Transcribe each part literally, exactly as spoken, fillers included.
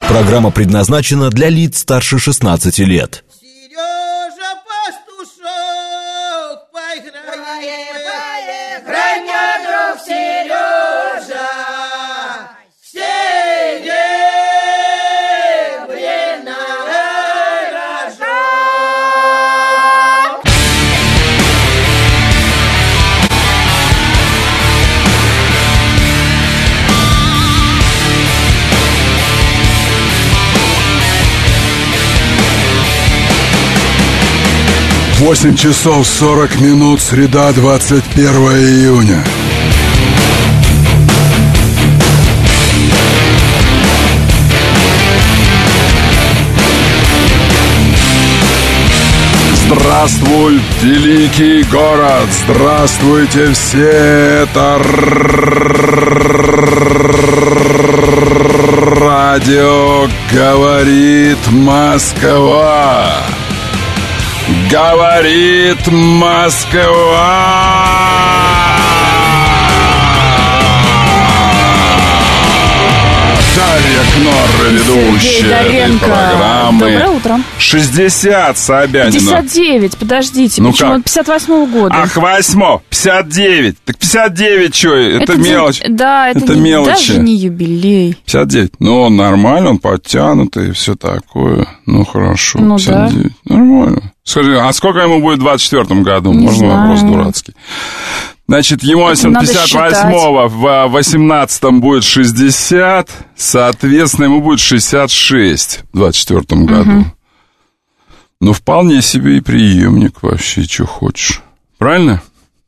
Программа предназначена для лиц старше шестнадцати лет. Сережа Пастушок, поиграй, поиграй, мой друг Сережа, серебряный рожок. восемь часов сорок минут, среда, двадцать первое июня. Здравствуй, великий город! Здравствуйте все! Это радио «Говорит Москва». Говорит Москва! Дарья Кнорр, ведущая этой программы. Доброе утро. шестьдесят, Собянина. пятьдесят девять, подождите, Ну почему как? он пятьдесят восьмого года? Ах, восьмо, пятьдесят девять. Так пятьдесят девять, что, это, это мелочь. День, да, это, это не, мелочи. Даже не юбилей. пятьдесят девять. Ну, он нормально, он подтянутый и все такое. Ну, хорошо. Ну, пятьдесят девять. да. Нормально. Скажи, а сколько ему будет в двадцать четвёртом году? Не Можно знаю. вопрос дурацкий. Значит, ему Это надо пятьдесят восьмого, в восемнадцатом будет шестьдесят, соответственно, ему будет шестьдесят шесть в двадцать четвёртом году. Угу. Ну, вполне себе и преемник вообще, что хочешь. Правильно?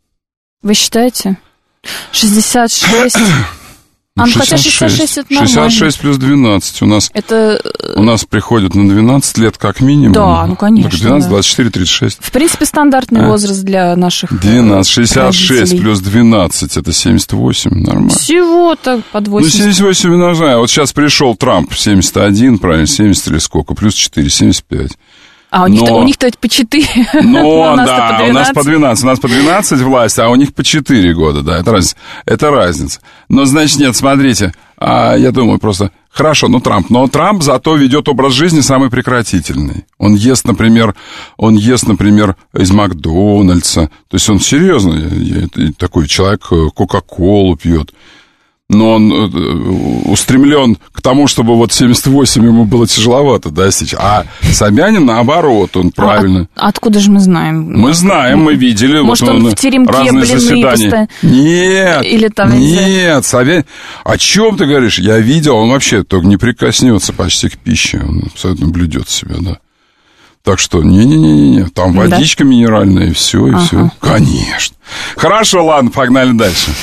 Вы считаете? шестьдесят шесть. А, ну, хотя шестьдесят шесть это нормально. шестьдесят шесть плюс двенадцать. У нас, это... у нас приходят на двенадцать лет как минимум. Да, ну, конечно. двенадцать, да. двадцать четыре, тридцать шесть. В принципе, стандартный а? возраст для наших двенадцать, шестьдесят шесть родителей. плюс двенадцать, это семьдесят восемь, нормально. Всего-то под восемьдесят. Ну, семьдесят восемь умножаем. Вот сейчас пришел Трамп, семьдесят один, правильно, семьдесят или сколько, плюс четыре, семьдесят пять. А у них-то, Но... у них-то по четыре. Ну, у нас да, по у нас по двенадцать. У нас по двенадцать власть, а у них по четыре года, да, это разница. Это разница. Но, значит, нет, смотрите, а, я думаю просто, хорошо, ну, Трамп, но Трамп зато ведет образ жизни самый прекратительный. Он ест, например, он ест, например, из Макдональдса, то есть он серьезно, я, я, такой человек Кока-Колу пьет. Но он устремлен к тому, чтобы вот семьдесят восемь ему было тяжеловато достичь. А Собянин, наоборот, он правильно. А, откуда же мы знаем? Мы знаем, мы видели. Может, вот он, он в теремке, разные блин, заседания. Нет, Или там, нет, Собянин. О чем ты говоришь? Я видел, он вообще только не прикоснется почти к пище. Он абсолютно блюдет себя, да. Так что, не-не-не-не, там водичка да? минеральная, и все, и ага. все. Конечно. Хорошо, ладно, погнали дальше.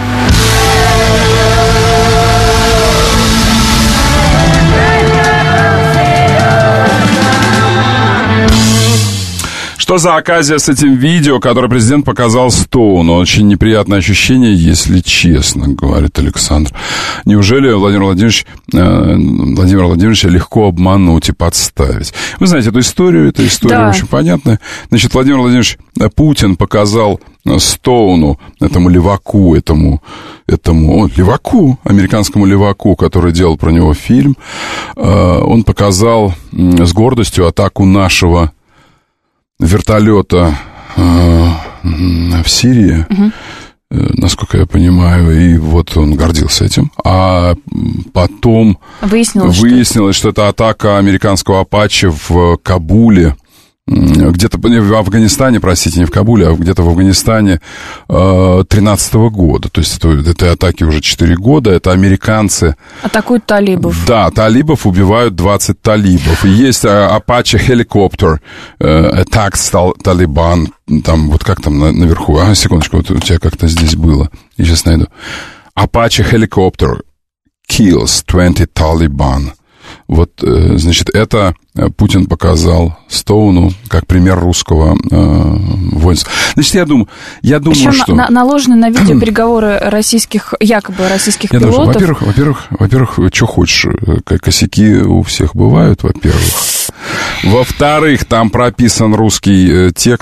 Что за оказия с этим видео, которое президент показал Стоуну? Очень неприятное ощущение, если честно, говорит Александр. Неужели Владимир Владимирович, э, Владимир Владимировича легко обмануть и подставить? Вы знаете эту историю, эта история да. очень понятная. Значит, Владимир Владимирович Путин показал Стоуну, этому леваку, этому, этому о, леваку, американскому леваку, который делал про него фильм, э, он показал э, с гордостью атаку нашего вертолета э, в Сирии, угу. э, насколько я понимаю, и вот он гордился этим. А потом выяснилось, выяснилось что... что это атака американского Апачи в Кабуле, где-то в Афганистане, простите, не в Кабуле, а где-то в Афганистане тринадцатого года. То есть это, этой атаки уже четыре года. Это американцы... Атакуют талибов. Да, талибов убивают двадцать талибов. И есть Apache Helicopter Attacks Taliban. Там, вот как там наверху? А, секундочку, вот у тебя как-то здесь было. Я сейчас найду. Apache Helicopter Kills двадцать Taliban. Вот, значит, это Путин показал Стоуну как пример русского э, воинства. Значит, я думаю, я думаю, Причем что... На, наложены на видео переговоры российских, якобы российских я пилотов. Думаю, во-первых, во-первых, во-первых, что хочешь, косяки у всех бывают, во-первых. Во-вторых, там прописан русский текст.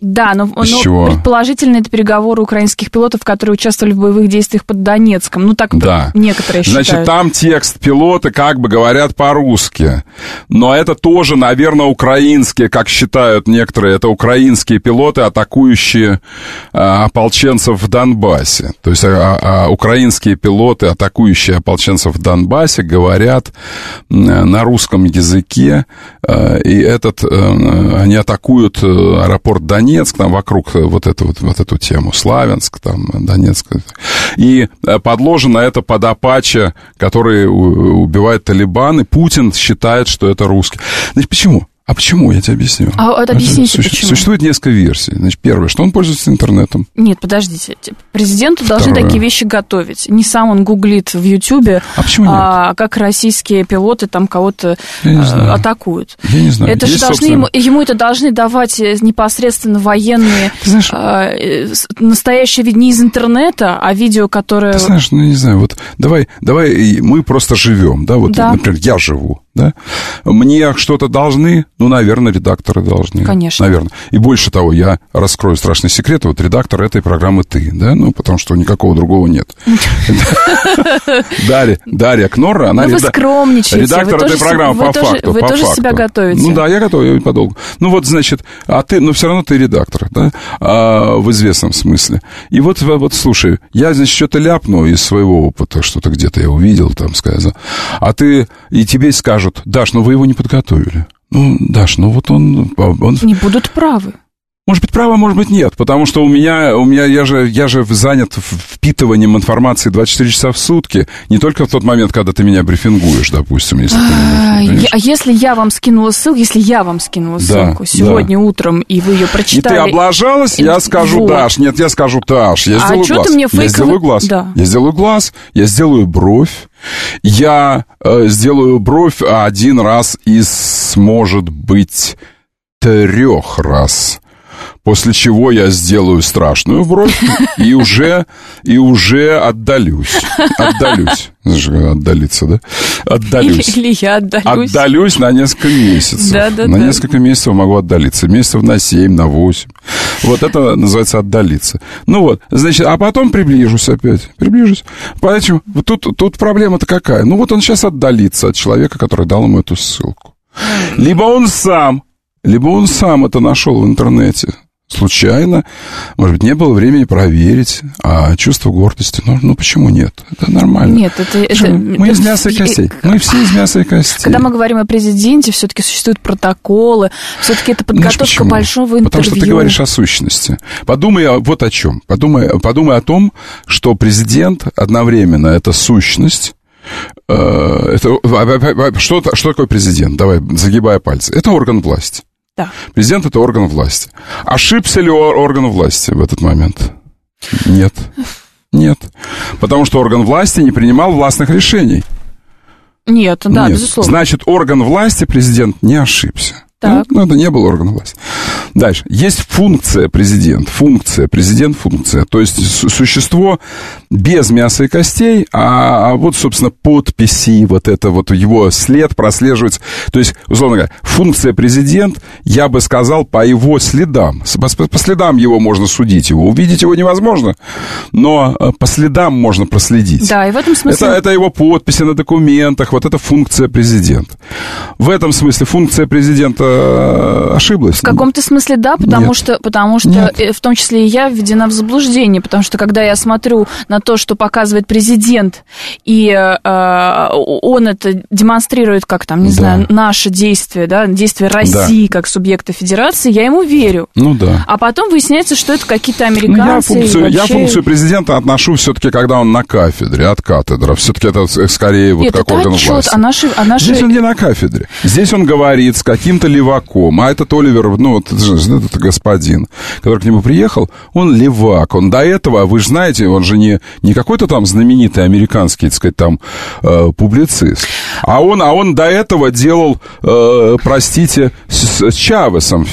Да, но, но чего? предположительно это переговоры украинских пилотов, которые участвовали в боевых действиях под Донецком. Ну, так да. некоторые считают. Значит, там текст, пилоты как бы говорят по-русски. Но это тоже, наверное, украинские, как считают некоторые, это украинские пилоты, атакующие а, ополченцев в Донбассе. То есть а, а, украинские пилоты, атакующие ополченцев в Донбассе, говорят на русском языке, а, и этот, а, они атакуют аэропорт Донецк, там вокруг вот эту, вот, вот эту тему, Славянск, там, Донецк. И подложено это под Апаче, который убивает Талибан, и Путин считает, что это русский. Значит, почему? А почему? Я тебе объясню. А вот объясните, Су- почему. Существует несколько версий. Значит, первое, что он пользуется интернетом. Нет, подождите. Президенту Второе. должны такие вещи готовить. Не сам он гуглит в Ютьюбе, а, почему нет? а как российские пилоты там кого-то а, атакуют. Я не знаю. Это Есть, же должны ему, ему это должны давать непосредственно военные. Знаешь, а, настоящее вид не из интернета, а видео, которое... Ты знаешь, ну не знаю, вот давай, давай мы просто живем, да, вот, да. например, я живу. Да? Мне что-то должны, ну, наверное, редакторы должны. Конечно. Наверное. И больше того, я раскрою страшный секрет, вот редактор этой программы ты, да, ну, потому что никакого другого нет. Дарья, Дарья Кнорра, она вы скромничаете. редактор этой программы по факту. Вы тоже себя готовите. Ну да, я готовлю подолгу. Ну вот, значит, а ты, ну все равно ты редактор, да, в известном смысле. И вот, вот, слушай, я, значит, что-то ляпну из своего опыта, что-то где-то я увидел, там, сказал, а ты, и тебе скажут, Даш, ну вы его не подготовили. Ну, Даш, ну вот он... он... Не будут правы. Может быть, право, может быть, нет, потому что у меня, у меня я, же, я же занят впитыванием информации двадцать четыре часа в сутки, не только в тот момент, когда ты меня брифингуешь, допустим, если ты... А если я вам скинула ссылку, если я вам скинула ссылку да, сегодня да. утром, и вы ее прочитали... И ты облажалась, я скажу, вот. Даш, нет, я скажу, Даш, я сделаю а глаз. Ты мне фейковый... Я сделаю глаз, да. я сделаю глаз, я сделаю бровь, я э, сделаю бровь один раз из, может быть, трех раз. После чего я сделаю страшную бровь и уже, и уже отдалюсь. Отдалюсь. Отдалиться, да? Отдалюсь. Или, или я отдалюсь. Отдалюсь на несколько месяцев. Да, да, на да. несколько месяцев могу отдалиться. Месяцев на семь, на восемь. Вот это называется отдалиться. Ну вот, значит, а потом приближусь опять. Приближусь. Поэтому тут, тут проблема-то какая? Ну вот он сейчас отдалится от человека, который дал ему эту ссылку. Либо он сам, либо он сам это нашел в интернете. Случайно, может быть, не было времени проверить, а чувство гордости, ну, ну почему нет? Это нормально. Нет, это... это мы из мяса и костей, мы все из мяса и костей. Когда мы говорим о президенте, все-таки существуют протоколы, все-таки это подготовка большого интервью. Потому что ты говоришь о сущности. Подумай вот о чем. Подумай, подумай о том, что президент одновременно это сущность. Это, что, что такое президент? Давай, загибая пальцы. Это орган власти. Да. Президент – это орган власти. Ошибся ли орган власти в этот момент? Нет. Нет. Потому что орган власти не принимал властных решений. Нет, да, Нет. безусловно. Значит, орган власти, президент, не ошибся. Так. Ну, это не был орган власти. Дальше. Есть функция президент. Функция. Президент функция. То есть существо без мяса и костей, а, а вот, собственно, подписи, вот это вот его след прослеживается. То есть, условно говоря, функция президент, я бы сказал, по его следам. По, по следам его можно судить. Его. Увидеть его невозможно, но по следам можно проследить. Да, и в этом смысле... Это, это его подписи на документах, вот это функция президента. В этом смысле функция президента ошиблась. В каком-то смысле да, потому Нет. что, потому что Нет. в том числе и я введена в заблуждение, потому что когда я смотрю на то, что показывает президент, и э, он это демонстрирует как там, не да. знаю, наше действие, да, действие России да. как субъекта федерации, я ему верю. Ну да. А потом выясняется, что это какие-то американцы. Ну, я, функцию, вообще... я функцию президента отношу все-таки, когда он на кафедре, от кафедры. Все-таки это скорее вот Нет, как это орган отчет власти. О нашей, о нашей... Здесь он не на кафедре. Здесь он говорит с каким-то леваком, а этот Оливер, ну, вот этот господин, который к нему приехал, он левак. Он до этого, вы же знаете, он же не, не какой-то там знаменитый американский, так сказать, там, э, публицист. А он, а он до этого делал, э, простите, с, с Чавесом фильм.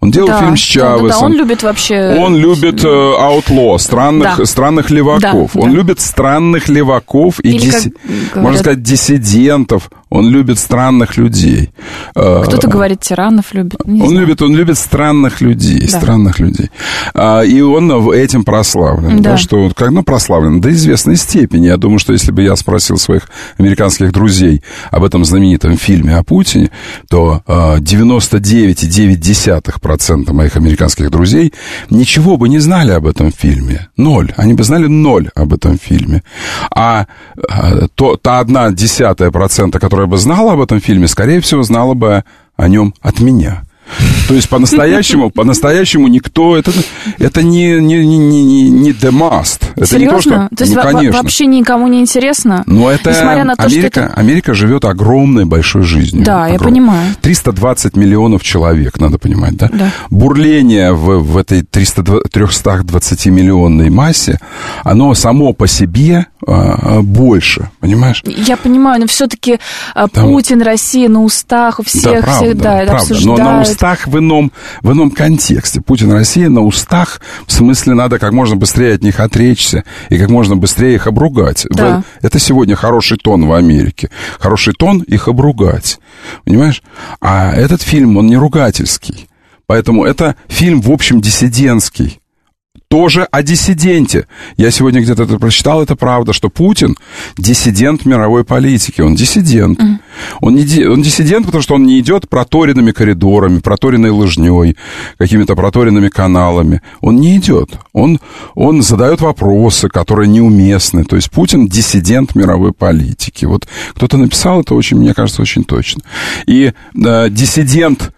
Он делал да, фильм с Чавесом. Да, да, он любит вообще... Он любит outlaw, странных, да. странных леваков. Да, он да. любит странных леваков и, дис... можно сказать, диссидентов. Он любит странных людей. Кто-то говорит, тиранов любит. Не он знаю. любит, он любит странных людей, да. странных людей. И он этим прославлен. Да. Да, что, как, ну, прославлен до известной степени. Я думаю, что если бы я спросил своих американских друзей об этом знаменитом фильме о Путине, то девяносто девять целых девять десятых процента моих американских друзей ничего бы не знали об этом фильме. Ноль. Они бы знали ноль об этом фильме. А то, та одна десятая процента, которая бы знала об этом фильме, скорее всего, знала бы о нем от меня. То есть по-настоящему, по-настоящему никто... Это, это не, не, не, не, не the must. Это Серьезно? Не то, что, то есть ну, конечно. вообще никому не интересно? Но это на то, Америка, что это... Америка живет огромной большой жизнью. Да, огромной. Я понимаю. триста двадцать миллионов человек, надо понимать, да? Да. Бурление в, в этой триста двадцатимиллионной массе, оно само по себе а, больше, понимаешь? Я понимаю, но все-таки Там... Путин, Россия на устах у всех, да, правда, всех да, это правда. обсуждают. Но на устах в ином, в ином контексте. Путин, Россия на устах, в смысле, надо как можно быстрее от них отречься и как можно быстрее их обругать. Да. Это сегодня хороший тон в Америке. Хороший тон их обругать. Понимаешь? А этот фильм, он не ругательский. Поэтому это фильм, в общем, диссидентский. Тоже о диссиденте. Я сегодня где-то это прочитал, это правда, что Путин диссидент мировой политики. Он диссидент. Mm. Он, не, он диссидент, потому что он не идет проторенными коридорами, проторенной лыжней, какими-то проторенными каналами. Он не идет. Он, он задает вопросы, которые неуместны. То есть Путин диссидент мировой политики. Вот кто-то написал это, очень, мне кажется, очень точно. И э, диссидент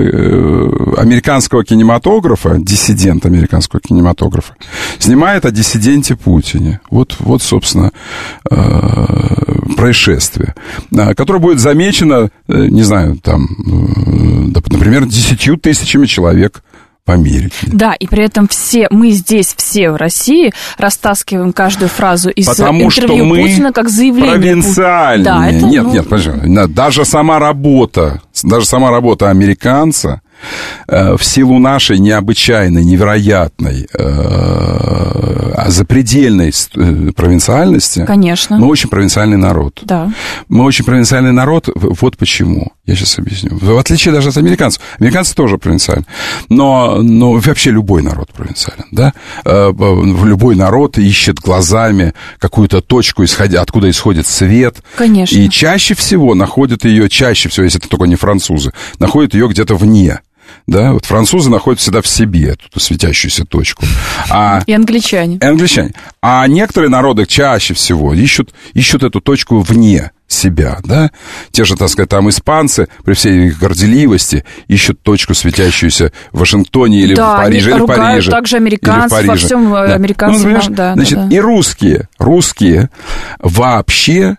американского кинематографа, диссидент американского кинематографа, снимает о диссиденте Путине. Вот, вот собственно, происшествие, которое будет замечено, не знаю, там, например, десятью тысячами человек в Америке. Да, и при этом все, мы здесь все в России растаскиваем каждую фразу из Потому интервью что мы Путина как заявление. Провинциальные. Да, это, нет, ну... нет, подожди. Даже сама работа, даже сама работа американца э, в силу нашей необычайной, невероятной, э, запредельной э, провинциальности. Конечно. Мы очень провинциальный народ. Да. Мы очень провинциальный народ. Вот почему. Я сейчас объясню. В отличие даже от американцев. Американцы тоже провинциальны. Но, но вообще любой народ провинциален. Да? Любой народ ищет глазами какую-то точку, исходя, откуда исходит свет. Конечно. И чаще всего находят ее, чаще всего, если это только не французы, находят ее где-то вне. Да, вот французы находят всегда в себе эту светящуюся точку. А, и англичане. И англичане. А некоторые народы чаще всего ищут, ищут эту точку вне себя, да. Те же, так сказать, там испанцы, при всей их горделивости, ищут точку, светящуюся в Вашингтоне или да, в Париже, или в Париже. Также американцев, во всем да. американцам. Ну, да, значит, да, да. и русские, русские вообще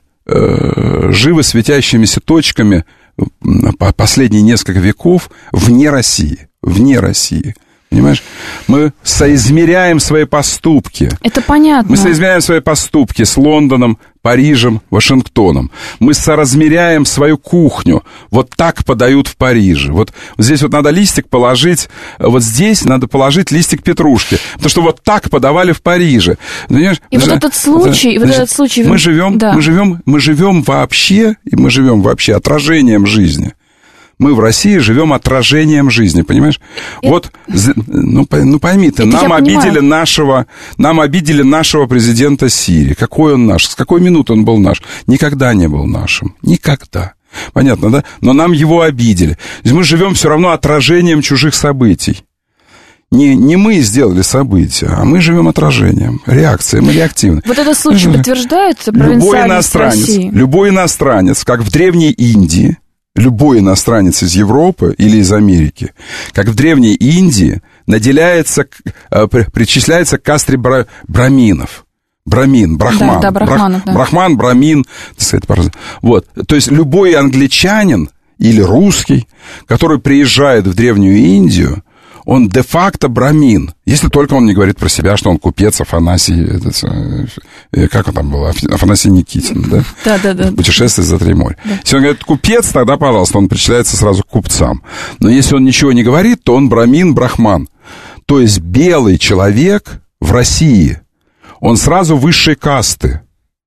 э, живы светящимися точками последние несколько веков вне России, вне России. Понимаешь? Мы соизмеряем свои поступки. Это понятно. Мы соизмеряем свои поступки с Лондоном, Парижем, Вашингтоном. Мы соразмеряем свою кухню. Вот так подают в Париже. Вот здесь вот надо листик положить, вот здесь надо положить листик петрушки. Потому что вот так подавали в Париже. Понимаешь? И Значит, вот этот случай, и вот этот случай... Мы живем, да. мы живем, мы живем вообще, и мы живем вообще отражением жизни. Мы в России живем отражением жизни, понимаешь? Это... Вот, ну, ну пойми ты, нам обидели, нашего, нам обидели нашего президента Сирии. Какой он наш? С какой минуты он был наш? Никогда не был нашим. Никогда. Понятно, да? Но нам его обидели. Мы живем все равно отражением чужих событий. Не, не мы сделали события, а мы живем отражением, реакцией, мы реактивны. Вот этот случай подтверждает провинциальность России? Любой иностранец, как в Древней Индии, любой иностранец из Европы или из Америки, как в Древней Индии, наделяется, причисляется к касте браминов. Брамин, брахман. Да, да, брахманов, да. Брахман, брамин, так сказать, вот. То есть любой англичанин или русский, который приезжает в Древнюю Индию, он де-факто брамин. Если только он не говорит про себя, что он купец Афанасий, этот, как он там был, Афанасий Никитин, да? Да, да, да. Путешествие за три моря. Да. Если он говорит купец, тогда, пожалуйста, он причисляется сразу к купцам. Но если он ничего не говорит, то он брамин, брахман. То есть белый человек в России, он сразу высшей касты.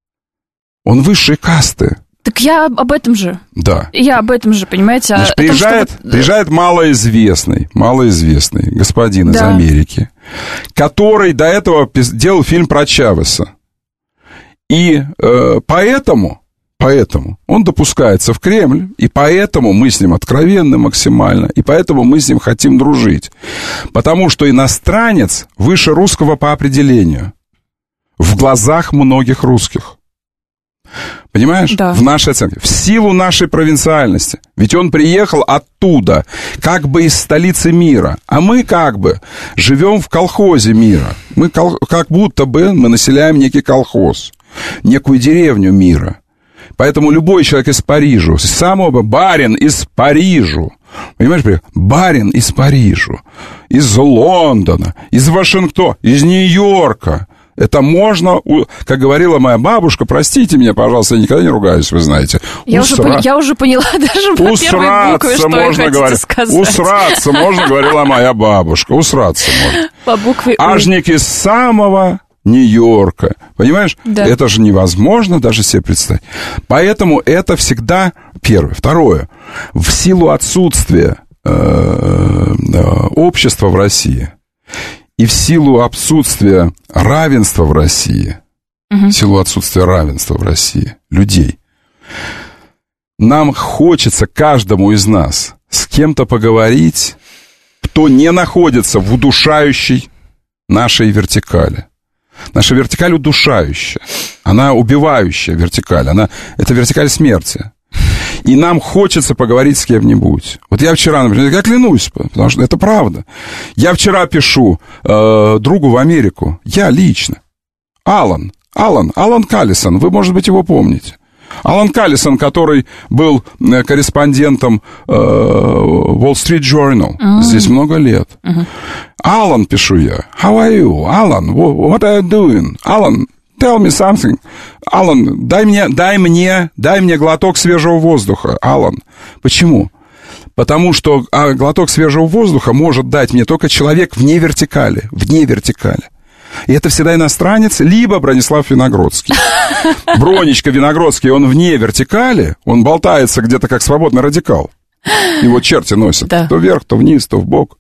Он высшей касты. Так я об этом же. Да. Я об этом же, понимаете. Значит, приезжает, том, что... приезжает малоизвестный, малоизвестный господин да. из Америки, который до этого делал фильм про Чавеса. И э, поэтому, поэтому он допускается в Кремль, и поэтому мы с ним откровенны максимально, и поэтому мы с ним хотим дружить. Потому что иностранец выше русского по определению. В глазах многих русских. Понимаешь? Да. В нашей оценке. В силу нашей провинциальности. Ведь он приехал оттуда, как бы из столицы мира. А мы как бы живем в колхозе мира. Мы кол- как будто бы мы населяем некий колхоз, некую деревню мира. Поэтому любой человек из Парижа, самого барин из Парижа, понимаешь, барин из Парижа, из Лондона, из Вашингтона, из Нью-Йорка. Это можно, как говорила моя бабушка, простите меня, пожалуйста, я никогда не ругаюсь, вы знаете. Я, Усра... уже, я уже поняла даже по первой букве, что вы хотите говорить. сказать. Усраться можно, говорила моя бабушка, усраться можно. По букве У. Ажник из самого Нью-Йорка, понимаешь? Да. Это же невозможно даже себе представить. Поэтому это всегда первое. Второе. В силу отсутствия э, э, общества в России и в силу отсутствия равенства в России, угу. в силу отсутствия равенства в России людей, нам хочется каждому из нас с кем-то поговорить, кто не находится в удушающей нашей вертикали. Наша вертикаль удушающая, она убивающая вертикаль, она, это вертикаль смерти. И нам хочется поговорить с кем-нибудь. Вот я вчера, например, я клянусь, потому что это правда. Я вчера пишу э, другу в Америку, я лично, Алан, Алан, Алан Каллисон, вы, может быть, его помните. Алан Каллисон, который был корреспондентом э, Wall Street Journal, mm-hmm. здесь много лет. Mm-hmm. Алан, пишу я, how are you? Алан, what are you doing? Алан, tell me something. Алан, дай мне, дай мне, дай мне глоток свежего воздуха. Алан, почему? Потому что а, глоток свежего воздуха может дать мне только человек вне вертикали, вне вертикали. И это всегда иностранец, либо Бронислав Виногродский. Бронечка Виногродский, он вне вертикали, он болтается где-то как свободный радикал. Его черти носят, да. То вверх, то вниз, то вбок.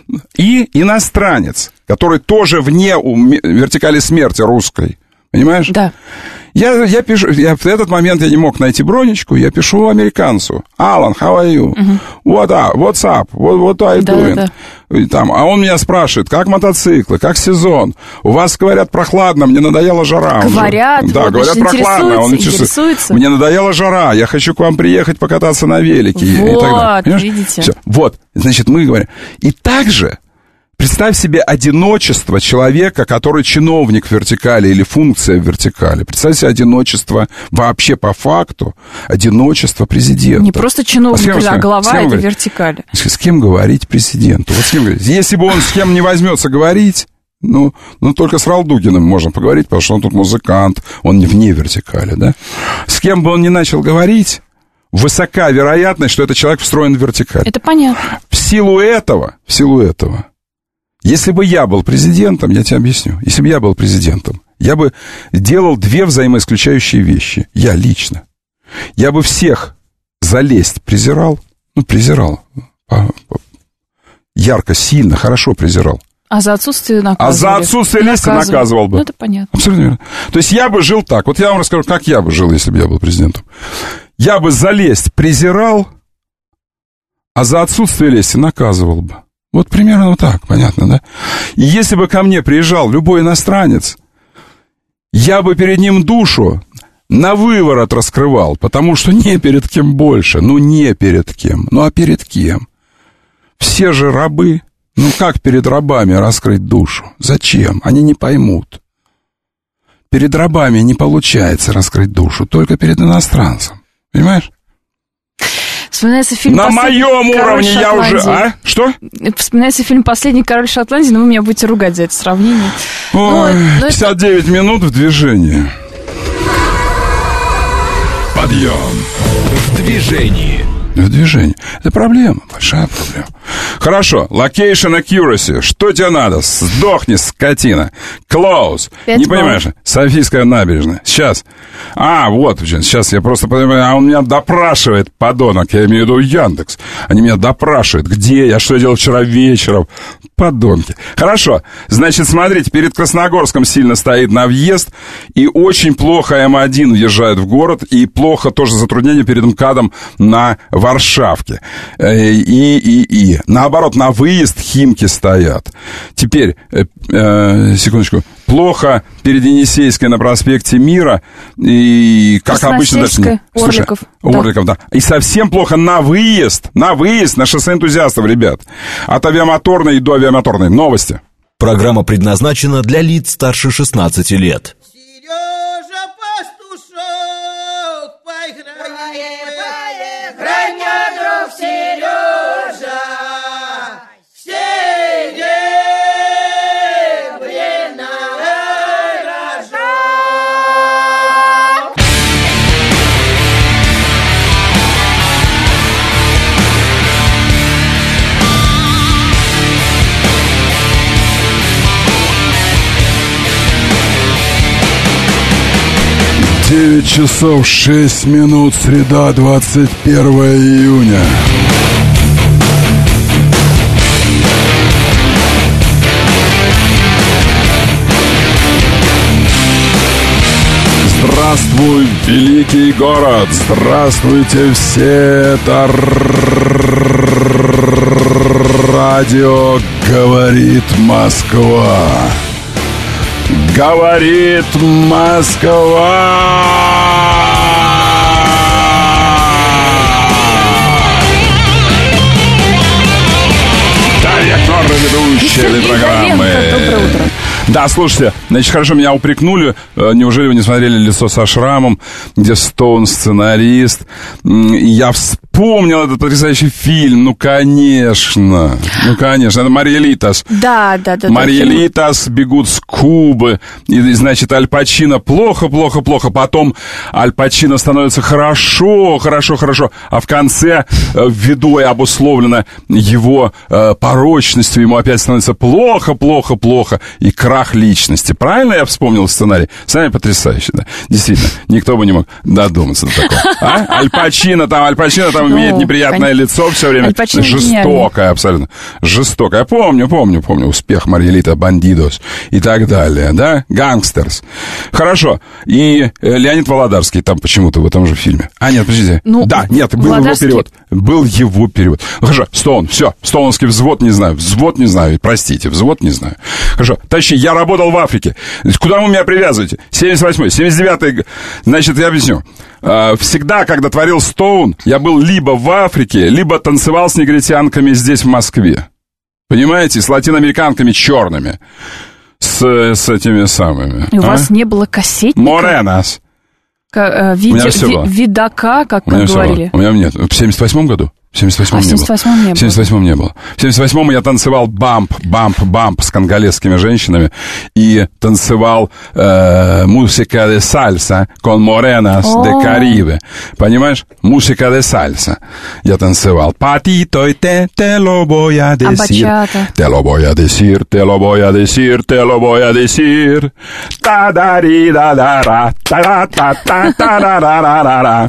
И иностранец, который тоже вне вертикали смерти русской. Понимаешь? Да. Я, я пишу, я, в этот момент я не мог найти Бронечку, я пишу американцу. Алан, how are you? Uh-huh. What up? What's up? What, what are you да, doing? Да. И там, а он меня спрашивает, как мотоциклы, как сезон? У вас, говорят, прохладно, мне надоела жара. Говорят, да, вот, говорят, прохладно. Он интересуется. Мне надоела жара, я хочу к вам приехать покататься на велике. Вот, и так далее. видите. Все. Вот, значит, мы говорим. И также представь себе одиночество человека, который чиновник в вертикали или функция в вертикали. Представь себе одиночество вообще по факту, одиночество президента. Не просто чиновник, а, а глава этой вертикали. С кем говорить президенту? Вот с кем говорить? Если бы он с кем не возьмется говорить, ну, ну, только с Ралдугиным можно поговорить, потому что он тут музыкант, он не вне вертикали, да? С кем бы он ни начал говорить, высока вероятность, что этот человек встроен в вертикаль. Это понятно. В силу этого, в силу этого, если бы я был президентом, я тебе объясню, если бы я был президентом, я бы делал две взаимоисключающие вещи. Я лично. Я бы всех залезть презирал, ну, презирал, ярко, сильно, хорошо презирал. А за отсутствие наказывали? А за отсутствие лести наказывал бы. Ну, это понятно. Абсолютно верно. То есть я бы жил так. Вот я вам расскажу, как я бы жил, если бы я был президентом. Я бы залезть презирал, а за отсутствие лести наказывал бы. Вот примерно вот так, понятно, да? И если бы ко мне приезжал любой иностранец, я бы перед ним душу на выворот раскрывал, потому что не перед кем больше, ну не перед кем, ну а перед кем? Все же рабы, ну как перед рабами раскрыть душу? Зачем? Они не поймут. Перед рабами не получается раскрыть душу, только перед иностранцем, понимаешь? Вспоминается фильм На моем «Король уровне я уже... Шотландии». А? Что? Вспоминается фильм «Последний король Шотландии», но вы меня будете ругать за это сравнение. Ой, Ну, ну, пятьдесят девять минут в движении. Подъем в движении. В движении. Это проблема, большая проблема. Хорошо, location accuracy. Что тебе надо? Сдохни, скотина. Close. Пять Не баллов. понимаешь? Софийская набережная. Сейчас. А, вот, сейчас я просто понимаю. А он меня допрашивает, подонок. Я имею в виду Яндекс. Они меня допрашивают. Где я? Что я делал вчера вечером? Подонки. Хорошо. Значит, смотрите, перед Красногорском сильно стоит на въезд. И очень плохо эм один въезжает в город. И плохо тоже затруднение перед МКАДом на Варшавке. И, и, и. Наоборот, на выезд Химки стоят. Теперь, э, э, секундочку. Плохо перед Енисейской на проспекте Мира. И, как обычно... Даже, слушай, Орликов. Орликов, да. да. И совсем плохо на выезд. На выезд, на шоссе энтузиастов, ребят. От авиамоторной и до авиамоторной. Новости. Программа предназначена для лиц старше шестнадцати лет. Сережа Пастушок, поиграй, поиграй, мне, друг Сережа, все дебри рожок. девять часов шесть минут, среда, двадцать первое июня. Здравствуй, великий город! Здравствуйте все! Это радио «Говорит Москва». Говорит Москва! Директор ведущий этой программы. Доброе утро. Да, слушайте, значит, хорошо, меня упрекнули. Неужели вы не смотрели «Лицо со шрамом», где Стоун сценарист? И я вспомнил этот потрясающий фильм. Ну, конечно. Ну, конечно. Это Мариэлитас. Да, да, да. Мариэлитас бегут с Кубы. И, значит, Аль Пачино плохо, плохо, плохо. Потом Аль Пачино становится хорошо, хорошо, хорошо. А в конце, ввиду и обусловлено его порочностью, ему опять становится плохо, плохо, плохо. И крах личности. Правильно я вспомнил сценарий? Сценарий потрясающий, да. Действительно, никто бы не мог додуматься до такого. А? Аль Пачино там, Аль Пачино там Ну, имеет неприятное конечно. лицо все время. Жестокое абсолютно. Жестокое. Помню, помню, помню. Успех Мариэлита, Бандидос и так далее, да? Гангстерс. Хорошо. И э, Леонид Володарский там почему-то в этом же фильме. А, нет, подождите. Ну, да, нет, был Володарский... его перевод. Был его перевод. Ну, хорошо, Стоун, все. Стоуновский взвод не знаю. Взвод не знаю. Простите, взвод не знаю. Хорошо. Товарищи, я работал в Африке. Куда вы меня привязываете? семьдесят восьмой, семьдесят девятый. Значит, я объясню. Всегда, когда творил Стоун, я был либо в Африке, либо танцевал с негритянками здесь, в Москве. Понимаете? С латиноамериканками черными. С, с этими самыми. И у а? вас не было кассетника? Моренас. К, э, виде, У меня все ви, было. видака, как, У меня как все говорили. было. У меня нет. В семьдесят восьмом году? В семьдесят восьмом А в не было. семьдесят восьмом не было. В семьдесят восьмом не было. В семьдесят восьмом я танцевал бамп, бамп, бамп с конголезскими женщинами и танцевал э, музыка де сальса con morenas de Caribe. Понимаешь? Музыка де сальса. Я танцевал. Patito y te, te lo voy a decir. Te lo voy a decir, te lo voy a decir, te lo voy a decir. Та-да-ри-да-да-ра, та-ра-та-та-та-ра-ра-ра-ра,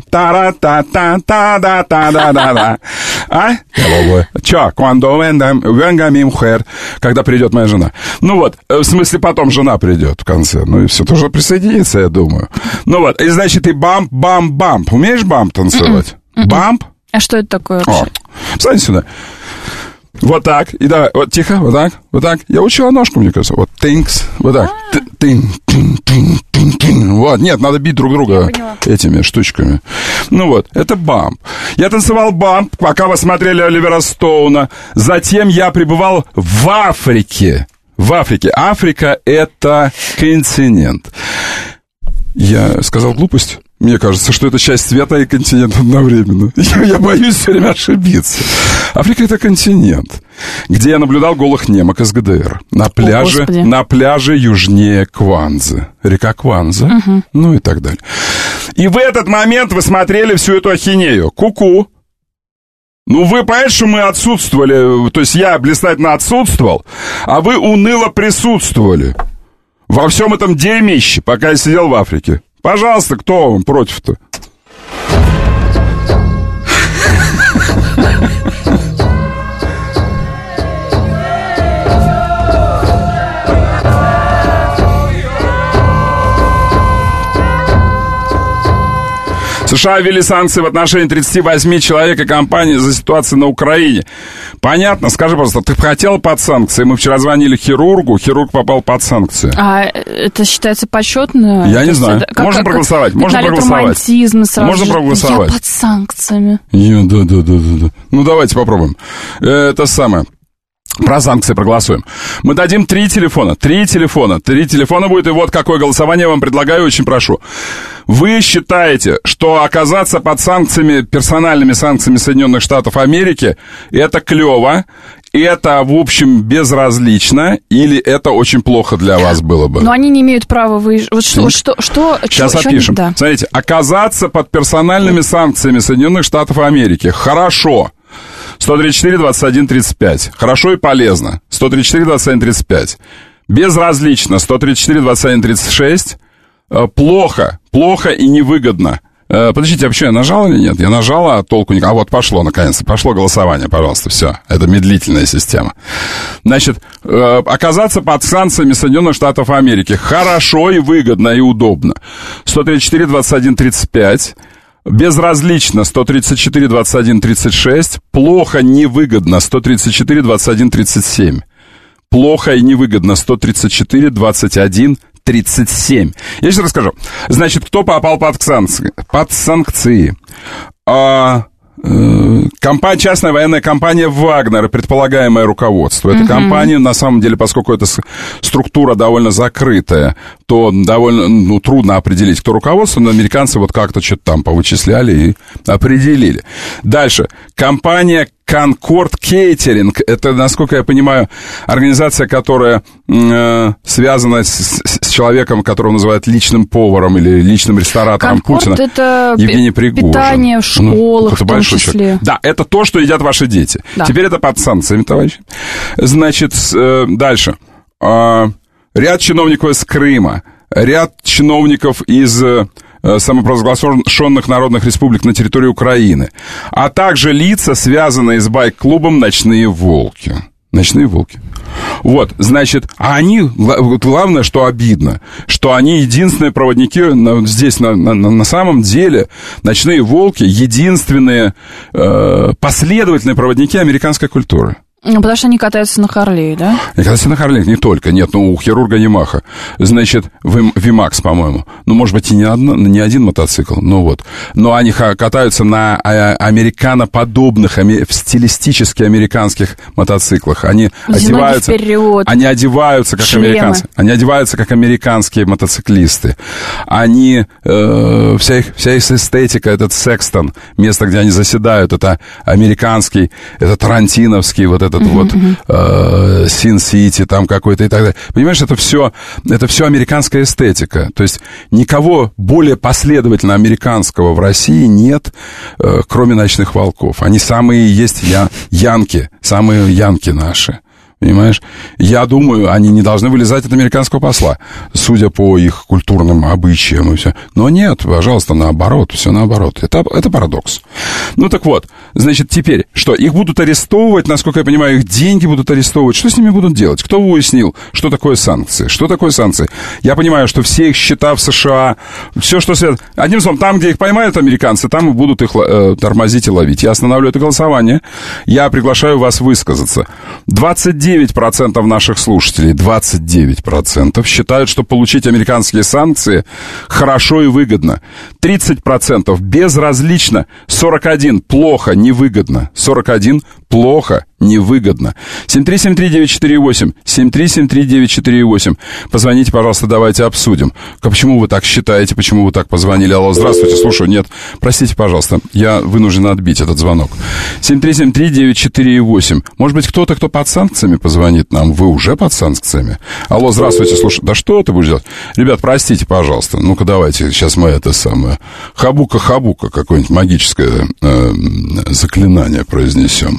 та-ра-та-та-та-да-та-да-да-да. А? Чё, cuando venga, venga mi mujer, когда придет моя жена. Ну вот, в смысле, потом жена придет в конце. Ну и все, тоже присоединится, я думаю. Ну вот, и значит, и бамп-бамп-бамп. Умеешь бамп танцевать? Mm-mm. Бамп? А что это такое вообще? О, встань сюда. Вот так. И давай, вот тихо, вот так, вот так. Я учила ножку, мне кажется. Вот, тинкс, вот так. Тин, тин, тин, тин, тин. Вот, нет, надо бить друг друга этими штучками. Ну вот, это бамп. Я танцевал бамп, пока вы смотрели Оливера Стоуна. Затем я пребывал в Африке. В Африке. Африка — это континент. Я сказал глупость? Мне кажется, что это часть света и континент одновременно. Я, я боюсь все время ошибиться. Африка — это континент, где я наблюдал голых немок из ГДР. На пляже, О, на пляже южнее Кванзы. Река Кванза, угу. Ну и так далее. И в этот момент вы смотрели всю эту ахинею. Ку-ку. Ну, вы понимаете, что мы отсутствовали, то есть я блистательно отсутствовал, а вы уныло присутствовали во всем этом дерьмище, пока я сидел в Африке. Пожалуйста, кто вам против-то? США ввели санкции в отношении тридцати восьми человек и компаний за ситуацию на Украине. Понятно? Скажи, просто, ты хотел под санкции? Мы вчера звонили хирургу, хирург попал под санкции. А это считается почетно? Я не знаю. Это, можно как, проголосовать? Можно проголосовать. Сразу можно же. проголосовать. Я под санкциями. Я, да, да, да, да, да. Ну, давайте попробуем. Это самое. Про санкции проголосуем. Мы дадим три телефона. Три телефона. Три телефона будет. И вот какое голосование я вам предлагаю, очень прошу. Вы считаете, что оказаться под санкциями, персональными санкциями Соединенных Штатов Америки, это клево, это, в общем, безразлично, или это очень плохо для вас было бы? Но они не имеют права выезжать. Вот что, что, что... Сейчас что, опишем. Что они, да. Смотрите, оказаться под персональными санкциями Соединенных Штатов Америки. Хорошо. сто тридцать четыре двадцать один тридцать пять. Хорошо и полезно. сто тридцать четыре двадцать один тридцать пять. Безразлично. сто тридцать четыре двадцать один тридцать шесть. Плохо. Плохо и невыгодно. Подождите, вообще я нажал или нет? Я нажал, а толку никак. А вот пошло, наконец-то. Пошло голосование, пожалуйста, все. Это медлительная система. Значит, оказаться под санкциями Соединенных Штатов Америки. Хорошо и выгодно и удобно. сто тридцать четыре двадцать один тридцать пять. Безразлично. сто тридцать четыре двадцать один тридцать шесть. Плохо, невыгодно. сто тридцать четыре двадцать один тридцать семь. Плохо и невыгодно. сто тридцать четыре двадцать один тридцать семь. Я сейчас расскажу. Значит, кто попал под санкции? Под санкции. А, э, компания, частная военная компания «Вагнер», предполагаемое руководство. Эта uh-huh. компания, на самом деле, поскольку эта структура довольно закрытая, то довольно ну, трудно определить, кто руководство, но американцы вот как-то что-то там повычисляли и определили. Дальше. Компания Concord Catering, это, насколько я понимаю, организация, которая э, связана с, с человеком, которого называют личным поваром или личным ресторатором Concord Путина. Это Евгений Пригожин. Питание в школах, ну, в том числе. Человек. Да, это то, что едят ваши дети. Да. Теперь это под санкциями, товарищи. Значит, э, дальше. Э, ряд чиновников из Крыма, ряд чиновников из... самопровозглашенных народных республик на территории Украины, а также лица, связанные с байк-клубом «Ночные волки». «Ночные волки». Вот, значит, а они, главное, что обидно, что они единственные проводники здесь, на, на, на самом деле, «Ночные волки» единственные э, последовательные проводники американской культуры. Ну, потому что они катаются на Харлее, да? Они катаются на Харлее, не только, нет, ну, у хирурга Ямаха. Значит, Вимакс, по-моему. Ну, может быть, и не, одно, не один мотоцикл, ну вот. Но они катаются на американоподобных, стилистически американских мотоциклах. Они одеваются, они одеваются как Шлемы. американцы. Они одеваются как американские мотоциклисты. Они, э, вся, их, вся их эстетика, этот Секстон, место, где они заседают, это американский, это тарантиновский, вот этот uh-huh, вот uh-huh. Син-Сити, там какой-то и так далее. Понимаешь, это все, это все американская эстетика. То есть никого более последовательно американского в России нет, э, кроме «Ночных волков». Они самые есть я, янки, самые янки наши. Понимаешь? Я думаю, они не должны вылезать от американского посла, судя по их культурным обычаям и все. Но нет, пожалуйста, наоборот, все наоборот. Это, это парадокс. Ну так вот, значит, теперь, что, их будут арестовывать, насколько я понимаю, их деньги будут арестовывать. Что с ними будут делать? Кто выяснил, что такое санкции? Что такое санкции? Я понимаю, что все их счета в США, все, что связано... Одним словом, там, где их поймают американцы, там и будут их э, тормозить и ловить. Я останавливаю это голосование. Я приглашаю вас высказаться. двадцать девять процентов наших слушателей, двадцать девять процентов считают, что получить американские санкции хорошо и выгодно. тридцать процентов безразлично, сорок один процентов плохо, невыгодно, сорок один процент плохо, невыгодно. семь три семь три девять четыре восемь, семь три семь три девять четыре восемь. Позвоните, пожалуйста, давайте обсудим. Почему вы так считаете, почему вы так позвонили? Алло, здравствуйте, слушаю. Нет, простите, пожалуйста, я вынужден отбить этот звонок. семь три семь три девять четыре восемь. Может быть, кто-то, кто под санкциями позвонит нам? Вы уже под санкциями? Алло, здравствуйте, слушай. Да что ты будешь делать? Ребят, простите, пожалуйста. Ну-ка, давайте, сейчас мы это самое... Хабука-хабука, какое-нибудь магическое э, заклинание произнесем.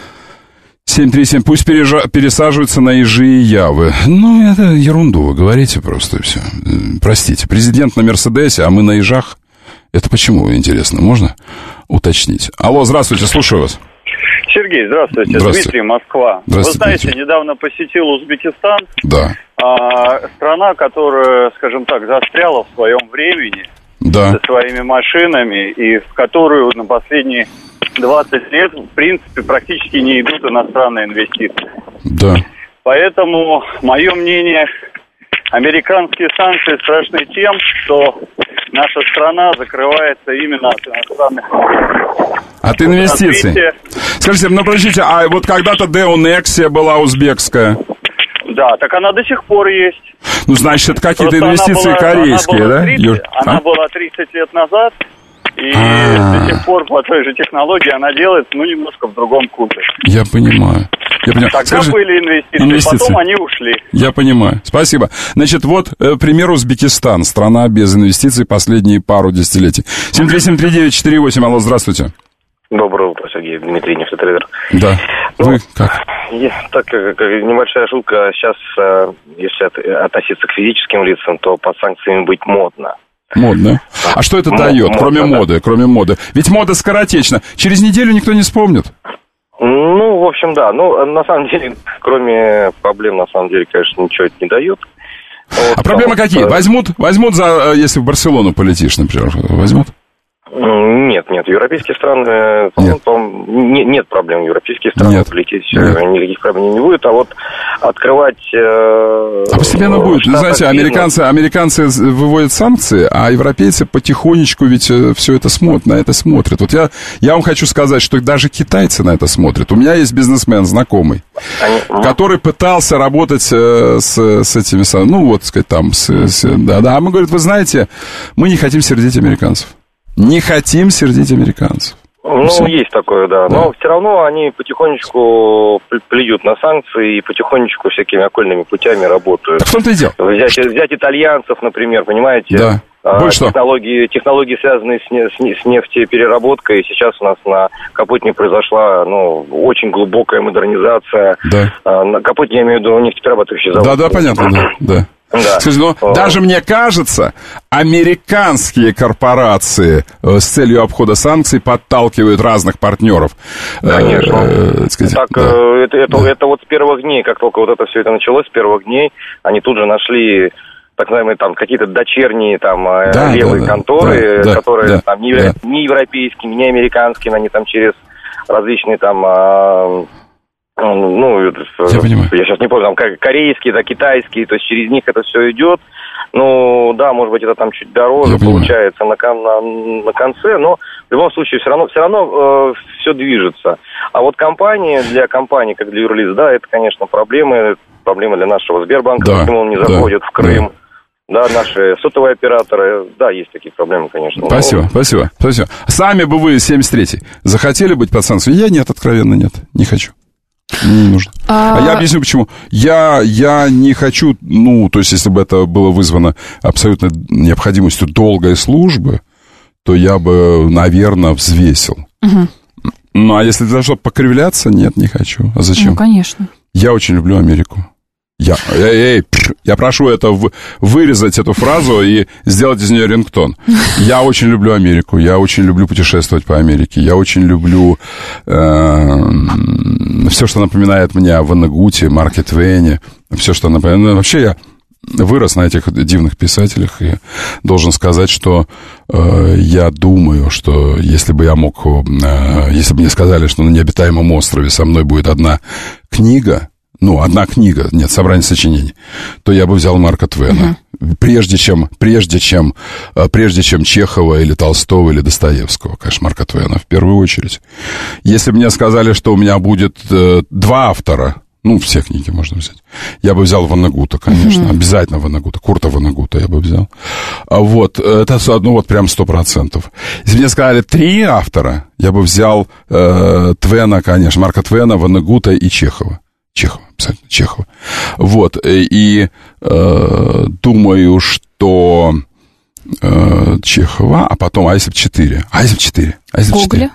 семь три семь, пусть пережа... пересаживаются на ежи и явы. Ну, это ерунду вы говорите просто, и все. Простите, президент на Мерседесе, а мы на ежах? Это почему, интересно, можно уточнить? Алло, здравствуйте, слушаю вас. Сергей, здравствуйте. Здравствуйте. Дмитрий, Москва. Здравствуйте, Вы знаете, Дмитрий. недавно посетил Узбекистан. Да. А, страна, которая, скажем так, застряла в своем времени Да. со своими машинами, и в которую на последние двадцать лет, в принципе, практически не идут иностранные инвестиции. Да. Поэтому, мое мнение, американские санкции страшны тем, что наша страна закрывается именно от иностранных инвестиций. От инвестиций. Развитие. Скажите, ну подождите, а вот когда-то Деонексия была узбекская. Да, так она до сих пор есть. Ну, значит, это какие-то Просто инвестиции она была, корейские, она была да? тридцать, Юр? она А? была тридцать лет назад, и А. до сих пор по той же технологии она делается, ну, немножко в другом курсе. Я понимаю. Я понимаю. Тогда Скажи, были инвестиции, инвестиции. потом они ушли. Я понимаю. Спасибо. Значит, вот э, пример Узбекистан. Страна без инвестиций последние пару десятилетий. семь три семь три девять четыре восемь. Алло, здравствуйте. Доброе утро, Сергей. Дмитрий, нефтетрейдер. Да. Вы как? Я, так, как, как небольшая шутка. Сейчас, э, если от, относиться к физическим лицам, то под санкциями быть модно. Модно. А что это Мо- дает, модно, кроме да. моды, кроме моды? Ведь мода скоротечна. Через неделю никто не вспомнит. Ну, в общем, да. Ну, на самом деле, кроме проблем, на самом деле, конечно, ничего это не дает. Вот, А проблемы потому какие? что- Возьмут, возьмут за, э, если в Барселону полетишь, например, возьмут? Нет, нет, европейские страны, Нет. по-моему, не- нет проблем, европейские страны Нет. полететь, Нет. э, никаких проблем не будет, а вот открывать... э, А постепенно э, будет. в Вы Штатах знаете, бизнес. американцы, американцы выводят санкции, а европейцы потихонечку ведь все это смотрят, на это смотрят. Вот я, я вам хочу сказать, что даже китайцы на это смотрят. У меня есть бизнесмен знакомый, Они- который пытался работать э, с, с этими, сам- ну, вот, сказать, там, с, с- да, да. А мы, говорит, вы знаете, мы не хотим сердить американцев. Не хотим сердить американцев. Ну, Все. есть такое, да. Да. Но все равно они потихонечку пл- плюют на санкции и потихонечку всякими окольными путями работают. Так в том-то и дело. Взять, взять итальянцев, например, понимаете? Да. А, Вы что? технологии, технологии, связанные с, не- с, не- с нефтепереработкой. Сейчас у нас на Капотне произошла, ну, очень глубокая модернизация. Да. А, на Капотне, я имею в виду, нефтеперерабатывающий завод. Да, да, понятно, да, да. Да. Скажите, ну, О. даже мне кажется, американские корпорации э, с целью обхода санкций подталкивают разных партнеров. Э, Конечно. э, так сказать, Так, да. э, это, это, Да. это вот с первых дней, как только вот это все это началось, с первых дней, они тут же нашли так называемые там какие-то дочерние там э, Да, левые да, да. конторы, Да, да, которые да, там не, евро- да. не европейские, не американские, они там через различные там а, ну, это, Я понимаю. я сейчас не помню, там ко- корейские, да, китайские, то есть через них это все идет. Ну, да, может быть, это там чуть дороже Я понимаю. получается на, кон- на, на конце, но в любом случае все равно, все равно э, все движется. А вот компании, для компаний, как для юрлиц, да, это, конечно, проблемы, проблемы для нашего Сбербанка, Да, почему он не да, заходит в Крым. да. Да, наши сотовые операторы, да, есть такие проблемы, конечно. Спасибо, спасибо, спасибо. Сами бы вы, семьдесят третий, захотели быть под санкциями? Я нет, откровенно нет, не хочу. Мне не нужно. А... А я объясню, почему. Я, я не хочу, ну, то есть, если бы это было вызвано абсолютно необходимостью долгой службы, то я бы, наверное, взвесил. Угу. Ну, а если для того, чтобы покривляться, нет, не хочу. А зачем? Ну, конечно. Я очень люблю Америку. Я, эй, эй, пф, я прошу это в, вырезать эту фразу и сделать из нее рингтон. Я очень люблю Америку, я очень люблю путешествовать по Америке, я очень люблю э, все, что напоминает мне о Ваннегуте, Марке Твене, все, что напоминает. Ну, вообще я вырос на этих дивных писателях и должен сказать, что э, я думаю, что если бы я мог, э, если бы мне сказали, что на необитаемом острове со мной будет одна книга, ну, одна книга, нет, собрание сочинений, то я бы взял Марка Твена. Uh-huh. Прежде чем, прежде чем, прежде чем Чехова или Толстого или Достоевского, конечно, Марка Твена в первую очередь. Если бы мне сказали, что у меня будет э, два автора, ну, все книги можно взять, я бы взял Воннегута, конечно, uh-huh. обязательно Воннегута, Курта Воннегута я бы взял. Вот, это, ну, вот прям сто процентов. Если бы мне сказали три автора, я бы взял э, Твена, конечно, Марка Твена, Воннегута и Чехова. Чехова, абсолютно, Чехова. Вот, и э, думаю, что э, Чехова, а потом, а если бы четыре? А если бы четыре? А если бы четыре?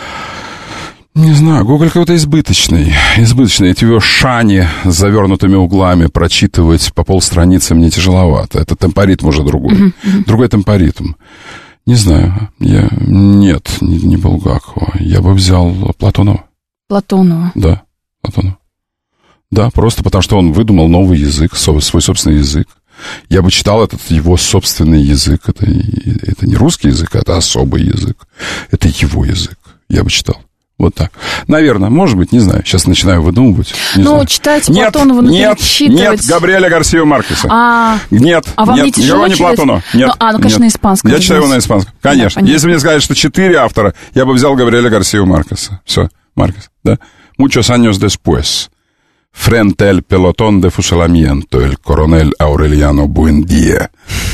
Не знаю, Гоголь какой-то избыточный, избыточный. Эти его шани с завернутыми углами прочитывать по полстраницы мне тяжеловато. Это темпоритм уже другой. Uh-huh, uh-huh. Другой темпоритм. Не знаю, я... Нет, не, не Булгакова. Я бы взял Платонова. Платонова? Да, Платонова. Да, просто потому что он выдумал новый язык, свой собственный язык. Я бы читал этот его собственный язык. Это, это не русский язык, это особый язык. Это его язык. Я бы читал. Вот так. Наверное, может быть, не знаю. Сейчас начинаю выдумывать. Ну, знаю. читать нет, Платонова, ну, нет, перечитывать. Нет, Габриэля Гарсио Маркеса. А, нет, а вам нет, не тяжело не Платонова. Нет, ну, а, ну, конечно, нет. на испанском. Я читаю его на испанском. Конечно. Да, если мне сказать, что четыре автора, я бы взял Габриэля Гарсио Маркеса. Все, Маркес, да? Muchos años después, frente al pelotón de fusilamiento, el coronel Aureliano Buendía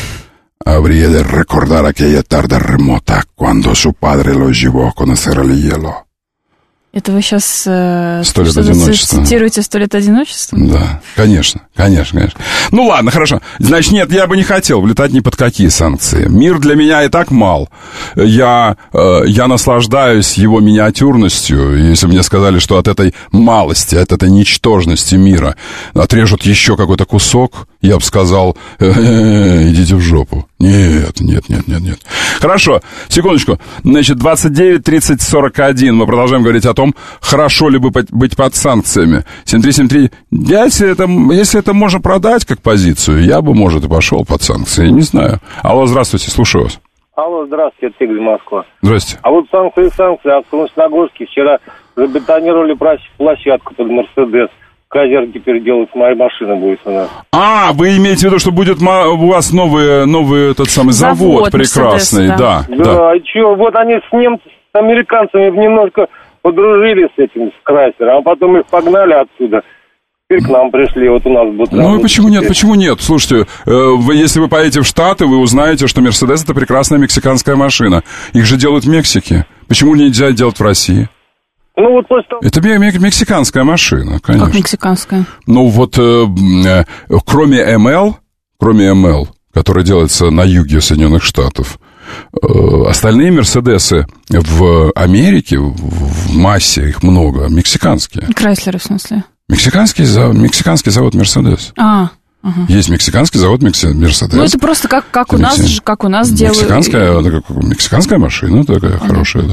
habría de recordar aquella tarde remota cuando su padre lo llevó a conocer el hielo. Это вы сейчас э, «Сто лет одиночества». Цитируете «Сто лет одиночества»? Да, конечно, конечно, конечно. Ну ладно, хорошо. Значит, нет, я бы не хотел влетать ни под какие санкции. Мир для меня и так мал. Я, э, я наслаждаюсь его миниатюрностью. И если мне сказали, что от этой малости, от этой ничтожности мира отрежут еще какой-то кусок, я бы сказал, э-э-э, идите в жопу. Нет, нет, нет, нет, нет. Хорошо, секундочку. Значит, двадцать девять тридцать сорок один. Мы продолжаем говорить о том, хорошо ли быть под санкциями. семь три семь три. Если это, если это можно продать как позицию, я бы, может, и пошел под санкции. Не знаю. Алло, здравствуйте, слушаю вас. Алло, здравствуйте, это Игорь, Москва. Здрасте. А вот санкции, санкции. А в Красногорске вчера забетонировали площадку под Мерседес. Казер теперь делать моя машина будет у нас. А, вы имеете в виду, что будет у вас новый, новый тот самый завод, завод прекрасный, Mercedes, да. Да, да. да. И что, вот они с немцами, с американцами немножко подружились с этим, с Крайслером, а потом их погнали отсюда. Теперь к нам пришли, вот у нас будут... Ну и почему нет, почему нет? Слушайте, э, вы, если вы поедете в Штаты, вы узнаете, что Мерседес — это прекрасная мексиканская машина. Их же делают в Мексике. Почему нельзя делать в России? Ну, вот просто... Это мексиканская машина, конечно. Как мексиканская? Ну, вот э, э, кроме эм эл, кроме эм эл, который делается на юге Соединенных Штатов, э, остальные Мерседесы в Америке, в, в массе их много, мексиканские. Крайслеры, в смысле? Мексиканский, мексиканский завод Мерседес. А, Ага. Есть мексиканский завод Мерседес. Ну, это просто как, как, у, нас, как у нас делают. Мексиканская, мексиканская машина такая ага. хорошая,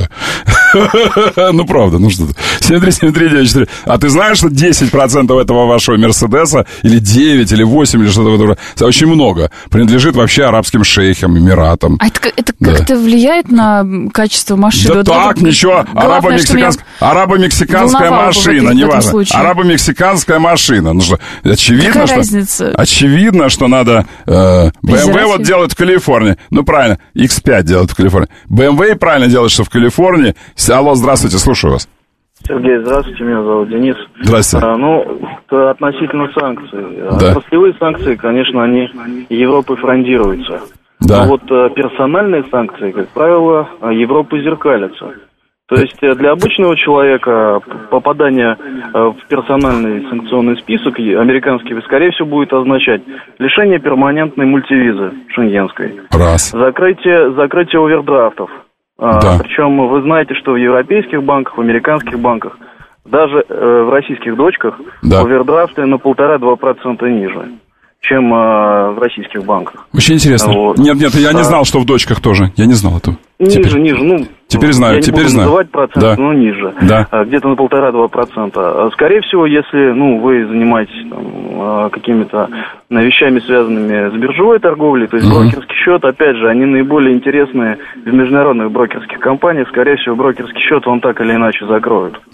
да. Ну, правда, ну что-то. семь три семь три девять четыре. А ты знаешь, что десять процентов этого вашего Мерседеса, или девять, или восемь, или что-то в этом, очень много, принадлежит вообще арабским шейхам, эмиратам. А это, это да. как-то влияет на качество машины? Да вот так, это, ничего. Арабо-мексиканская, арабо-мексиканская машина, неважно. Арабо-мексиканская машина. Ну что, очевидно, какая что... разница? Очевидно, что надо э, бэ эм вэ вот делать в Калифорнии. Ну, правильно, икс пять делать в Калифорнии. бэ эм вэ правильно делать, что в Калифорнии. Алло, здравствуйте, слушаю вас. Сергей, здравствуйте, меня зовут Денис. Здравствуйте. А, ну, относительно санкций. Да. Отраслевые санкции, конечно, они Европой фрондируются. Да. Но вот персональные санкции, как правило, Европы зеркалятся. То есть для обычного человека попадание в персональный санкционный список американский, скорее всего, будет означать лишение перманентной мультивизы шенгенской. Раз. Закрытие, закрытие овердрафтов. Да. А, причем вы знаете, что в европейских банках, в американских банках, даже э, в российских дочках да. овердрафты на полтора-два процента ниже, чем э, в российских банках. Очень интересно. Вот. Нет, нет, я не знал, что в дочках тоже. Я не знал этого. Ниже, теперь, ниже, ну... Теперь знаю, я теперь не буду знаю. называть процент, да. но ниже. Да. Где-то на полтора-два процента. Скорее всего, если ну, вы занимаетесь там, какими-то вещами, связанными с биржевой торговлей, то есть угу. брокерский счет, опять же, они наиболее интересные в международных брокерских компаниях. Скорее всего, брокерский счет вам так или иначе закроют. Угу.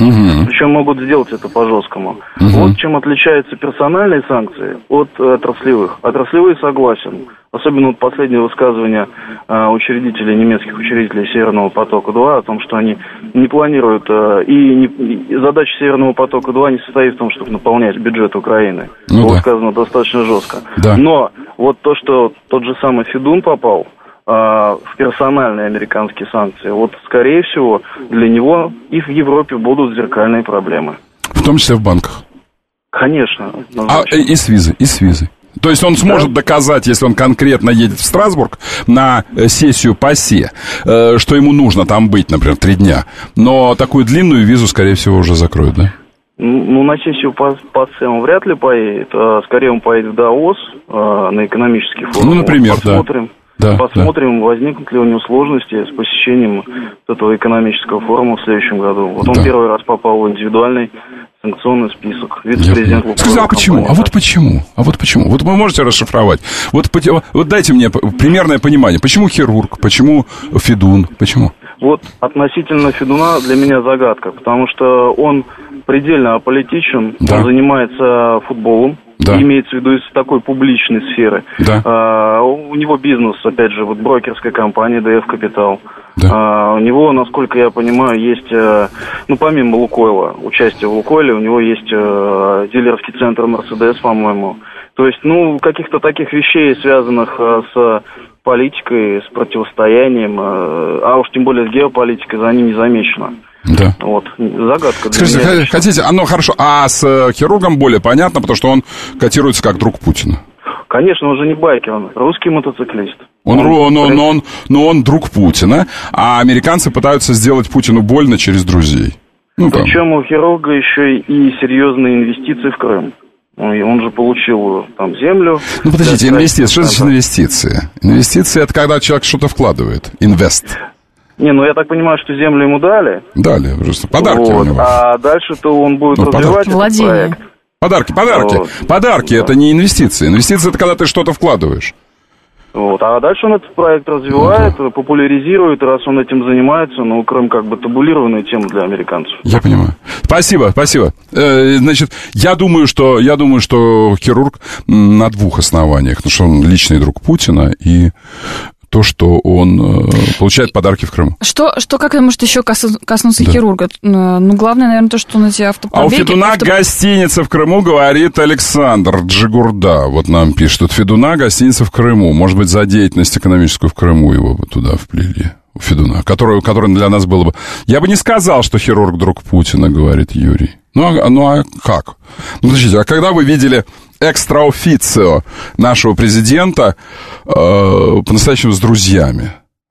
Угу. Причем могут сделать это по-жесткому. Угу. Вот чем отличаются персональные санкции от отраслевых. Отраслевые согласен. Особенно вот последнее высказывание э, учредителей, немецких учредителей Северного потока-два о том, что они не планируют, э, и, не, и задача Северного потока-два не состоит в том, чтобы наполнять бюджет Украины. Ну, было да. сказано достаточно жестко. Да. Но вот то, что тот же самый Федун попал э, в персональные американские санкции, вот, скорее всего, для него и в Европе будут зеркальные проблемы. В том числе в банках. Конечно. А, и с визой, и с визой. То есть он сможет да. доказать, если он конкретно едет в Страсбург на сессию ПАСЕ, что ему нужно там быть, например, три дня. Но такую длинную визу, скорее всего, уже закроют, да? Ну, на сессию ПАСЕ он вряд ли поедет. Скорее он поедет в Даос на экономический форум. Ну, например, Посмотрим. да. Посмотрим, да. возникнут ли у него сложности с посещением этого экономического форума в следующем году. Вот он да. первый раз попал в индивидуальный санкционный список. Вице-президент Лукойл. Скажите, а почему? А вот почему? А вот почему? Вот вы можете расшифровать? Вот, вот дайте мне примерное понимание. Почему хирург? Почему Федун? Почему? Вот относительно Федуна для меня загадка, потому что он предельно аполитичен, да. он занимается футболом. Да. Имеется в виду из такой публичной сферы. Да. А, у него бизнес, опять же, вот брокерская компания ди эф Capital. Да. А, у него, насколько я понимаю, есть, ну, помимо Лукойла, участие в Лукойле, у него есть а, дилерский центр Мерседес, по-моему. То есть, ну, каких-то таких вещей, связанных а, с политикой, с противостоянием, а, а уж тем более с геополитикой, за ним не замечено. Да. Вот, загадка для Скажите, меня. хотите, а, ну хорошо, а с э, хирургом более понятно, потому что он котируется как друг Путина. Конечно, он же не байкер, он русский мотоциклист. Он, он, он, он, он, но он друг Путина, а американцы пытаются сделать Путину больно через друзей. Ну, причем у хирурга еще и серьезные инвестиции в Крым. И он же получил там землю. Ну, подождите, инвестиции, что значит инвестиции? Инвестиции — это когда человек что-то вкладывает, инвест. Не, ну я так понимаю, что землю ему дали. Дали, просто подарки вот, у него. А дальше-то он будет ну, развивать этот проект. Подарки, подарки. Вот. Подарки, да. Это не инвестиции. Инвестиции — это когда ты что-то вкладываешь. Вот, а дальше он этот проект развивает, uh-huh. популяризирует, и раз он этим занимается, ну, Крым как бы табулированная тема для американцев. Я понимаю. Спасибо, спасибо. Э, значит, я думаю, что, я думаю, что хирург на двух основаниях. Потому что он личный друг Путина и то, что он э, получает подарки в Крыму. Что, что как это может еще коснуться да. хирурга? Ну, главное, наверное, то, что он эти автопробеги... А у Федуна авто... гостиница в Крыму, говорит Александр Джигурда. Вот нам пишут, Федуна гостиница в Крыму. Может быть, за деятельность экономическую в Крыму его туда вплели. У Федуна, который, который для нас было бы... Я бы не сказал, что хирург друг Путина, говорит Юрий. Ну, а, ну, а как? Ну, подождите, а когда вы видели экстраофицио нашего президента э, по-настоящему с друзьями?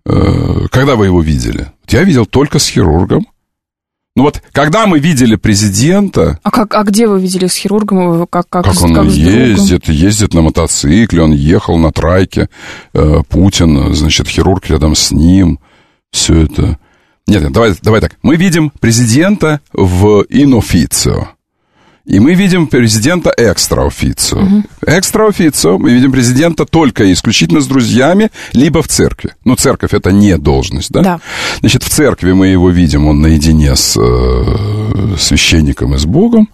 Э, когда вы его видели? Я видел только с хирургом. Ну вот, когда мы видели президента... А, как, а где вы видели с хирургом? Как, как, как с, он как ездит, ездит на мотоцикле, он ехал на трайке, э, Путин, значит, хирург рядом с ним, все это... Нет, нет, давай, давай так. Мы видим президента в инофицио. И мы видим президента экстраофицио. Uh-huh. Экстраофицио мы видим президента только и исключительно с друзьями, либо в церкви. Ну, церковь — это не должность, да? Да. Значит, в церкви мы его видим, он наедине с э, священником и с Богом.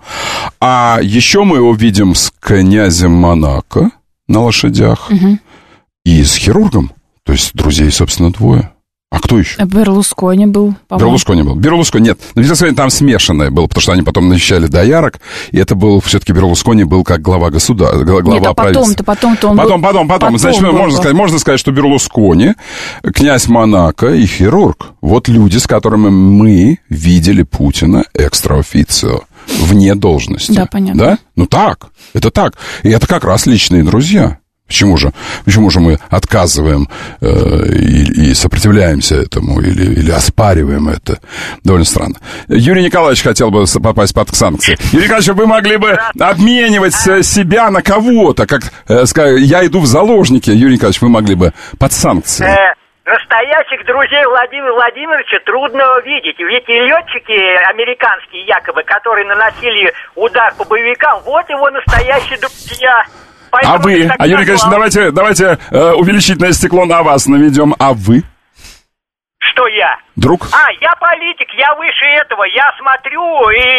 А еще мы его видим с князем Монако на лошадях. Uh-huh. И с хирургом. То есть друзей, собственно, двое. А кто еще? Берлускони был, по-моему. Берлускони был. Берлускони, нет. Но Берлускони там смешанное было, потому что они потом навещали доярок, и это был, все-таки Берлускони был как глава государства, глава нет, а правительства. потом-то, потом-то он потом, был... Потом, потом, потом. Значит, был, можно, был. Сказать, можно сказать, что Берлускони, князь Монако и хирург. Вот люди, с которыми мы видели Путина экстраофицио, вне должности. Да, понятно. Да? Ну так, это так. И это как раз личные друзья. Почему же, почему же мы отказываем э, и, и сопротивляемся этому, или, или оспариваем это? Довольно странно. Юрий Николаевич хотел бы попасть под санкции. Юрий Николаевич, вы могли бы обменивать себя на кого-то, как э, я иду в заложники. Юрий Николаевич, вы могли бы под санкции. Настоящих друзей Владимира Владимировича трудно видеть. Ведь и летчики американские, якобы, которые наносили удар по боевикам, вот его настоящие друзья. Поэтому а вы? А, Юрий Николаевич, давайте, давайте э, увеличительное стекло на вас наведем. А вы? Что я? Друг? А, я политик, я выше этого. Я смотрю и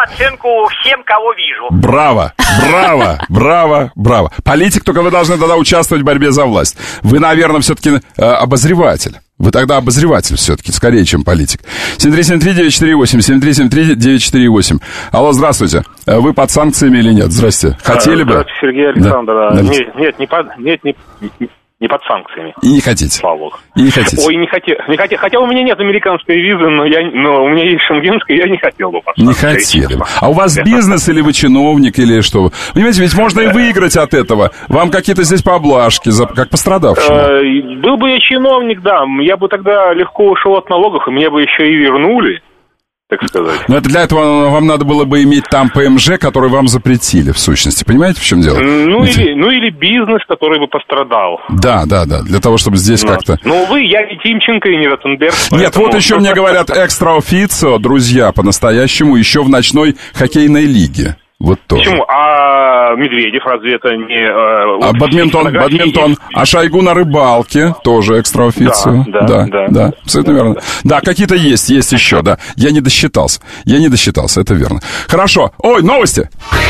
оценку всем, кого вижу. Браво, браво, браво, браво. Политик, только вы должны тогда участвовать в борьбе за власть. Вы, наверное, все-таки э, обозреватель. Вы тогда обозреватель все-таки, скорее, чем политик. семь три семь три девять четыре восемь, семь три семь три девять четыре восемь. Алло, здравствуйте. Вы под санкциями или нет? Здрасте. Хотели бы? Здравствуйте, Сергей Александр. Да. Да. Нет, нет, не под, нет, не, не под санкциями. И не хотите? Слава Богу. И не хотите? Ой, не хотел. Не хотел. Хотя у меня нет американской визы, но, я, но у меня есть шенгенская, я не хотел бы под Не санкции. хотели бы. А у вас бизнес или вы чиновник, или что? Понимаете, ведь можно и выиграть от этого. Вам какие-то здесь поблажки, за, как пострадавшему. Э, был бы я чиновник, да, я бы тогда легко ушел от налогов, и мне бы еще и вернули, так сказать. Но это для этого вам надо было бы иметь там ПМЖ, который вам запретили, в сущности. Понимаете, в чем дело? Ну, Ведь... или, ну или бизнес, который бы пострадал. Да, да, да, для того, чтобы здесь Но. как-то... Ну, вы, я не Тимченко и не Ротенберг. Нет, поэтому... вот еще мне говорят экстра-официо, друзья, по-настоящему, еще в ночной хоккейной лиге. Вот тоже. Почему? А Медведев, разве это не... Э, а бадминтон, бадминтон, есть? А Шойгу на рыбалке, тоже экстра-официо. Да, да, да, да, да, абсолютно да, верно. Да, да какие-то есть, есть еще, да. Я не досчитался, я не досчитался, это верно. Хорошо. Ой, новости!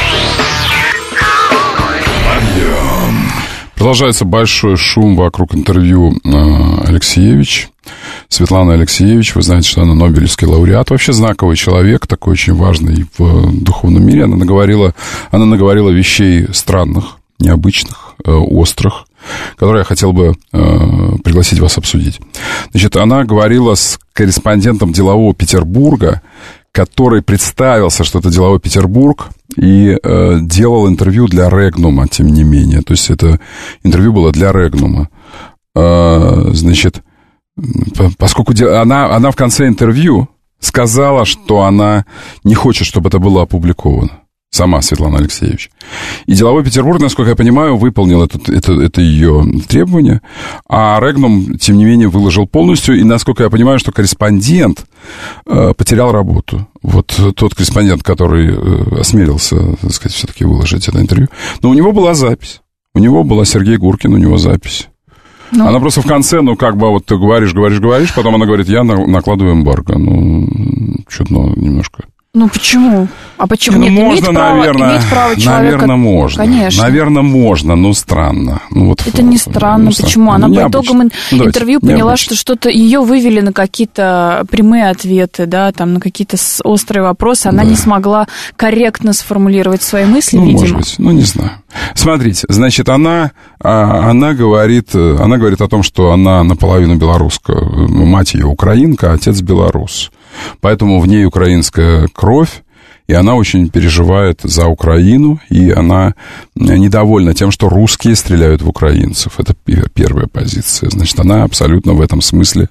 Продолжается большой шум вокруг интервью э, Алексеевич. Светлана Алексеевич, вы знаете, что она нобелевский лауреат, вообще знаковый человек, такой очень важный в духовном мире. Она наговорила, она наговорила вещей странных, необычных, э, острых, которые я хотел бы э, пригласить вас обсудить. Значит, она говорила с корреспондентом «Делового Петербурга», который представился, что это «Деловой Петербург», и э, делал интервью для Регнума, тем не менее. То есть это интервью было для Регнума. Э, значит, поскольку она, она в конце интервью сказала, что она не хочет, чтобы это было опубликовано. Сама Светлана Алексеевич. И «Деловой Петербург», насколько я понимаю, выполнил это, это, это ее требование, а Регнум, тем не менее, выложил полностью, и, насколько я понимаю, что корреспондент э, потерял работу. Вот тот корреспондент, который э, осмелился, так сказать, все-таки выложить это интервью. Но у него была запись. У него была Сергей Гуркин, у него запись. Ну. Она просто в конце, ну, как бы, вот ты говоришь, говоришь, говоришь, потом она говорит, я накладываю эмбарго. Ну, что-то ну, немножко... Ну, почему? А почему? Ну, Нет, можно, имеет право, наверное, имеет право человека... наверное, можно. Конечно. Наверное, можно, но странно. Ну, вот, это не странно. Ну, почему? Она ну, по итогам ну, интервью давайте, поняла, необычно. что что-то ее вывели на какие-то прямые ответы, да, там, на какие-то острые вопросы. Она да. не смогла корректно сформулировать свои мысли, ну, видимо. Может быть, ну, не знаю. Смотрите, значит, она, она, говорит, она говорит о том, что она наполовину белоруска, мать ее украинка, а отец белорус. Поэтому в ней украинская кровь. И она очень переживает за Украину, и она недовольна тем, что русские стреляют в украинцев. Это первая позиция. Значит, она абсолютно в этом смысле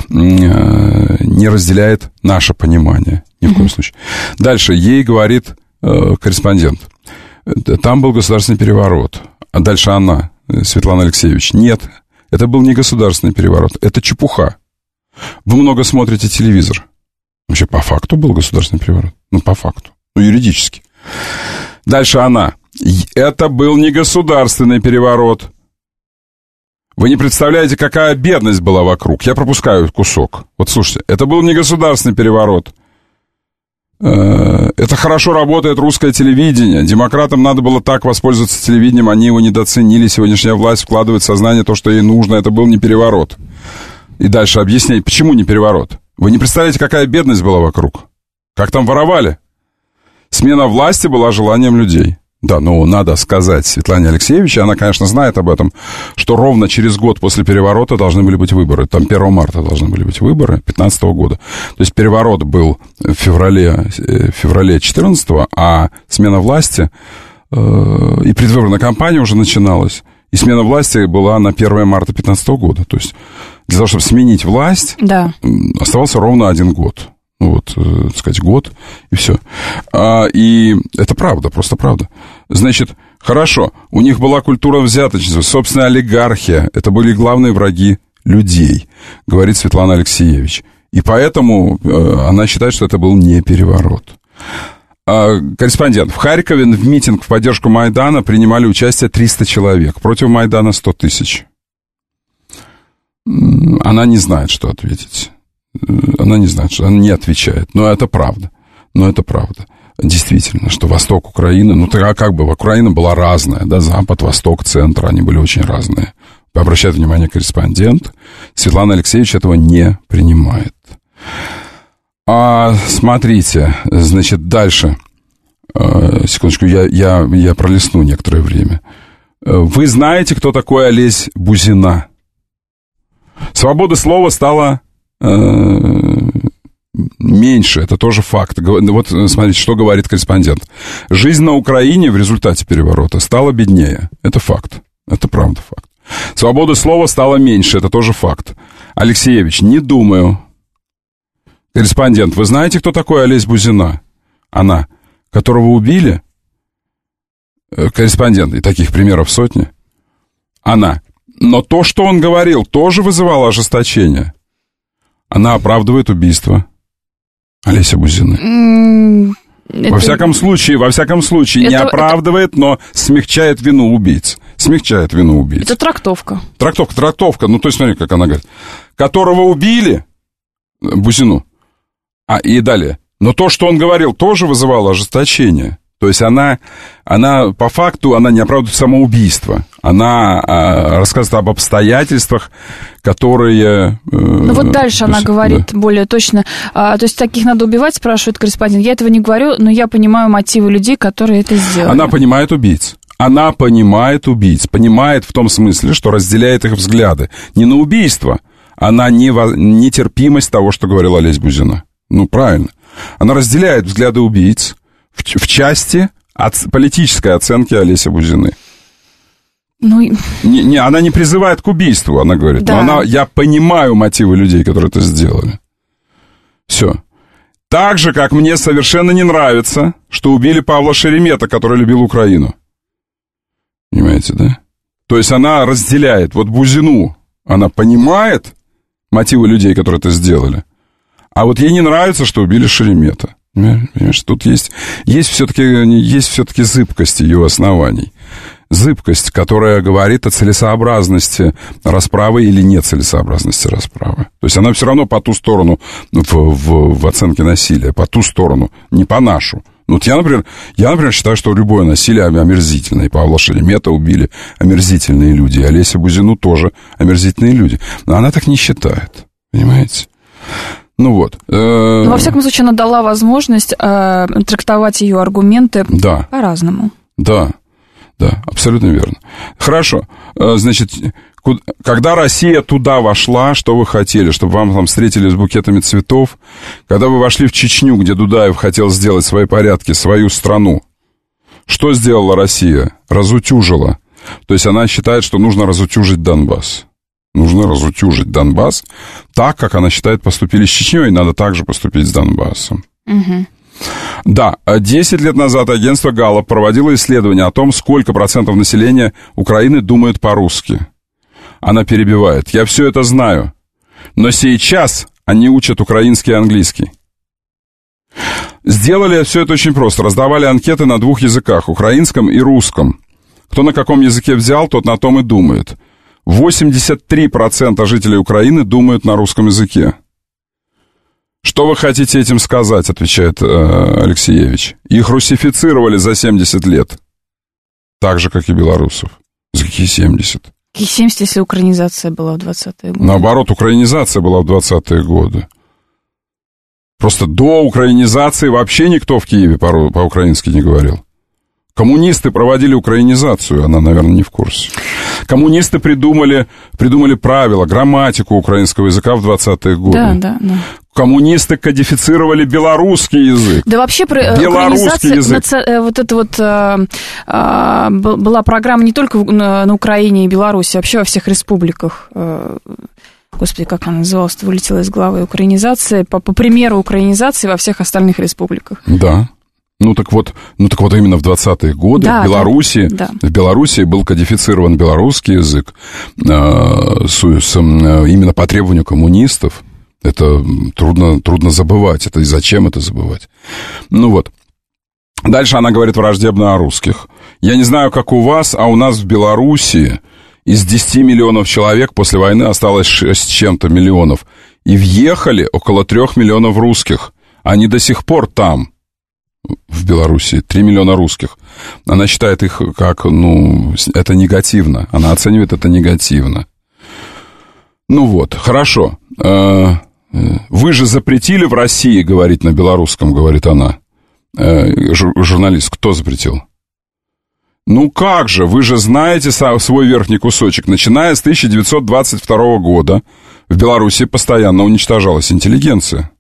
не разделяет наше понимание. Ни в коем случае. Дальше ей говорит корреспондент. Там был государственный переворот. А дальше она, Светлана Алексеевич. Нет, это был не государственный переворот. Это чепуха. Вы много смотрите телевизор. Вообще, по факту был государственный переворот. Ну, по факту. Ну, юридически. Дальше она. Это был не государственный переворот. Вы не представляете, какая бедность была вокруг. Я пропускаю кусок. Вот слушайте. Это был не государственный переворот. Это хорошо работает русское телевидение. Демократам надо было так воспользоваться телевидением. Они его недооценили. Сегодняшняя власть вкладывает в сознание то, что ей нужно. Это был не переворот. И дальше объяснять, почему не переворот. Вы не представляете, какая бедность была вокруг. Как там воровали. Смена власти была желанием людей. Да, ну, надо сказать Светлане Алексеевиче, она, конечно, знает об этом, что ровно через год после переворота должны были быть выборы. Там первого марта должны были быть выборы пятнадцатого года. То есть переворот был в феврале, в феврале четырнадцатого, а смена власти э, и предвыборная кампания уже начиналась. И смена власти была на первого марта пятнадцатого года. То есть для того, чтобы сменить власть, да. оставался ровно один год. Ну, вот, так сказать, год, и все. А, и это правда, просто правда. Значит, хорошо, у них была культура взяточничества, собственная олигархия. Это были главные враги людей, говорит Светлана Алексеевич. И поэтому э, она считает, что это был не переворот. А, корреспондент. В Харькове в митинг в поддержку Майдана принимали участие триста человек. Против Майдана сто тысяч. Она не знает, что ответить. Она не знает, что она не отвечает. Но это правда. Но это правда. действительно, что восток Украины, ну, так, как бы Украина была разная, да, запад, восток, центр, они были очень разные. Обращает внимание корреспондент, Светлана Алексеевич этого не принимает. А, смотрите, значит, дальше, а, секундочку, я, я, я пролистну некоторое время. Вы знаете, кто такой Олесь Бузина? Свобода слова стала э, меньше, это тоже факт. Вот смотрите, что говорит корреспондент. Жизнь на Украине в результате переворота стала беднее. Это факт, это правда факт. Свобода слова стала меньше, это тоже факт. Алексеевич, не думаю. Корреспондент, вы знаете, кто такой Олесь Бузина? Она, которого убили? Корреспондент, и таких примеров сотни. Она. Но то, что он говорил, тоже вызывало ожесточение. Она оправдывает убийство Олеся Бузины. Mm, это... Во всяком случае, во всяком случае, это, не оправдывает, это... но смягчает вину убийц. Смягчает вину убийц. Это трактовка. Трактовка, трактовка. Ну, то есть, смотри, как она говорит. Которого убили, Бузину, а и далее. Но то, что он говорил, тоже вызывало ожесточение. То есть она, она по факту, она не оправдывает самоубийство. Она а, рассказывает об обстоятельствах, которые... Э, ну вот дальше она есть, говорит да. более точно. А, то есть таких надо убивать, спрашивает корреспондент. Я этого не говорю, но я понимаю мотивы людей, которые это сделали. Она понимает убийц. Она понимает убийц. Понимает в том смысле, что разделяет их взгляды. Не на убийство, а на нетерпимость того, что говорила Олесь Бузина. Ну, правильно. Она разделяет взгляды убийц в, в части от, политической оценки Олеся Бузины. Ну... Не, не, она не призывает к убийству, она говорит. Да. Но она, я понимаю мотивы людей, которые это сделали. Все. Так же, как мне совершенно не нравится, что убили Павла Шеремета, который любил Украину. Понимаете, да? То есть она разделяет. Вот Бузину, она понимает мотивы людей, которые это сделали. А вот ей не нравится, что убили Шеремета. Понимаешь, тут есть, есть все-таки, есть все-таки зыбкость ее оснований. Зыбкость, которая говорит о целесообразности расправы или нецелесообразности расправы. То есть она все равно по ту сторону в, в, в оценке насилия, по ту сторону, не по нашу. Ну, вот я, например, я, например, считаю, что любое насилие омерзительное. И Павла Шеремета убили омерзительные люди, и Олеся Бузину тоже омерзительные люди. Но она так не считает, понимаете? Ну вот. Э... Но, во всяком случае, она дала возможность э, трактовать ее аргументы да. по-разному. Да, да, абсолютно верно. Хорошо, э, значит, куда, когда Россия туда вошла, что вы хотели? Чтобы вам там встретили с букетами цветов? Когда вы вошли в Чечню, где Дудаев хотел сделать свои порядки, свою страну, что сделала Россия? Разутюжила. То есть она считает, что нужно разутюжить Донбасс. Нужно разутюжить Донбасс так, как она считает, поступили с Чечней, и надо также поступить с Донбассом. Угу. Да, десять лет назад агентство Галлап проводило исследование о том, сколько процентов населения Украины думает по-русски. Она перебивает. Я все это знаю, но сейчас они учат украинский и английский. Сделали все это очень просто. Раздавали анкеты на двух языках, украинском и русском. Кто на каком языке взял, тот на том и думает. восемьдесят три процента жителей Украины думают на русском языке. Что вы хотите этим сказать, отвечает э, Алексеевич. Их русифицировали за семьдесят лет. Так же, как и белорусов. За какие семьдесят? Какие семьдесят, если украинизация была в двадцатые годы? Наоборот, украинизация была в двадцатые годы. Просто до украинизации вообще никто в Киеве по- по-украински не говорил. Коммунисты проводили украинизацию, она, наверное, не в курсе. Коммунисты придумали, придумали правила, грамматику украинского языка в двадцатые годы. Да, да, да. Коммунисты кодифицировали белорусский язык. Да вообще про белорусский язык. Наци... Вот это вот а, а, была программа не только на, на Украине и Беларуси, вообще во всех республиках. Господи, как она называлась, вылетела из головы. Украинизация, по, по примеру украинизации во всех остальных республиках. Да. Ну так вот, ну так вот именно в двадцатые годы да, в Беларуси, да. в Беларуси был кодифицирован белорусский язык э, с, с, э, именно по требованию коммунистов. Это трудно, трудно забывать. Это и зачем это забывать? Ну вот. Дальше она говорит враждебно о русских. Я не знаю, как у вас, а у нас в Беларуси из десяти миллионов человек после войны осталось шесть с чем-то миллионов. И въехали около трех миллионов русских. Они до сих пор там. В, Беларуси, три миллиона русских. Она считает их как, ну, это негативно. Она оценивает это негативно. Ну вот, хорошо. Вы же запретили в России говорить на белорусском, говорит она. Журналист, кто запретил? Ну как же, вы же знаете свой верхний кусочек. Начиная с тысяча девятьсот двадцать второго года в Беларуси постоянно уничтожалась интеллигенция.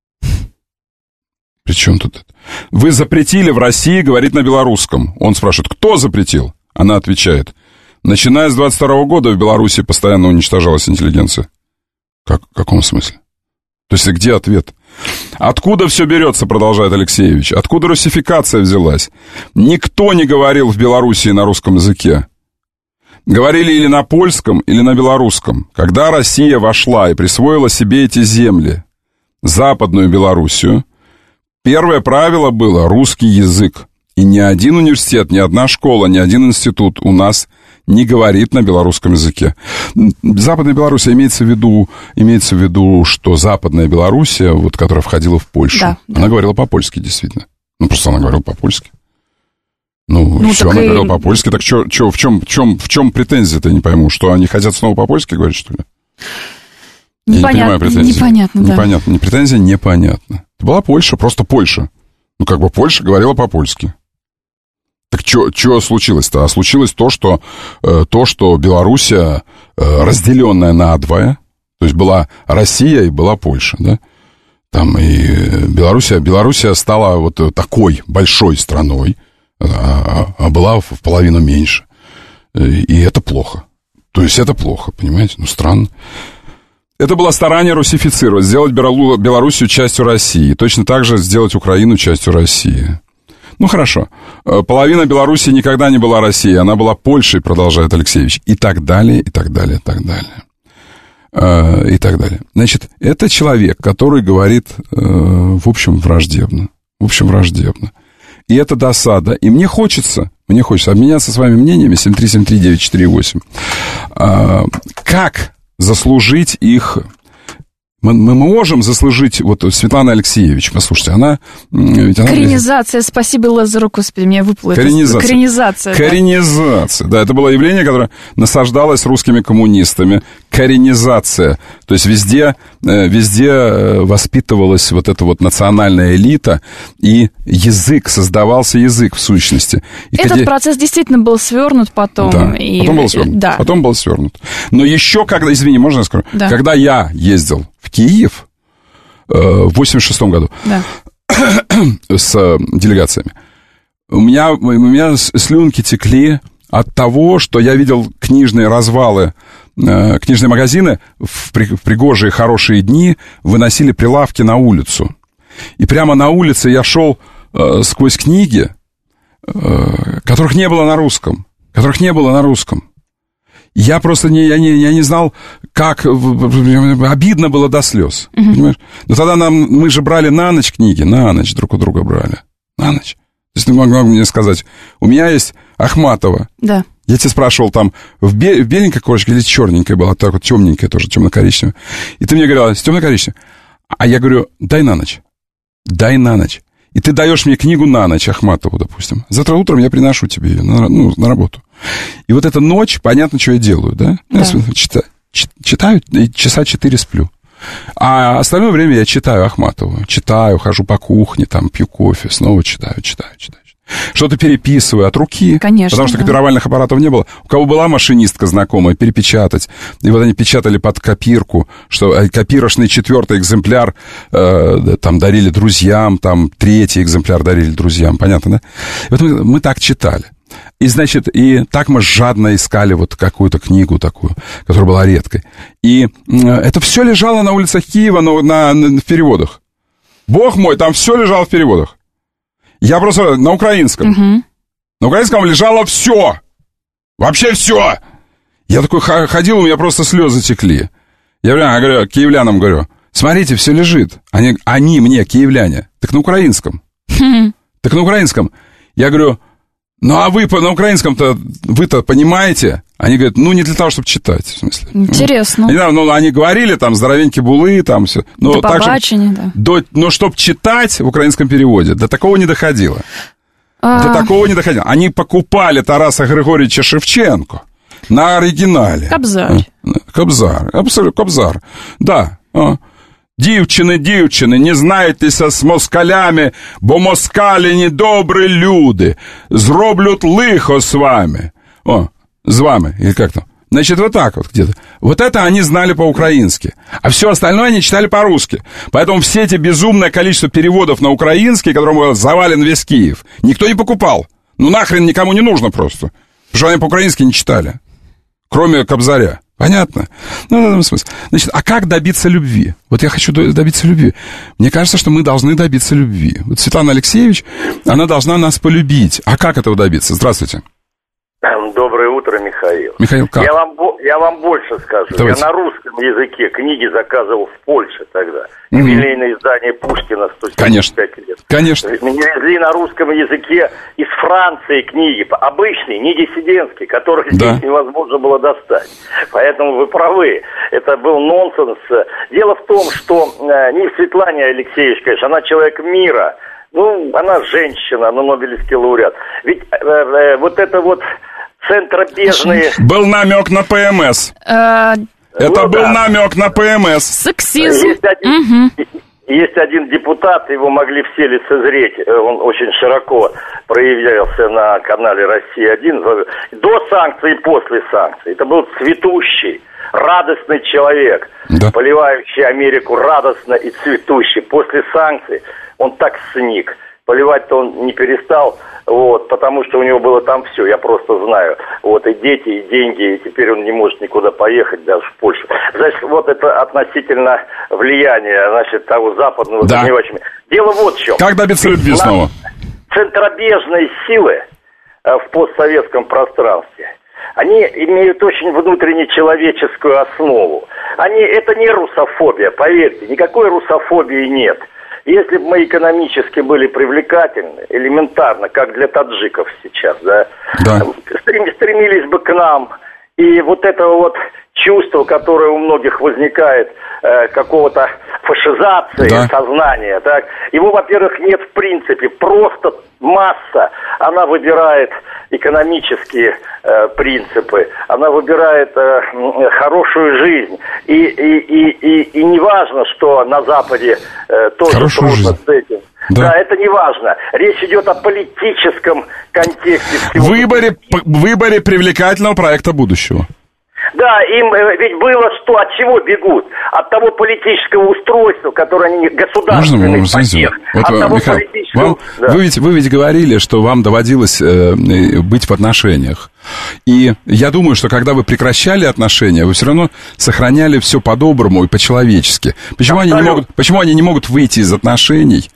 При чем тут это? Вы запретили в России говорить на белорусском. Он спрашивает, кто запретил? Она отвечает, начиная с двадцать второго года в Беларуси постоянно уничтожалась интеллигенция. Как, в каком смысле? То есть где ответ? Откуда все берется, продолжает Алексеевич? Откуда русификация взялась? Никто не говорил в Белоруссии на русском языке. Говорили или на польском, или на белорусском. Когда Россия вошла и присвоила себе эти земли, Западную Белоруссию, первое правило было русский язык. И ни один университет, ни одна школа, ни один институт у нас не говорит на белорусском языке. Западная Белоруссия имеется в виду, имеется в виду, что Западная Белоруссия, вот, которая входила в Польшу, да, она да. говорила по-польски, действительно. Ну, просто она говорила по-польски. Ну, ну все, она и... говорила по-польски. Так что, что, в чем, в чем, в чем претензия-то, я не пойму? Что они хотят снова по-польски говорить, что ли? Непонятно, я не понимаю претензии. Непонятно, да. Непонятно, не претензия, непонятно. Это была Польша, просто Польша. Ну, как бы Польша говорила по-польски. Так что случилось-то? А случилось то, что, э, то, что Белоруссия, э, разделенная на двое, то есть была Россия и была Польша, да? Там и Белоруссия, Белоруссия стала вот такой большой страной, а, а была в половину меньше. И это плохо. То есть это плохо, понимаете? Ну, странно. Это было старание русифицировать, сделать Белоруссию частью России, точно так же сделать Украину частью России. Ну, хорошо. Половина Белоруссии никогда не была Россией, она была Польшей, продолжает Алексеевич. И так далее, и так далее, и так далее. И так далее. Значит, это человек, который говорит, в общем, враждебно. В общем, враждебно. И это досада. И мне хочется, мне хочется обменяться с вами мнениями. семь три семь три девять четыре восемь. Как заслужить их... Мы, мы можем заслужить... Вот Светлана Алексеевич, послушайте, она... Ведь она коренизация, спасибо Лазару, господи, меня выпало. Коренизация. Коренизация. Коренизация, да. да. Это было явление, которое насаждалось русскими коммунистами. Коренизация. То есть везде, везде воспитывалась вот эта вот национальная элита, и язык, создавался язык в сущности. И Этот когда... процесс действительно был свернут потом. Да, и... потом был свернут. Да. Потом был свернут. Но еще когда, извини, можно я скажу? Да. Когда я ездил в Киев э, в восемьдесят шестом году да. с э, делегациями, у меня, у меня слюнки текли от того, что я видел книжные развалы, э, книжные магазины в, при, в пригожие хорошие дни выносили прилавки на улицу. И прямо на улице я шел э, сквозь книги, э, которых не было на русском, которых не было на русском. Я просто не, я не, я не знал, как... Обидно было до слез, uh-huh. понимаешь? Но тогда нам, мы же брали на ночь книги, на ночь друг у друга брали. На ночь. То есть ты мог, мог мне сказать, у меня есть Ахматова. Да. Я тебя спрашивал, там, в, бе- в беленькой корочке или черненькая была, так вот темненькая тоже, темно-коричневая. И ты мне говорила, темно-коричневая. А я говорю, дай на ночь. Дай на ночь. И ты даешь мне книгу на ночь, Ахматову, допустим. Завтра утром я приношу тебе ее на, ну, на работу. И вот эта ночь, понятно, что я делаю, да? да. Я читаю, читаю, и часа четыре сплю. А остальное время я читаю Ахматову. Читаю, хожу по кухне, там, пью кофе, снова читаю, читаю, читаю. Что-то переписываю от руки. Конечно, потому что да. копировальных аппаратов не было. У кого была машинистка знакомая, перепечатать. И вот они печатали под копирку, что копировочный четвертый экземпляр э, там дарили друзьям, там третий экземпляр дарили друзьям. Понятно, да? И вот мы, мы так читали. И, значит, и так мы жадно искали вот какую-то книгу такую, которая была редкой. И это все лежало на улицах Киева на, на, на, в переводах. Бог мой, там все лежало в переводах. Я просто на украинском. Uh-huh. На украинском лежало все. Вообще все. Я такой ходил, у меня просто слезы текли. Я говорю, киевлянам говорю, смотрите, все лежит. Они, они мне, киевляне. Так на украинском. Uh-huh. Так на украинском. Я говорю, ну а вы на украинском-то, вы-то понимаете? Они говорят, ну, не для того, чтобы читать, в смысле. Интересно. Ну, не знаю, ну, они говорили, там, здоровенькие булы, там, все. Но до так, побачення, да. До, но чтобы читать в украинском переводе, до такого не доходило. А... До такого не доходило. Они покупали Тараса Григорьевича Шевченко на оригинале. Кобзарь. Кобзар, абсолютно, Кобзар. Да. Дівчини, дівчини, не знайтеся з москалями, бо москалі недобрі люди, зроблють лихо з вами. О, с вами, или как там. Значит, вот так вот где-то. Вот это они знали по-украински. А все остальное они читали по-русски. Поэтому все эти безумное количество переводов на украинский, которым был завален весь Киев, никто не покупал. Ну, нахрен никому не нужно просто. Потому что они по-украински не читали. Кроме Кобзаря. Понятно? Ну, в этом смысле. Значит, а как добиться любви? Вот я хочу добиться любви. Мне кажется, что мы должны добиться любви. Вот Светлана Алексеевич, она должна нас полюбить. А как этого добиться? Здравствуйте. Доброе утро, Михаил. Михаил, как? Я вам, я вам больше скажу. Давайте. Я на русском языке книги заказывал в Польше тогда. Mm-hmm. Юбилейное издание Пушкина сто семьдесят пять лет. Конечно. Меня везли на русском языке из Франции книги, обычные, не диссидентские, которых да. здесь невозможно было достать. Поэтому вы правы. Это был нонсенс. Дело в том, что не Светлане Алексеевич, конечно, она человек мира. Ну, она женщина, она нобелевский лауреат. Ведь э, э, вот это вот центробежные... Был намек на ПМС. Э, это ну, был да. намек на ПМС. Сексизм. Есть один, угу. есть один депутат, его могли все лицезреть. Он очень широко проявлялся на канале Россия один. До санкций и после санкций. Это был цветущий, радостный человек, да. поливающий Америку радостно и цветущий. После санкций он так сник. Поливать-то он не перестал, вот, потому что у него было там все, я просто знаю. Вот, и дети, и деньги, и теперь он не может никуда поехать, даже в Польшу. Значит, вот это относительно влияния, значит, того западного, да. дальневосточного. Дело вот в чем. Как добиться любви снова? Центробежные силы в постсоветском пространстве, они имеют очень внутренне человеческую основу. Они, это не русофобия, поверьте, никакой русофобии нет. Если бы мы экономически были привлекательны, элементарно, как для таджиков сейчас, да, да. стремились бы к нам, и вот это вот чувство, которое у многих возникает, э, какого-то фашизации да. сознания, так, его, во-первых, нет в принципе, просто масса, она выбирает экономические э, принципы, она выбирает э, хорошую жизнь, и, и, и, и, и не важно, что на Западе э, тоже хорошую трудно жизнь. с этим. Да. да, это не важно. Речь идет о политическом контексте всего. Выборе, выборе привлекательного проекта будущего. Да, им ведь было что, от чего бегут? От того политического устройства, которое они государственный пакет. Вот, от того Михаил, политического... вам, да. вы, ведь, вы ведь говорили, что вам доводилось э, быть в отношениях. И я думаю, что когда вы прекращали отношения, вы все равно сохраняли все по-доброму и по-человечески. Почему, они не, могут, почему они не могут выйти из отношений,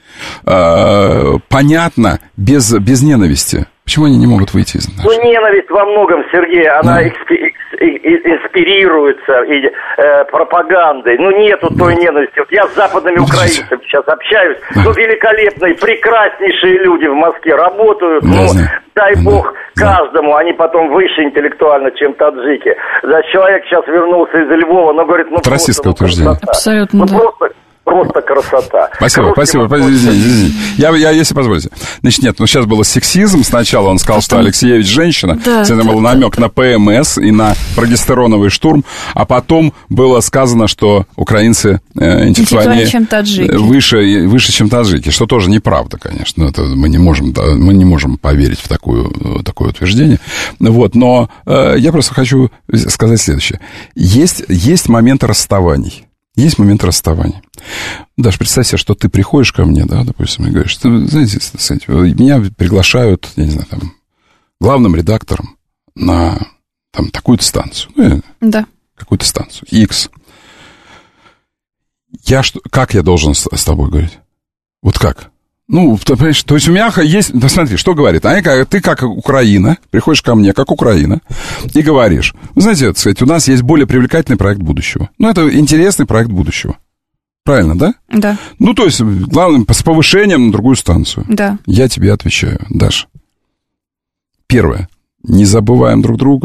э, понятно, без, без ненависти? Почему они не могут выйти из отношений? Ну, ненависть во многом, Сергей, она экспи- инспирируется и, э, пропагандой. Ну, нету той ненависти. Вот я с западными украинцами сейчас общаюсь. Да. Ну, великолепные, прекраснейшие люди в Москве работают. Да, ну, дай бог да. каждому. Они потом выше интеллектуально, чем таджики. Да, человек сейчас вернулся из Львова, но говорит, ну, это расистское утверждение. Абсолютно, ну, да. просто... Просто красота. Спасибо, спасибо. Извините, извините. Я, я, если позволите. Значит, нет, ну сейчас был сексизм. Сначала он сказал, что Алексеевич женщина. Да, это был намек на ПМС и на прогестероновый штурм. А потом было сказано, что украинцы э, интеллектуальнее, чем таджики. Выше, выше, чем таджики. Что тоже неправда, конечно. Это мы не можем, мы не можем поверить в такую, такое утверждение. Вот, но э, я просто хочу сказать следующее. Есть, есть момент расставаний. Есть момент расставания. Даже представь себе, что ты приходишь ко мне, да, допустим, и говоришь, знаете, знаете, меня приглашают, я не знаю, там, главным редактором на там, такую-то станцию. Ну, да. Какую-то станцию. X. Я что, как я должен с, с тобой говорить? Вот как? Ну, ты понимаешь, то есть у меня есть... Да смотри, что говорит. А я, ты как Украина, приходишь ко мне как Украина и говоришь, вы знаете, так сказать, у нас есть более привлекательный проект будущего. Ну, это интересный проект будущего. Правильно, да? Да. Ну, то есть, главное, с повышением на другую станцию. Да. Я тебе отвечаю, Даша. Первое. Не забываем друг друга.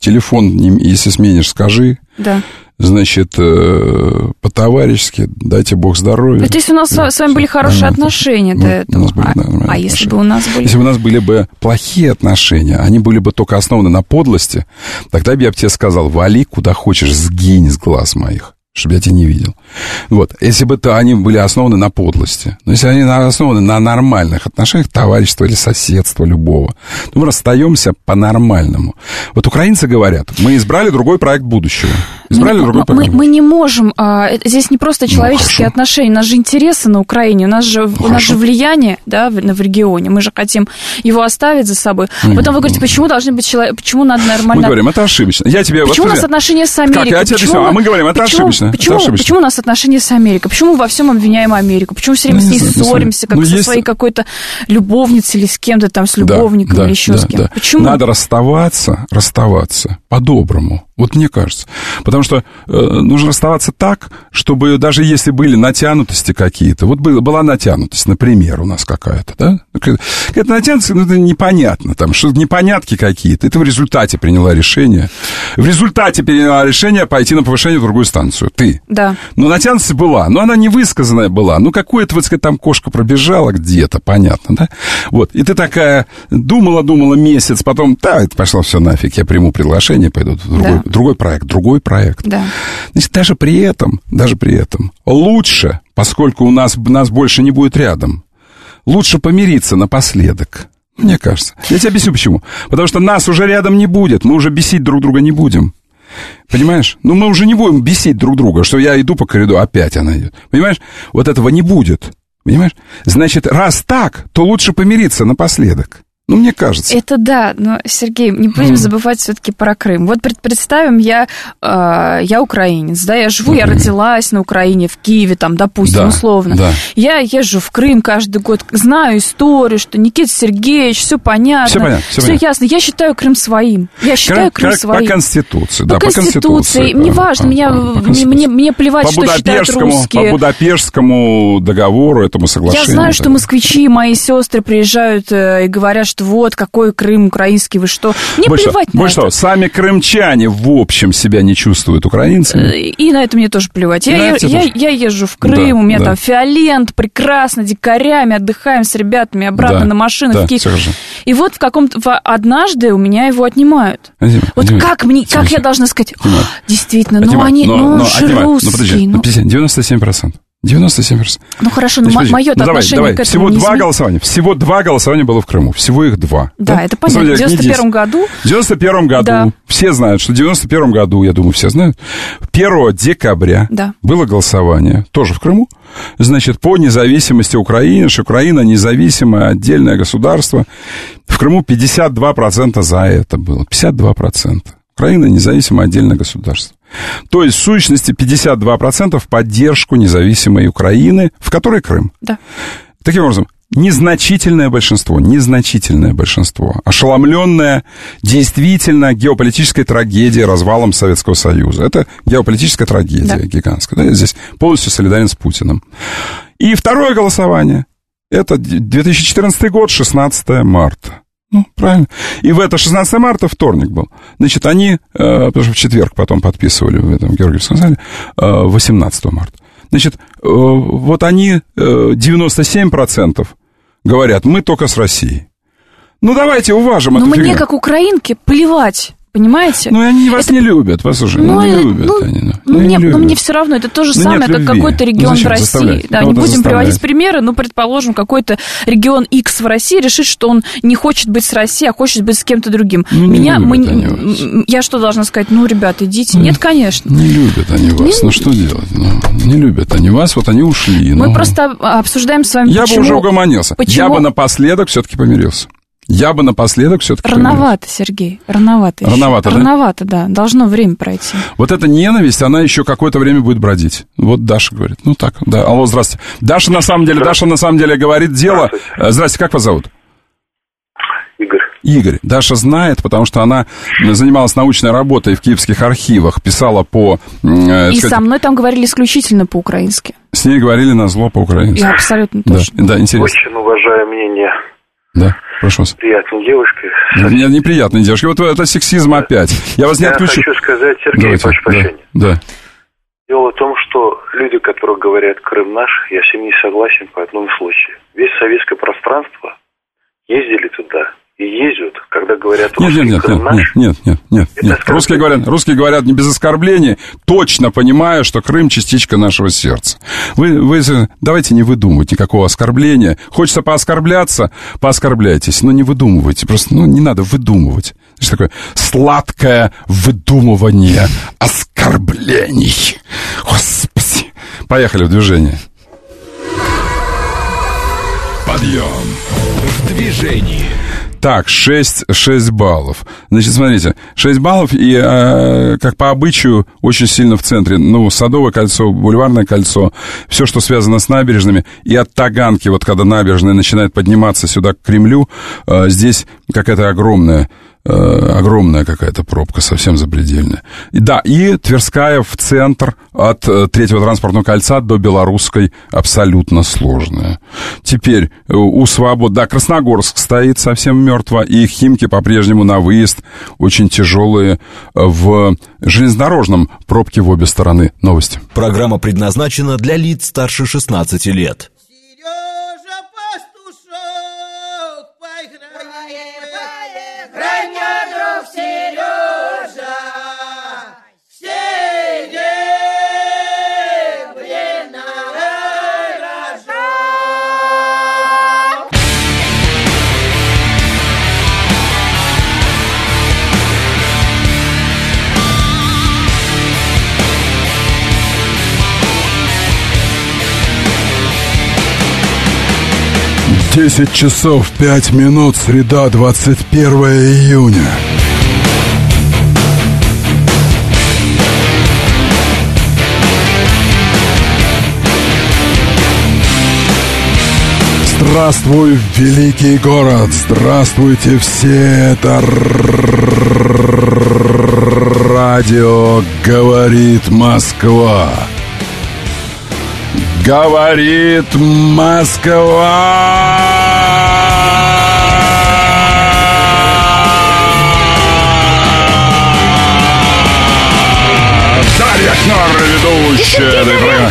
телефон, если сменишь, скажи. Да. Значит, по-товарищески, дайте Бог здоровья. Это если у нас да, с вами были хорошие отношения до этого. Были, да, а, а если бы у нас были... Если бы у нас были бы плохие отношения, они были бы только основаны на подлости, тогда бы я бы тебе сказал, вали куда хочешь, сгинь с глаз моих, чтобы я тебя не видел. Вот. Если бы то они были основаны на подлости. Но если они основаны на нормальных отношениях, товарищества или соседства любого, то мы расстаемся по-нормальному. Вот украинцы говорят, мы избрали другой проект будущего. Избрали мы, другой мы, проект. Мы, мы не можем... А, здесь не просто человеческие ну, отношения, у нас же интересы на Украине, у нас же, ну, у нас же влияние да, в, в регионе, мы же хотим его оставить за собой. Mm-hmm. Потом вы говорите, почему должны быть человек, почему надо нормально... Мы говорим, это ошибочно. Я тебе, почему вот, у нас отношения с Америкой? Как? Я тебе объясню, а мы говорим, это почему, ошибочно. Почему, это ошибочно. Почему у нас отношения с Америкой? Почему мы во всем обвиняем Америку? Почему все время ну, с ней знаю, ссоримся, как ну, со есть... своей какой-то любовницей или с кем-то там, с любовником да, или еще да, с кем? Да. Почему? Надо расставаться, расставаться по-доброму. Вот мне кажется. Потому что э, нужно расставаться так, чтобы даже если были натянутости какие-то, вот было, была натянутость, например, у нас какая-то, да? Какая-то натянутость, ну, это непонятно, там, что-то непонятки какие-то. Это в результате приняла решение. В результате приняла решение пойти на повышение в другую станцию. Ты. Да. Но натянутость была, но она невысказанная была. Ну, какое-то, вот сказать, там кошка пробежала где-то, понятно, да? Вот. И ты такая думала-думала месяц, потом, да, это пошло все нафиг, я приму приглашение, пойду в другой, да. другой проект, другой проект. Да. Значит, даже при этом, даже при этом лучше, поскольку у нас, нас больше не будет рядом, лучше помириться напоследок. Мне кажется. Я тебе объясню, почему. Потому что нас уже рядом не будет, мы уже бесить друг друга не будем. Понимаешь? Ну, мы уже не будем бесить друг друга, что я иду по коридору, опять она идет. Понимаешь? Вот этого не будет. Понимаешь? Значит, раз так, то лучше помириться напоследок. Ну, мне кажется. Это да, но, Сергей, не будем mm. забывать все-таки про Крым. Вот представим, я, э, я украинец, да, я живу, mm-hmm. я родилась на Украине, в Киеве, там, допустим, да, условно. Да. Я езжу в Крым каждый год, знаю историю, что Никита Сергеевич, все понятно. Все понятно, все, все понятно. ясно. Я считаю Крым своим. Я считаю Крым, Крым своим. По Конституции, да, по Конституции. По Конституции. Мне по, важно, по, меня, по мне, мне, мне плевать, по что считают русские. По Будапештскому договору, этому соглашению. Я знаю, что москвичи, мои сестры приезжают и говорят, что вот, какой Крым украинский, вы что? Мне больше плевать что, на больше это. Что, сами крымчане в общем себя не чувствуют украинцами. И на это мне тоже плевать. Я, я, я езжу в Крым, да, у меня да. там фиолент, прекрасно, дикарями, отдыхаем с ребятами, обратно да, на машинах да, в Киев. И вот в каком-то... В, однажды у меня его отнимают. Адима, вот Адима, как мне, как я должна сказать, действительно, Адима, ну они, но, ну он же русский. Ну подожди, ну, девяносто семь процентов. девяносто семь процентов. Ну хорошо, но м- мое ну, отношение давай, давай. к этому Всего не два измен... голосования. Всего два голосования было в Крыму. Всего их два. Да, да? это понятно. В девяносто первом году... В девяносто первом году. Да. Все знают, что в девяносто первом году, я думаю, все знают, первого декабря да. было голосование, тоже в Крыму, значит, по независимости Украины, что Украина независимое отдельное государство. В Крыму пятьдесят два процента за это было. пятьдесят два процента. Украина независимое отдельное государство. То есть, в сущности, пятьдесят два процента в поддержку независимой Украины, в которой Крым. Да. Таким образом, незначительное большинство, незначительное большинство, ошеломленное действительно геополитической трагедией, развалом Советского Союза. Это геополитическая трагедия да. гигантская. Да? Я здесь полностью солидарен с Путиным. И второе голосование. Это две тысячи четырнадцатый год, шестнадцатого марта. Ну, правильно. И в это шестнадцатого марта, вторник был. Значит, они, э, потому что в четверг потом подписывали в этом Георгиевском зале, э, восемнадцатого марта. Значит, э, вот они, э, девяносто семь процентов говорят, мы только с Россией. Ну, давайте уважим эту фигню. Но мне, фигню. как украинке, плевать. Понимаете? Ну, они вас это... не любят, послушай, ну, ну не любят ну, они. Ну, ну, мне, любят. ну, мне все равно, это то же ну, самое, как какой-то регион ну, в России. Да, не будем заставлять. Приводить примеры, ну, предположим, какой-то регион X в России решит, что он не хочет быть с Россией, а хочет быть с кем-то другим. Ну, Меня, не мы, я что должна сказать? Ну, ребята, идите. Ну, нет, конечно. Не любят они вас, не... ну, что делать? Ну, не любят они вас, вот они ушли. Мы ну. просто обсуждаем с вами, Я почему... бы уже угомонился. Почему... Я бы напоследок все-таки помирился. Я бы напоследок все-таки... Рановато, Сергей, рановато. Рановато, еще. да? Рановато, да. Должно время пройти. Вот эта ненависть, она еще какое-то время будет бродить. Вот Даша говорит. Ну так, да. Алло, здравствуйте. Даша на самом деле, Даша на самом деле говорит дело... Здравствуйте. Здрасте, как вас зовут? Игорь. Игорь. Даша знает, потому что она занималась научной работой в киевских архивах, писала по... Э, И сказать, со мной там говорили исключительно по-украински. С ней говорили назло по-украински. Я абсолютно точно. Да, да, интересно. Очень уважаю мнение да. Прошу вас. Приятной девушкой. Нет, неприятной девушкой. Вот это сексизм опять. Я вас не Я отключу. хочу сказать, Сергей, Давайте. прошу прощения. Да. да. Дело в том, что люди, которые говорят «Крым наш», я с ними не согласен по одному случаю. Весь советское пространство ездили туда и ездят, когда говорят «Русский нет, нет, Крым нет, наш». Нет, нет, нет, нет, нет. Русские говорят, русские говорят не без оскорбления, точно понимая, что Крым частичка нашего сердца. Вы, вы давайте не выдумывайте никакого оскорбления. Хочется пооскорбляться, пооскорбляйтесь, но не выдумывайте. Просто, ну, не надо выдумывать. Что такое сладкое выдумывание оскорблений. Господи. Поехали в движение. Подъем в движении. Так, шесть, шесть баллов. Значит, смотрите, шесть баллов, и, э, как по обычаю, очень сильно в центре. Ну, Садовое кольцо, Бульварное кольцо, все, что связано с набережными. И от Таганки, вот когда набережная начинает подниматься сюда к Кремлю, э, здесь какая-то огромная, э, огромная какая-то пробка, совсем запредельная. И, да, и Тверская в центр от э, Третьего транспортного кольца до Белорусской абсолютно сложная. Теперь э, у Свободы, да, Красногорск стоит совсем мертво, и Химки по-прежнему на выезд очень тяжелые в железнодорожном пробке в обе стороны. Новости. Программа предназначена для лиц старше шестнадцати лет. Сережа Пастушок, поиграй, грай мне, друг Сережа, все дебри на рожок. десять часов пять минут, среда, двадцать первое июня. Здравствуй, великий город! Здравствуйте все! Это радио «Говорит Москва». Говорит Москва! Дарья Кнор, ведущая.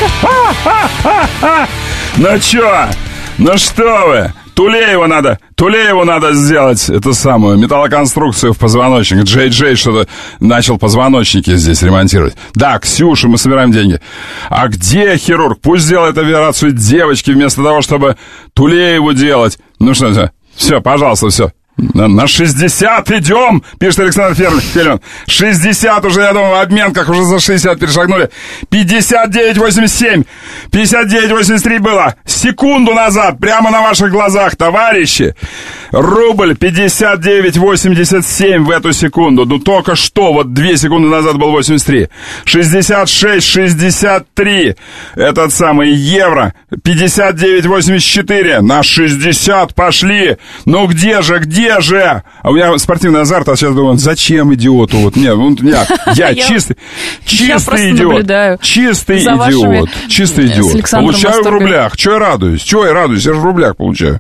Ну чё? Ну что вы? Тулееву надо, Тулееву надо сделать эту самую металлоконструкцию в позвоночник. Джей Джей что-то начал позвоночники здесь ремонтировать. Да, Ксюша, мы собираем деньги. А где хирург? Пусть сделает операцию девочки вместо того, чтобы Тулееву делать. Ну что, все, пожалуйста, все. На, на шестьдесят идем, пишет Александр Фельдман. шестьдесят уже, я думаю, в обменках уже за шестьдесят перешагнули. пятьдесят девять восемьдесят семь, пятьдесят девять восемьдесят три было секунду назад, прямо на ваших глазах, товарищи. Рубль пятьдесят девять восемьдесят семь в эту секунду. Ну только что, вот две секунды назад был восемьдесят три. шестьдесят шесть шестьдесят три. Этот самый евро. пятьдесят девять восемьдесят четыре. На шестьдесят пошли. Ну где же, где? Где же? А у меня спортивный азарт, а сейчас думаю, зачем идиоту? Вот, нет, ну, я, я чистый, чистый идиот. Чистый идиот. Чистый идиот. Получаю в рублях. Чего я радуюсь? Чего я радуюсь? Я же в рублях получаю.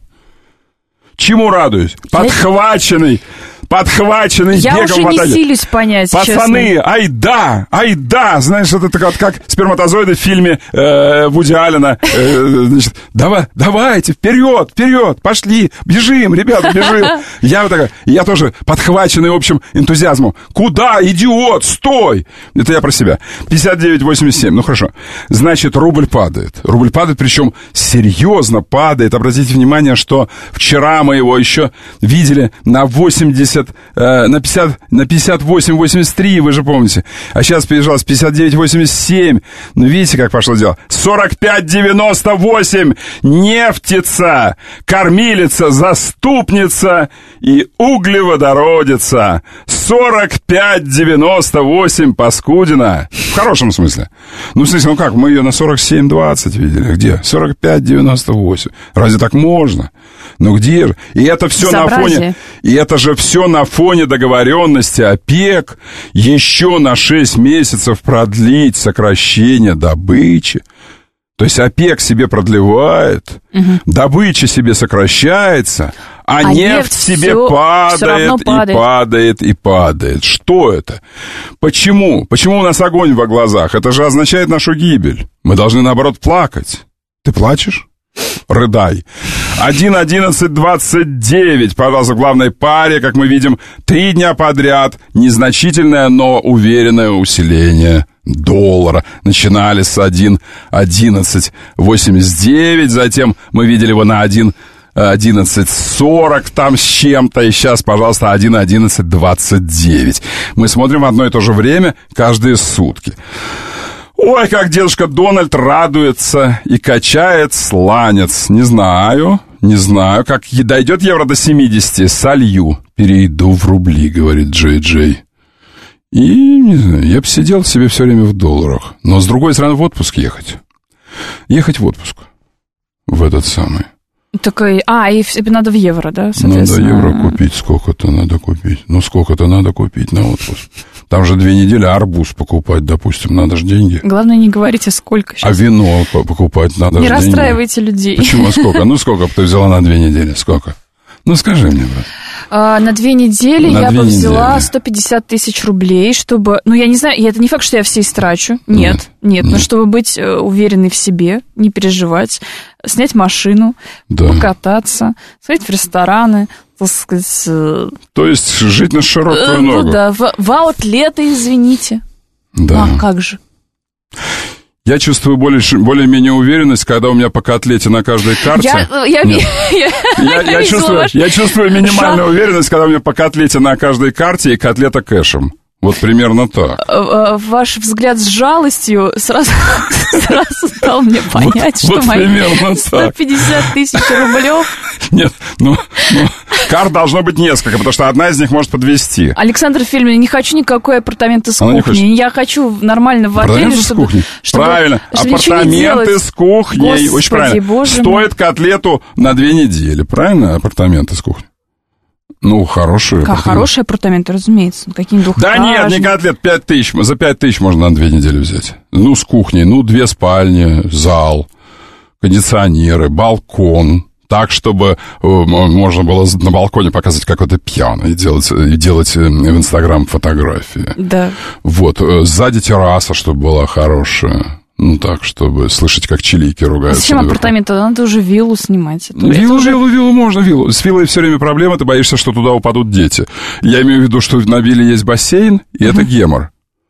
Чему радуюсь? Подхваченный. Подхваченный я бегом уже в атаке. Не силюсь понять, Пацаны, честно. ай да, ай да. Знаешь, это как, как сперматозоиды в фильме э, Вуди Аллена. Э, значит, давай, давайте, вперед, вперед, пошли, бежим, ребята, бежим. Я вот такой, я тоже подхваченный общим энтузиазмом. Куда, идиот, стой! Это я про себя. пятьдесят девять восемьдесят семь, ну хорошо. Значит, рубль падает. Рубль падает, причем серьезно падает. Обратите внимание, что вчера мы его еще видели на восемьдесят, э, на пятьдесят, на пятьдесят восемь восемьдесят три, вы же помните. А сейчас перебежал с пятьдесят девять восемьдесят семь. Ну, видите, как пошло дело. сорок пять девяносто восемь. Нефтица, кормилица, заступница и углеводородица. сорок пять девяносто восемь, Паскудина. В хорошем смысле. Ну, в смысле, ну как, мы ее на сорок семь двадцать видели. Где? сорок пять девяносто восемь. Разве так можно? Ну где же? И это все на фоне... И это же все на фоне договоренности ОПЕК еще на шесть месяцев продлить сокращение добычи. То есть ОПЕК себе продлевает, угу. Добыча себе сокращается, А, а нефть нефть себе всё, падает, всё равно падает и падает, и падает. Что это? Почему? Почему у нас огонь во глазах? Это же означает нашу гибель. Мы должны, наоборот, плакать. Ты плачешь? Рыдай. один одиннадцать двадцать девять, пожалуйста, в главной паре, как мы видим, три дня подряд незначительное, но уверенное усиление доллара. Начинали с один одиннадцать восемьдесят девять, затем мы видели его на один одиннадцать сорок там с чем-то, и сейчас, пожалуйста, один одиннадцать двадцать девять. Мы смотрим в одно и то же время каждые сутки. Ой, как дедушка Дональд радуется и качает сланец. Не знаю, не знаю, как дойдет евро до семидесяти, солью, перейду в рубли, говорит Джей Джей. И, не знаю, я бы сидел себе все время в долларах. Но, с другой стороны, в отпуск ехать. Ехать в отпуск. В этот самый. Такой, а, и тебе надо в евро, да, соответственно? Надо евро купить, сколько-то надо купить. Ну, сколько-то надо купить на отпуск. Там же две недели арбуз покупать, допустим, надо же деньги. Главное, не говорите, сколько сейчас. А вино покупать надо же деньги. Не расстраивайте людей. Почему, сколько? Ну, сколько бы ты взяла на две недели, сколько? Ну, скажи мне, брат. А, на две недели на я две бы взяла недели. сто пятьдесят тысяч рублей, чтобы... Ну, я не знаю, и это не факт, что я все истрачу. Нет, нет, нет. Но чтобы быть уверенной в себе, не переживать, снять машину, да. покататься, сходить в рестораны, так сказать... То есть жить на широкую ногу. Ну, да, в, в аутлеты, извините. Да. А как же? Я чувствую более, более-менее уверенность, когда у меня по котлете на каждой карте. Я, я, Нет. я, я, я, я, чувствую, ваш... я чувствую минимальную уверенность, когда у меня по котлете на каждой карте и котлета кэшем. Вот примерно так. Ваш взгляд с жалостью сразу, сразу дал мне понять, вот, что вот мои сто пятьдесят тысяч рублев... Нет, ну, ну, карт должно быть несколько, потому что одна из них может подвести. Александр Фильмин, не хочу никакой апартаменты с Она кухней. Я хочу нормально в отеле, чтобы... с кухней? Чтобы, правильно, чтобы апартаменты с кухней. Господи, очень правильно. Боже Стоит мой. котлету на две недели, правильно, апартаменты с кухней? Ну, хорошие как, апартаменты. Хорошие апартаменты, разумеется. Какие-нибудь да нет, не котлет, пять тысяч. За пять тысяч можно на две недели взять. Ну, с кухней, ну, две спальни, зал, кондиционеры, балкон. Так, чтобы можно было на балконе показывать, как это пьяно, и делать, и делать в Инстаграм фотографии. Да. Вот, сзади терраса, чтобы была хорошая. Ну, так, чтобы слышать, как чилийки ругаются. Зачем наверху. Апартаменты? Надо уже виллу снимать. Это, виллу, это уже... виллу, виллу, можно виллу. С виллой все время проблема, ты боишься, что туда упадут дети. Я имею в виду, что на вилле есть бассейн, и uh-huh. это гемор.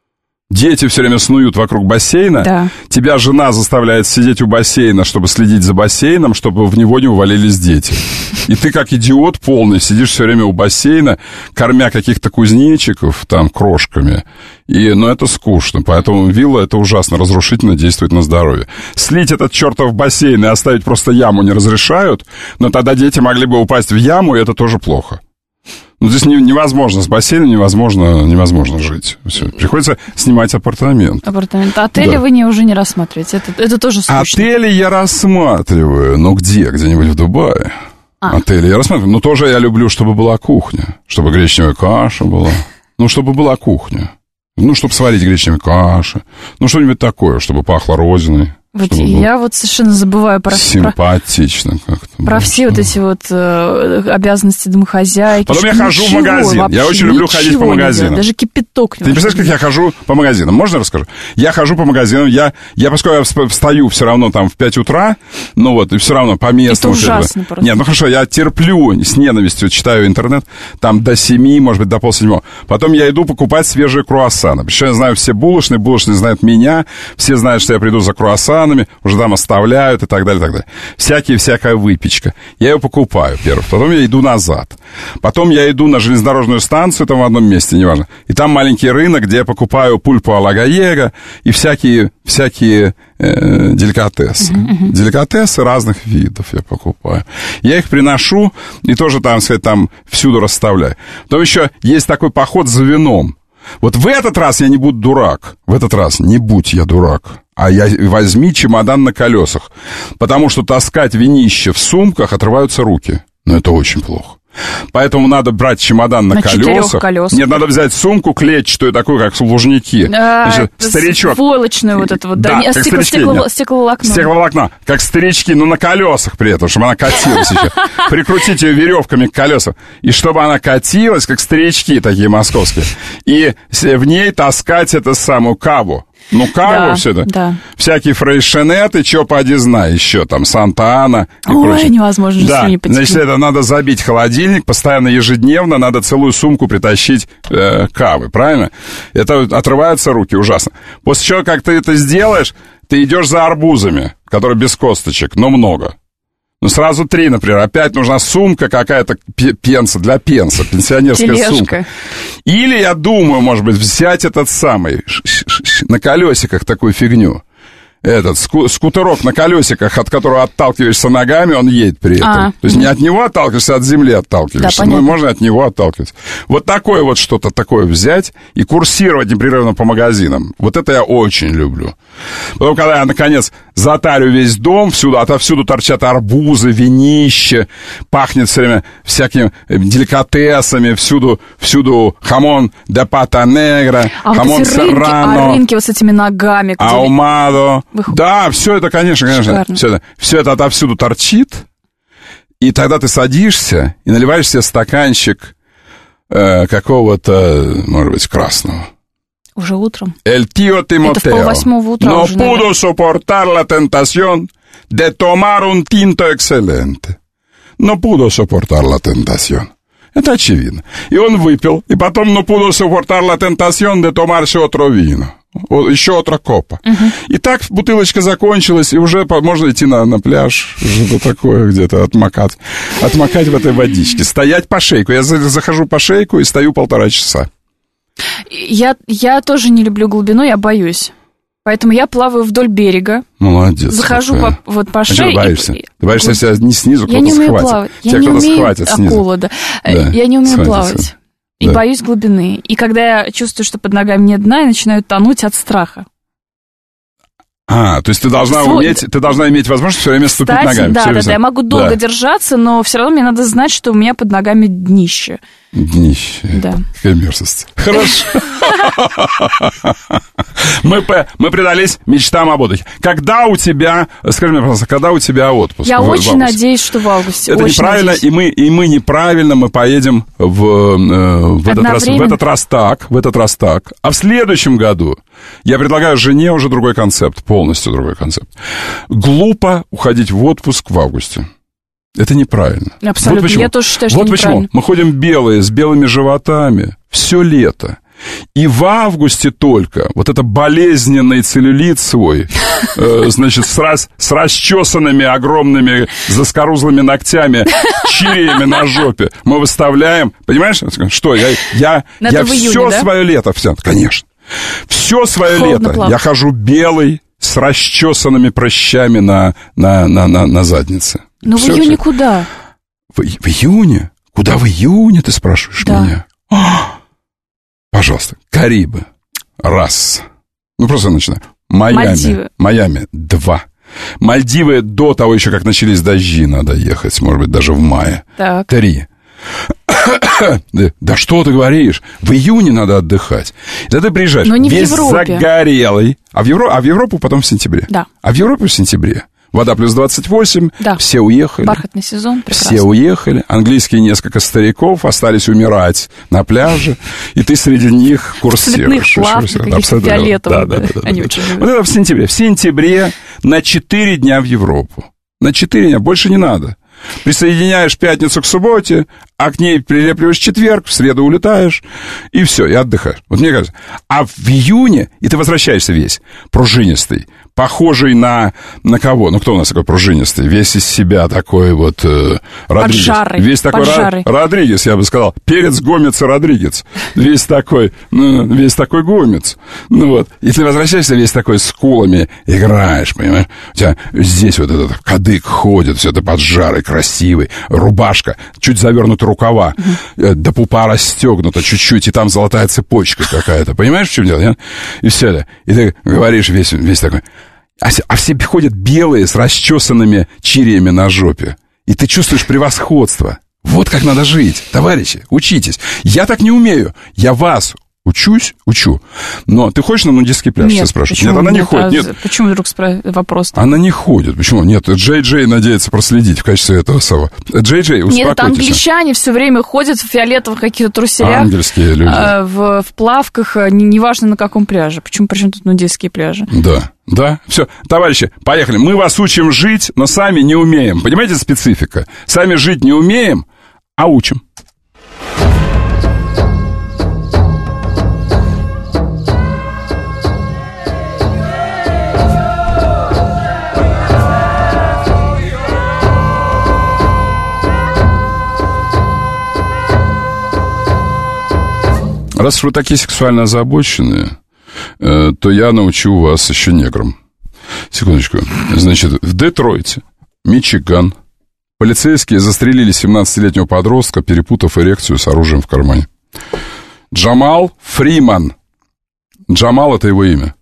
Дети все время снуют вокруг бассейна. Да. Тебя жена заставляет сидеть у бассейна, чтобы следить за бассейном, чтобы в него не увалились дети. И ты, как идиот полный, сидишь все время у бассейна, кормя каких-то кузнечиков там крошками. И, ну, это скучно. Поэтому вилла это ужасно разрушительно действует на здоровье. Слить этот чертов бассейн и оставить просто яму не разрешают, но тогда дети могли бы упасть в яму, и это тоже плохо. Ну, здесь невозможно, с бассейном невозможно, невозможно жить. Все. Приходится снимать апартамент. Апартамент. Отели да. вы не, уже не рассматриваете. Это, это тоже скучно. Отели я рассматриваю. Ну, где? Где-нибудь в Дубае. А. Отели я рассматриваю. Но тоже я люблю, чтобы была кухня. Чтобы гречневая каша была. Ну, чтобы была кухня. Ну, чтобы сварить гречневую кашу. Ну, что-нибудь такое, чтобы пахло розиной. Вот я вот совершенно забываю про... Симпатично как-то. Про все вот эти вот э, обязанности домохозяйки. Потом я хожу в магазин. Я очень люблю ходить по магазинам. Даже кипяток не Ты не представляешь, как я хожу по магазинам? Можно я расскажу? Я хожу по магазинам. Я, я поскольку я встаю все равно там в пять утра, ну вот, и все равно по местному... Это ужасно просто. Нет, ну хорошо, я терплю с ненавистью, читаю интернет, там до семи, может быть, до полседьмого. Потом я иду покупать свежие круассаны. Причем я знаю все булочные, булочные знают меня, все знают, что я приду за круассанами, уже там оставляют и так далее, и так далее. Всякие, всякая выпечка. Я ее покупаю первым, потом я иду назад. Потом я иду на железнодорожную станцию, там в одном месте, неважно. И там маленький рынок, где я покупаю пульпу а-ла галлего и всякие, всякие э, деликатесы. Uh-huh, uh-huh. Деликатесы разных видов я покупаю. Я их приношу и тоже, там, сказать, там всюду расставляю. Потом еще есть такой поход за вином. Вот в этот раз я не буду дурак. В этот раз не будь я дурак. А я возьми чемодан на колесах. Потому что таскать винище в сумках отрываются руки. Но это очень плохо. Поэтому надо брать чемодан на, на колесах. колесах. Нет, надо взять сумку клетчатую, такую, как Лужники. А, Значит, старичок. Войлочную вот эту вот. Да, да, как стекло, старички. стекло, стекловолокно. Стекловолокно. Как старички, но на колесах при этом, чтобы она катилась еще. Прикрутить ее веревками к колесам. И чтобы она катилась, как старички такие московские. И в ней таскать эту самую каву. Ну, каву да, все это. Да. Всякие фрейшенеты, чё поди знай еще, там, Санта-Ана и Ой, прочее. невозможно же да. слюни потекли. Значит, это надо забить в холодильник, постоянно, ежедневно надо целую сумку притащить э, кавы, правильно? Это отрываются руки, ужасно. После чего, как ты это сделаешь, ты идешь за арбузами, которые без косточек, но много. Ну, сразу три, например. Опять нужна сумка какая-то пенса, для пенса, пенсионерская Тележка. Сумка. Или, я думаю, может быть, взять этот самый, на колесиках такую фигню. Этот ску- скутерок на колесиках, от которого отталкиваешься ногами, он едет при этом. А, То есть угу. не от него отталкиваешься, а от земли отталкиваешься. Да, ну, и можно от него отталкиваться. Вот такое вот что-то такое взять и курсировать непрерывно по магазинам. Вот это я очень люблю. Потом, когда я, наконец, затарю весь дом, всюду, отовсюду торчат арбузы, винище, пахнет все время всякими деликатесами, всюду, всюду хамон де пата негра, а хамон вот эти рынки, серрано, а рынки вот с этими ногами. Где... аумадо. Вы... Да, все это, конечно, конечно. Все это, все это отовсюду торчит. И тогда ты садишься и наливаешь себе стаканчик э, какого-то, может быть, красного. Уже утром. El tío Timoteo. Это в полвосьмого утра no уже, pudo наверное. soportar la tentación de tomar un tinto excelente. No pudo soportar la tentación. Это очевидно. И он выпил, и потом no pudo soportar la tentación de tomarse otro vino. Еще отра копа. Uh-huh. И так бутылочка закончилась, и уже можно идти на, на пляж, что-то такое где-то, отмокать, отмокать в этой водичке, стоять по шейку. Я захожу по шейку и стою полтора часа. Я, я тоже не люблю глубину, я боюсь. Поэтому я плаваю вдоль берега. Молодец. Захожу по, вот по а шее. А ты боишься? И... Ты боишься, если не снизу я кто-то не умею схватит. Плавать. Тебя я не кто-то умею схватит снизу. акула, да. Да. Я не умею Схватит. плавать. И Да. боюсь глубины. И когда я чувствую, что под ногами нет дна, я начинаю тонуть от страха. А, то есть ты должна Свой... уметь, ты должна иметь возможность все время ступить Кстати, ногами. да, да, время. да, я могу долго да. держаться, но все равно мне надо знать, что у меня под ногами днище. Днище. Да. Какая мерзость. Хорошо. Мы, мы предались мечтам об отдыхе. Когда у тебя, скажи мне, пожалуйста, когда у тебя отпуск? Я в, очень в надеюсь, что в августе. Это очень неправильно, надеюсь. и мы, и мы неправильно, мы поедем в, э, в, этот раз, в этот раз так, в этот раз так. А в следующем году я предлагаю жене уже другой концепт, полностью другой концепт. Глупо уходить в отпуск в августе. Это неправильно. Абсолютно. Вот почему. Я тоже считаю, что вот неправильно. почему. Мы ходим белые, с белыми животами все лето. И в августе только вот это болезненный целлюлит свой, э, значит, с, рас, с расчесанными огромными заскорузлыми ногтями, чириями на жопе мы выставляем. Понимаешь, что я, я, я все июне, да? свое лето, все, конечно, все свое Холодно лето плавать. Я хожу белый с расчесанными прыщами на, на, на, на, на заднице. Ну в июне все. Куда? В, в июне? Куда в июне, ты спрашиваешь да. меня? Пожалуйста, Карибы. Раз. Ну, просто начинаю. Майами. Мальдивы. Майами. Два. Мальдивы до того еще, как начались дожди, надо ехать, может быть, даже в мае. Так. Три. Да что ты говоришь? В июне надо отдыхать. Тогда ты приезжаешь Но не весь в Европе. загорелый. А в, Евро... а в Европу потом в сентябре. Да. А в Европу в сентябре. Вода плюс двадцать восемь, да. все уехали. Бархатный сезон, прекрасно. Все уехали. Английские несколько стариков остались умирать на пляже, и ты среди них курсируешь. Абсолютно фиолетовых. Да, да, да, Они да. очень вот это в сентябре. В сентябре на четыре дня в Европу. На четыре дня, больше не надо. Присоединяешь пятницу к субботе, а к ней прилепливаешь четверг, в среду улетаешь, и все, и отдыхаешь. Вот мне кажется. А в июне, и ты возвращаешься весь пружинистый, похожий на... На кого? Ну, кто у нас такой пружинистый? Весь из себя такой вот... Э, Родригес. Поджарый. Весь такой Ро- Родригес, я бы сказал. Перец, Гомец и Родригес. Весь такой, ну, весь такой Гомец. Ну, вот. И ты возвращаешься весь такой с скулами, играешь, понимаешь? У тебя здесь вот этот кадык ходит, все это поджарый, красивый, рубашка, чуть завернуты рукава, uh-huh. до пупа расстегнута чуть-чуть, и там золотая цепочка какая-то. Понимаешь, в чем дело? Нет? И все это. И ты говоришь весь, весь такой... А, а все ходят белые с расчесанными чириями на жопе. И ты чувствуешь превосходство. Вот как надо жить. Товарищи, учитесь. Я так не умею. Я вас учусь, учу. Но ты хочешь на нудистский пляж? Нет, все спрашивают. Почему? Нет, она не Нет, ходит. а Нет. Почему вдруг спра... вопрос? Она не ходит. Почему? Нет, Джей Джей надеется проследить в качестве этого самого. Джей Джей, успокойтесь. Нет, это англичане все время ходят в фиолетовых каких-то труселях. Ангельские люди. А, в, в плавках, неважно на каком пляже. Почему, причем тут нудистские пляжи? Да, да. Все, товарищи, поехали. Мы вас учим жить, но сами не умеем. Понимаете, специфика? Сами жить не умеем, а учим. Раз уж вы такие сексуально озабоченные, э, то я научу вас еще неграм. Секундочку. Значит, в Детройте, Мичиган, полицейские застрелили семнадцатилетнего подростка, перепутав эрекцию с оружием в кармане. Джамал Фриман. Джамал — это его имя.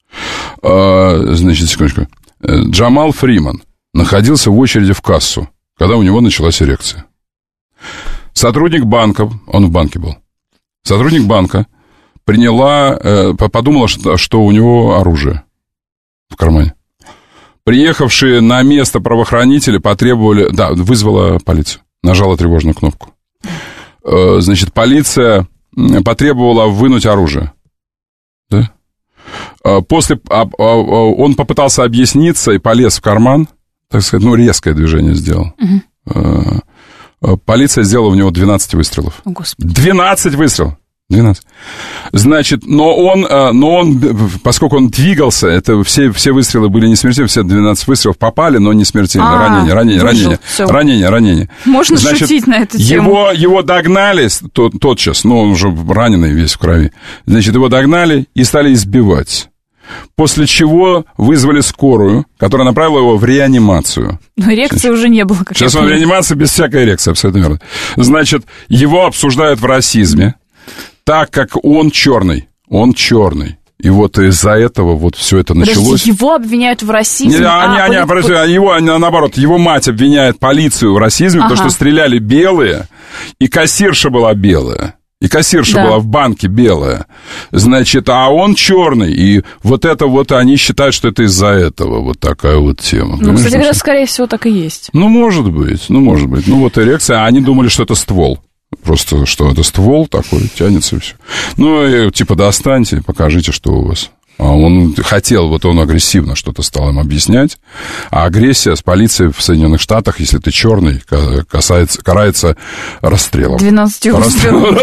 Э, значит, секундочку. Джамал Фриман находился в очереди в кассу, когда у него началась эрекция. Сотрудник банка, он в банке был, Сотрудник банка приняла, э, подумала, что, что у него оружие в кармане. Приехавшие на место правоохранители потребовали... Да, вызвала полицию, нажала тревожную кнопку. Э, значит, полиция потребовала вынуть оружие. Да? Э, после... А, а, он попытался объясниться и полез в карман, так сказать, ну, резкое движение сделал. Угу. Э, Полиция сделала в него двенадцать выстрелов. О, Господи. двенадцать выстрелов. двенадцать. Значит, но он, но он, поскольку он двигался, это все, все выстрелы были не смертельные, все двенадцать выстрелов попали, но не смертельные. Ранение, ранение, ранение, ранение, ранение. Можно Значит, шутить на эту тему. Его, его догнали тот, тотчас, ну, он уже раненый весь в крови. Значит, его догнали и стали избивать. После чего вызвали скорую, которая направила его в реанимацию. Но эрекции сейчас, уже не было. Как сейчас он в реанимации без всякой эрекции, абсолютно верно. Значит, его обсуждают в расизме, так как он черный. Он черный. И вот из-за этого вот все это началось. Подожди, его обвиняют в расизме? Не, а, не, а, не, подожди, его, наоборот, его мать обвиняет полицию в расизме, ага. потому что стреляли белые, и кассирша была белая. И кассирша да. была в банке белая. Значит, а он черный. И вот это вот они считают, что это из-за этого. Вот такая вот тема. Ну, кстати говоря, скорее всего, так и есть. Ну, может быть. Ну, может быть. Ну, вот эрекция. А они думали, что это ствол. Просто, что это ствол такой, тянется и все. Ну, и, типа, достаньте, покажите, что у вас. А он хотел, вот он агрессивно что-то стал им объяснять. А агрессия с полицией в Соединенных Штатах, если ты черный, касается, карается расстрелом. двенадцатью выстрелом.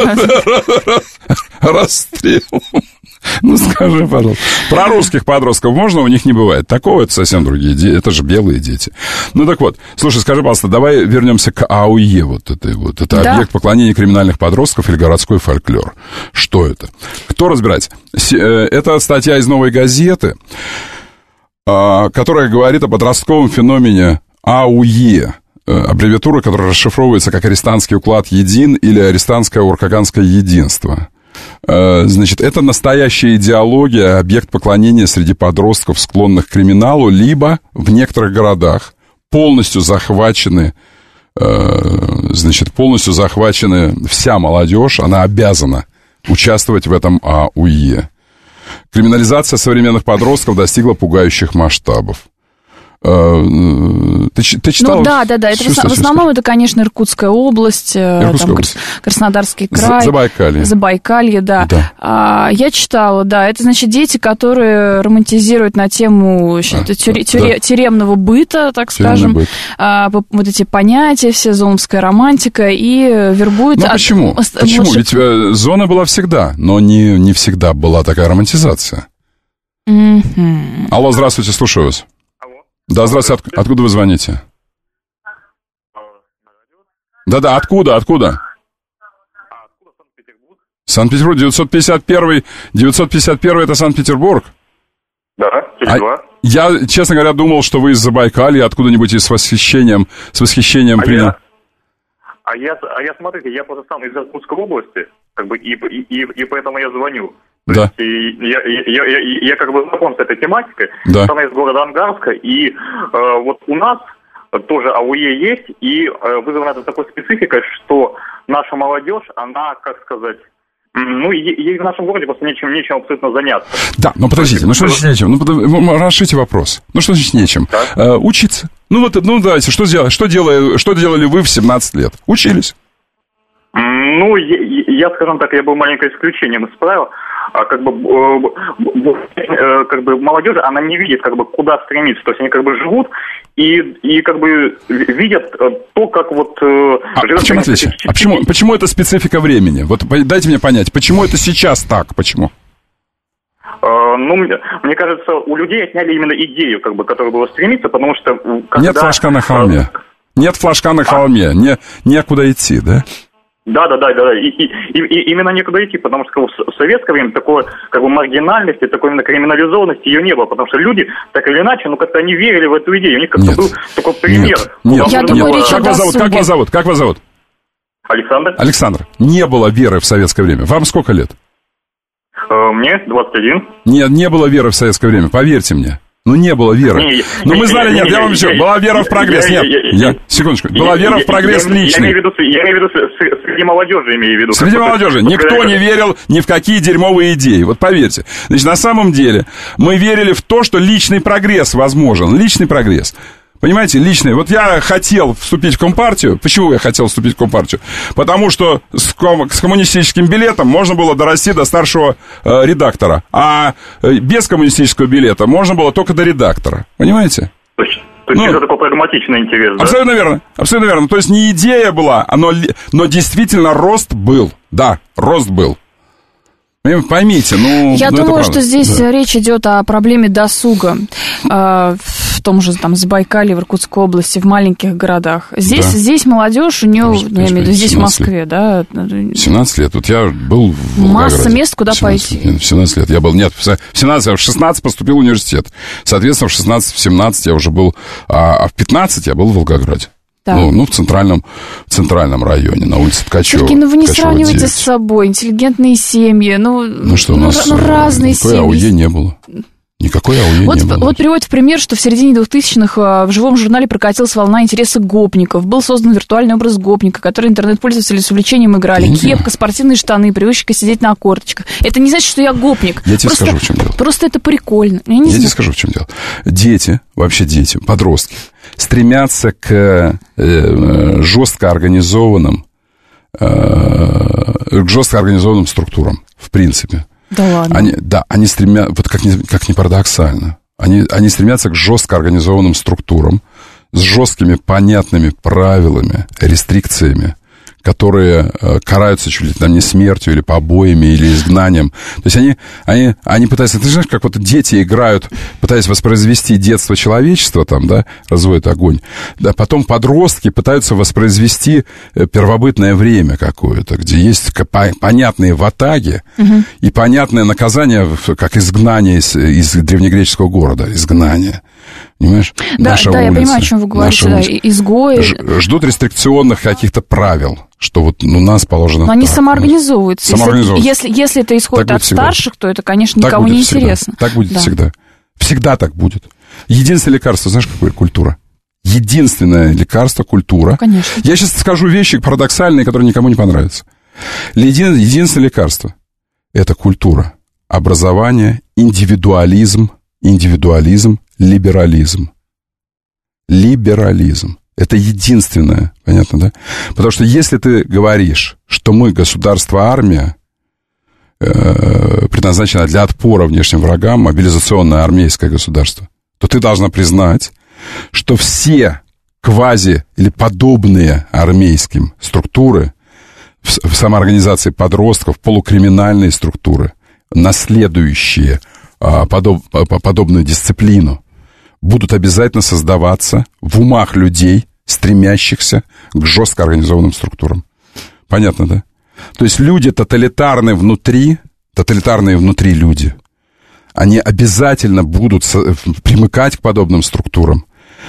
Расстрелом. Ну, скажи, пожалуйста. Про русских подростков можно? У них не бывает. Такого это совсем другие дети. Это же белые дети. Ну, так вот. Слушай, скажи, пожалуйста, давай вернемся к АУЕ вот этой вот. Это да. объект поклонения криминальных подростков или городской фольклор. Что это? Кто разбирается? Это статья из «Новой газеты», которая говорит о подростковом феномене АУЕ. Аббревиатура, которая расшифровывается как «Арестантский уклад един» или «Арестантское уркаганское единство». Значит, это настоящая идеология, объект поклонения среди подростков, склонных к криминалу, либо в некоторых городах полностью захвачены, значит, полностью захвачены вся молодежь, она обязана участвовать в этом АУЕ. Криминализация современных подростков достигла пугающих масштабов. Ты, ты читала? Ну да, да, да. Это в, в основном это, конечно, Иркутская область, Иркутская там, область. Краснодарский край. Забайкалье. Забайкалье, да. да. А, я читала, да. Это, значит, дети, которые романтизируют на тему а, тюре, тюре, да. тюремного быта, так Тюремный скажем. Быт. А, вот эти понятия, все, зоновская романтика, и вербуют... Ну, от... почему? Почему? Лучше... Ведь зона была всегда, но не, не всегда была такая романтизация. Mm-hmm. Алло, здравствуйте, слушаю вас. Да, здравствуйте, от, откуда вы звоните? Да-да, откуда, откуда? Санкт-Петербург, девятьсот пятьдесят первый, девятьсот пятьдесят первый это Санкт-Петербург? Да, а я, честно говоря, думал, что вы из Забайкалья, откуда-нибудь и с восхищением, с восхищением а принял. Я, а, я, а я, смотрите, я просто сам из Иркутской области, как бы, и, и, и, и поэтому я звоню. То да. есть, я, я, я, я, я как бы знаком с этой тематикой. Да. Она из города Ангарска. И э, вот у нас тоже АУЕ есть, и э, вызвано это такой спецификой, что наша молодежь, она, как сказать, ну, ей в нашем городе просто нечем, нечем абсолютно заняться. Да, но подождите, ну что значит нечем? Ну, расшите вопрос. Ну, что значит нечем? Э, учиться. Ну, вот, ну, давайте, что, сделали, что, делали, что делали вы в семнадцать лет? Учились? Ну, я, я, скажем так, я был маленькое исключением из правил. А как бы, э, как бы молодежь, она не видит, как бы, куда стремиться. То есть они как бы живут и, и как бы видят то, как вот... Э, а, почему, а почему, почему это специфика времени? Вот дайте мне понять, почему это сейчас так? Почему? Э, ну, мне, мне кажется, у людей отняли именно идею, как бы, которая была стремиться, потому что... Когда... Нет флажка на холме. Нет флажка на холме. Не, некуда идти, да? Да, да, да, да, да. И, и, и именно некуда идти, потому что в советское время такой как бы маргинальности, такой именно криминализованности ее не было, потому что люди так или иначе, ну как-то они верили в эту идею, у них как-то нет. был такой пример. Нет, нет, нет. нет. Как вас зовут? Как вас зовут? Как вас зовут? Александр. Александр. Не было веры в советское время. Вам сколько лет? Э, мне двадцать один. Нет, не было веры в советское время, поверьте мне. Ну, не было веры. Не, ну, мы знали, нет, не, я вам еще, была вера в прогресс, нет, я, секундочку, была вера в прогресс личный. Я имею в виду, среди молодежи имею в виду. Среди молодежи, никто не верил ни в какие дерьмовые идеи, вот поверьте. Значит, на самом деле, мы верили в то, что личный прогресс возможен, личный прогресс. Понимаете, личный. Вот я хотел вступить в Компартию. Почему я хотел вступить в Компартию? Потому что с, ком- с коммунистическим билетом можно было дорасти до старшего э, редактора. А э, без коммунистического билета можно было только до редактора. Понимаете? То есть, то есть ну, это такой прагматичный интерес, да? Абсолютно верно. Абсолютно верно. То есть не идея была, но, но действительно рост был. Да, рост был. Поймите, ну... Я ну, думаю, что здесь да. речь идет о проблеме досуга э, в том же там Забайкалье, в Иркутской области, в маленьких городах. Здесь, да. здесь молодежь, у нее, ну, я имею в виду, здесь в Москве, лет. да? семнадцать лет. Вот я был в Масса Волгограде. мест, куда пойти. В семнадцать лет я был, нет, в семнадцать, а в шестнадцать поступил в университет. Соответственно, в шестнадцать, в семнадцать я уже был, а в пятнадцать я был в Волгограде. Да. Ну, ну, в центральном, в центральном районе, на улице Ткачева. Сергей, ну вы не Ткачева сравнивайте девять. с собой, интеллигентные семьи, ну, ну, что, у нас ну, разные никакой семьи. АУЕ не было. Никакой АУЕ вот, не было. Вот приводит в пример, что в середине двухтысячных в живом журнале прокатилась волна интереса гопников. Был создан виртуальный образ гопника, который интернет-пользователи с увлечением играли. Я Кепка, спортивные штаны, привычка сидеть на корточках. Это не значит, что я гопник. Я тебе просто, скажу, в чем дело. Просто это прикольно. Я, не я знаю. тебе скажу, в чем дело. Дети, вообще дети, подростки, стремятся к э, жестко организованным, э, к жестко организованным структурам, в принципе. Да ладно. Они, да, они стремятся, вот как ни, как ни парадоксально, они, они стремятся к жестко организованным структурам с жесткими, понятными правилами, рестрикциями, которые э, караются чуть ли там не смертью или побоями, или изгнанием. То есть они, они, они пытаются... Ты знаешь, как вот дети играют, пытаясь воспроизвести детство человечества, там, да, разводят огонь. Да, потом подростки пытаются воспроизвести первобытное время какое-то, где есть понятные ватаги угу. и понятное наказание, как изгнание из, из древнегреческого города. Изгнание. Понимаешь? Да, наша да, улица, я понимаю, о чем вы говорите, да, изгои. Ж, ждут рестрикционных каких-то правил, что вот у ну, нас положено. Но они так, самоорганизовываются. самоорганизовываются. Если, если, если это исходит так от старших, то это, конечно, так никому не всегда. интересно. Так будет да. всегда. Всегда так будет. Единственное лекарство, знаешь, какое? Культура. Единственное лекарство — культура. Конечно. Я сейчас скажу вещи парадоксальные, которые никому не понравятся. Един, единственное лекарство — это культура. Образование, индивидуализм, индивидуализм, либерализм. Либерализм. Это единственное, понятно, да? Потому что если ты говоришь, что мы государство-армия, э, предназначено для отпора внешним врагам, мобилизационное армейское государство, то ты должна признать, что все квази или подобные армейским структуры в, в самоорганизации подростков, полукриминальные структуры, наследующие а, подоб, подобную дисциплину, будут обязательно создаваться в умах людей, стремящихся к жестко организованным структурам. Понятно, да? То есть люди тоталитарные внутри, тоталитарные внутри люди, они обязательно будут примыкать к подобным структурам,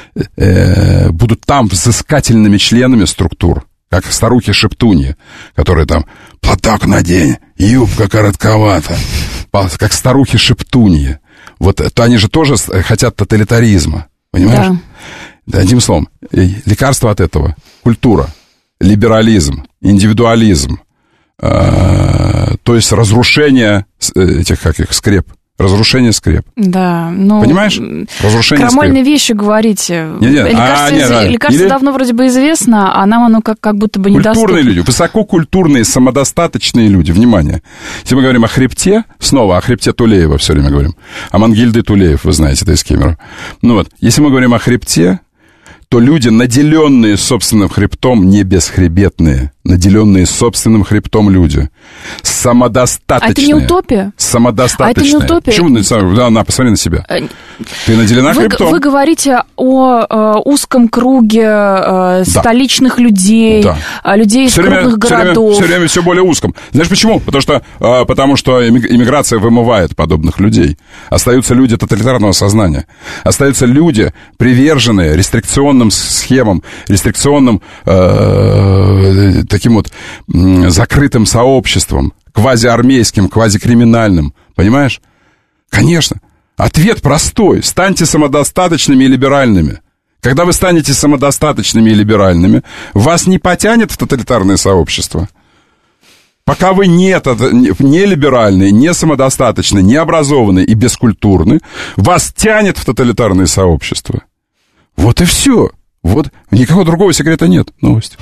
будут там взыскательными членами структур, как старухи-шептуньи, которые там «платок надень, юбка коротковата», как старухи-шептуньи. Вот то они же тоже хотят тоталитаризма, понимаешь? одним словом, лекарство от этого – культура, либерализм, индивидуализм, э, то есть разрушение этих, как их, скреп. Разрушение скреп. Да, ну... Понимаешь? Разрушение крамольные скреп. вещи говорите. Нет, нет, лекарство а, нет, из... а, лекарство или... давно вроде бы известно, а нам оно как, как будто бы недоступно. Культурные люди, высококультурные, самодостаточные люди. Внимание. Если мы говорим о хребте, снова о хребте Тулеева все время говорим. О Мангильде Тулеев, вы знаете, это из Кемерово. Ну вот, если мы говорим о хребте, то люди, наделенные собственным хребтом, не бесхребетные, наделенные собственным хребтом люди, самодостаточные. А это не утопия? Самодостаточные. А это не утопия? Почему? Да, на, посмотри на себя. Ты наделена вы, хребтом. Вы говорите о э, узком круге э, да. столичных людей, да. людей из все крупных время, городов. Все время, все время все более узком. Знаешь почему? Потому что, э, потому что иммиграция вымывает подобных людей. Остаются люди тоталитарного сознания. Остаются люди, приверженные рестрикционным схемам, рестрикционным э, таким вот э, закрытым сообществом, квазиармейским, квазикриминальным. Понимаешь? Конечно. Ответ простой. Станьте самодостаточными и либеральными. Когда вы станете самодостаточными и либеральными, вас не потянет в тоталитарное сообщество. Пока вы не, не либеральные, не самодостаточные, не образованные и бескультурные, вас тянет в тоталитарное сообщество. Вот и все. Вот. Никакого другого секрета нет. Новость.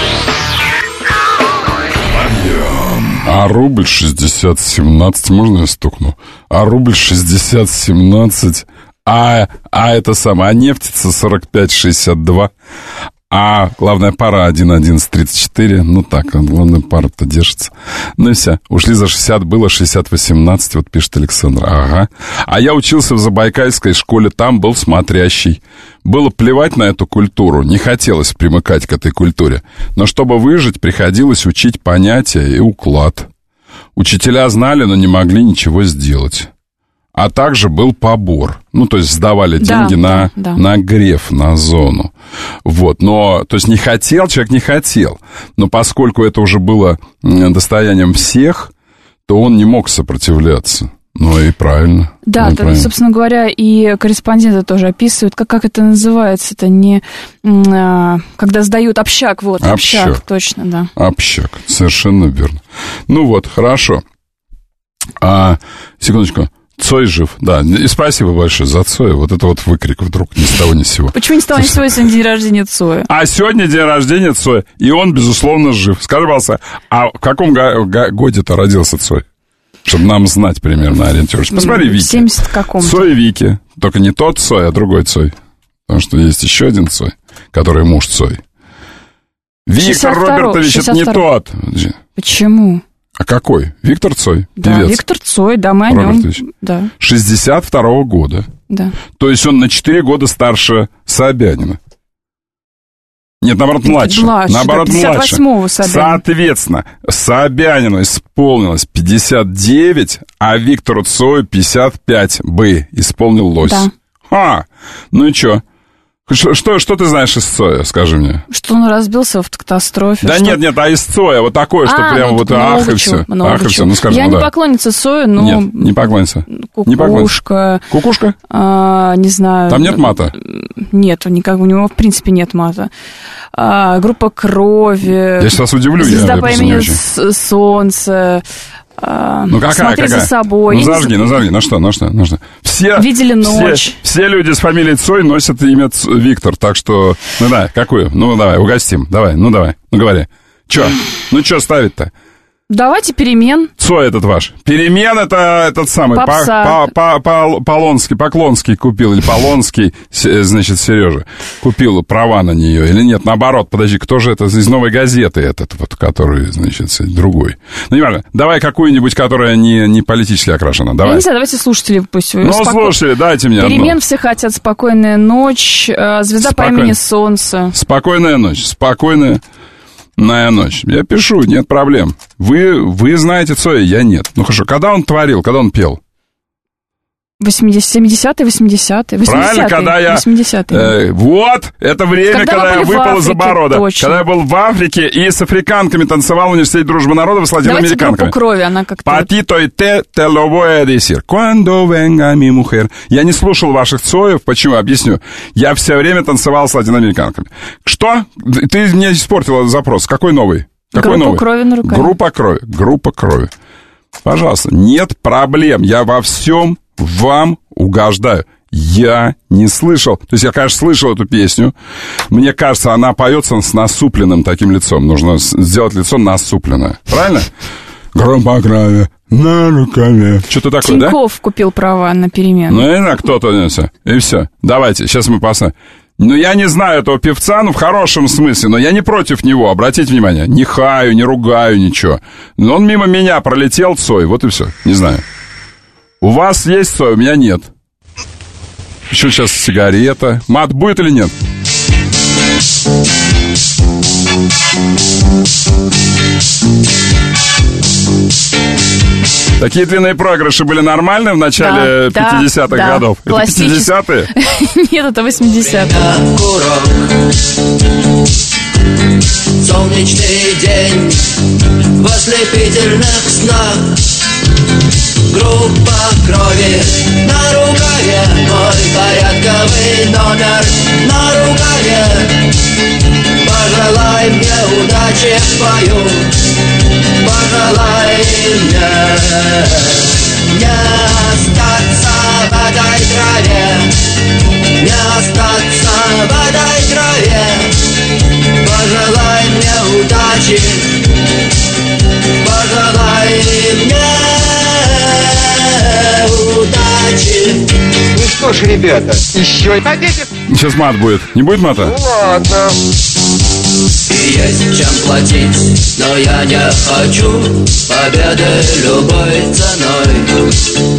А рубль шестьдесят семнадцать, можно я стукну? А рубль шестьдесят семнадцать, а, а это самое, а нефтица сорок пять шестьдесят два, а главная пара один одиннадцать тридцать четыре, ну так, главная пара-то держится. Ну и все, ушли за шестьдесят, было шестьдесят восемнадцать, вот пишет Александр, ага. А я учился в Забайкальской школе, там был смотрящий. Было плевать на эту культуру, не хотелось примыкать к этой культуре. Но чтобы выжить, приходилось учить понятия и уклад. Учителя знали, но не могли ничего сделать. А также был побор. Ну, то есть сдавали да, деньги на, да. на греф, на зону. Вот, но, то есть не хотел, человек не хотел. Но поскольку это уже было достоянием всех, то он не мог сопротивляться. Ну и правильно. Да, ну, это, правильно. собственно говоря, и корреспонденты тоже описывают, как, как это называется, это не, а, когда сдают общак, вот, общак, общак, точно, да. Общак, совершенно верно. Ну вот, хорошо. А, секундочку. Цой жив, да. И спасибо большое за Цоя. Вот это вот выкрик вдруг ни с того ни с сего. Почему ни с того ни с сего, если день рождения Цоя? А сегодня день рождения Цоя, и он, безусловно, жив. Скажи, пожалуйста, а в каком го- го- годе-то родился Цой? Чтобы нам знать примерно ориентировочно. Посмотри, Вики. В семидесятом каком-то. Цой Вики. Только не тот Цой, а другой Цой. Потому что есть еще один Цой, который муж Цой. Виктор Робертович, это не тот. Почему? А какой? Виктор Цой, да, певец. Виктор Цой, да, мы о нем. Да. шестьдесят второго года. Да. То есть он на четыре года старше Собянина. Нет, наоборот, младше. младше наоборот, да, пятьдесят восьмого младше. Собянина. Соответственно, Собянину исполнилось пятьдесят девять, а Виктору Цою пятьдесят пять бы исполнилось. Да. Ха! Ну и чё? Что, что, что ты знаешь из Цоя, скажи мне? Что он разбился в катастрофе. Да что... нет, нет, а из Цоя вот такое, что а, прям ну, вот ах и чего, все. Ах и все, ну скажи, Я ну, не да. поклонница Цоя, но... Нет, не поклонница. Кукушка. Не поклонница. Кукушка? А, не знаю. Там нет мата? Нет, никак, у него в принципе нет мата. А, группа Крови. Я сейчас удивлю. Звезда я, по имени Солнце. А, ну какая, смотри какая? за собой. Ну зажги, ну зажги, на что, на что, на что? Все, Видели ночь. Все, все люди с фамилией Цой носят имя Ц... Виктор, так что, ну да, какую? Ну давай, угостим, давай, ну давай, ну говори. Че? Ну что ставить-то? Давайте перемен. Цой этот ваш. Перемен это этот самый Попса. По, по, по, Полонский, Поклонский купил, или Полонский, значит, Сережа, купил права на нее, или нет, наоборот, подожди, кто же это из «Новой газеты» этот вот, который, значит, другой. Ну, не важно, давай какую-нибудь, которая не, не политически окрашена, давай. Я не знаю, давайте слушатели пусть... Ну, споко... слушатели, дайте мне Перемен одну. все хотят, спокойная ночь, звезда Спокойно. по имени Солнце. Спокойная ночь, спокойная ночь. Я пишу, нет проблем. Вы, вы знаете Цоя, я нет. Ну хорошо, когда он творил, когда он пел? семидесятые, восьмидесятые. Правильно, когда я... Э, вот, это время, когда, когда я выпал из оборота. Точно. Когда я был в Африке и с африканками танцевал в университете дружбы народов с латиноамериканками. Давайте группу крови, она как-то... Patito y te, te lo voy a decir. Cuando venga mi mujer. Я не слушал ваших Цоев. Почему? Объясню. Я все время танцевал с латиноамериканками. Что? Ты мне испортила запрос. Какой новый? Какой Группа новый? крови на руках. Группа крови. Группа крови. Пожалуйста, нет проблем. Я во всем вам угождаю. Я не слышал. То есть я, конечно, слышал эту песню. Мне кажется, она поется с насупленным таким лицом. Нужно сделать лицо насупленное. Правильно? Группа крови на рукаве. Что-то такое, Тинькофф, да? Тинькофф купил права на перемену. Ну, и на кто-то. И все. Давайте, сейчас мы посмотрим. Ну, я не знаю этого певца, ну, в хорошем смысле, но я не против него, обратите внимание. Не хаю, не ругаю, ничего. Но он мимо меня пролетел, Цой, вот и все. Не знаю. У вас есть Цой, у меня нет. Еще сейчас сигарета. Мат будет или нет? Такие длинные проигрыши были нормальны в начале да, пятидесятых да, годов? Да, это пятидесятые? Нет, это восьмидесятые. Солнечный день в ослепительных снах. Группа крови на рукаве, мой порядковый номер на рукаве. Пожелай мне удачи в бою, пожелай мне не остаться в этой траве, не остаться в этой траве. Пожелай мне удачи, пожелай мне удачи. Ну что ж, ребята, еще хотите? Сейчас мат будет. Не будет мата? Ну ладно. И есть чем платить, но я не хочу победы любой ценой.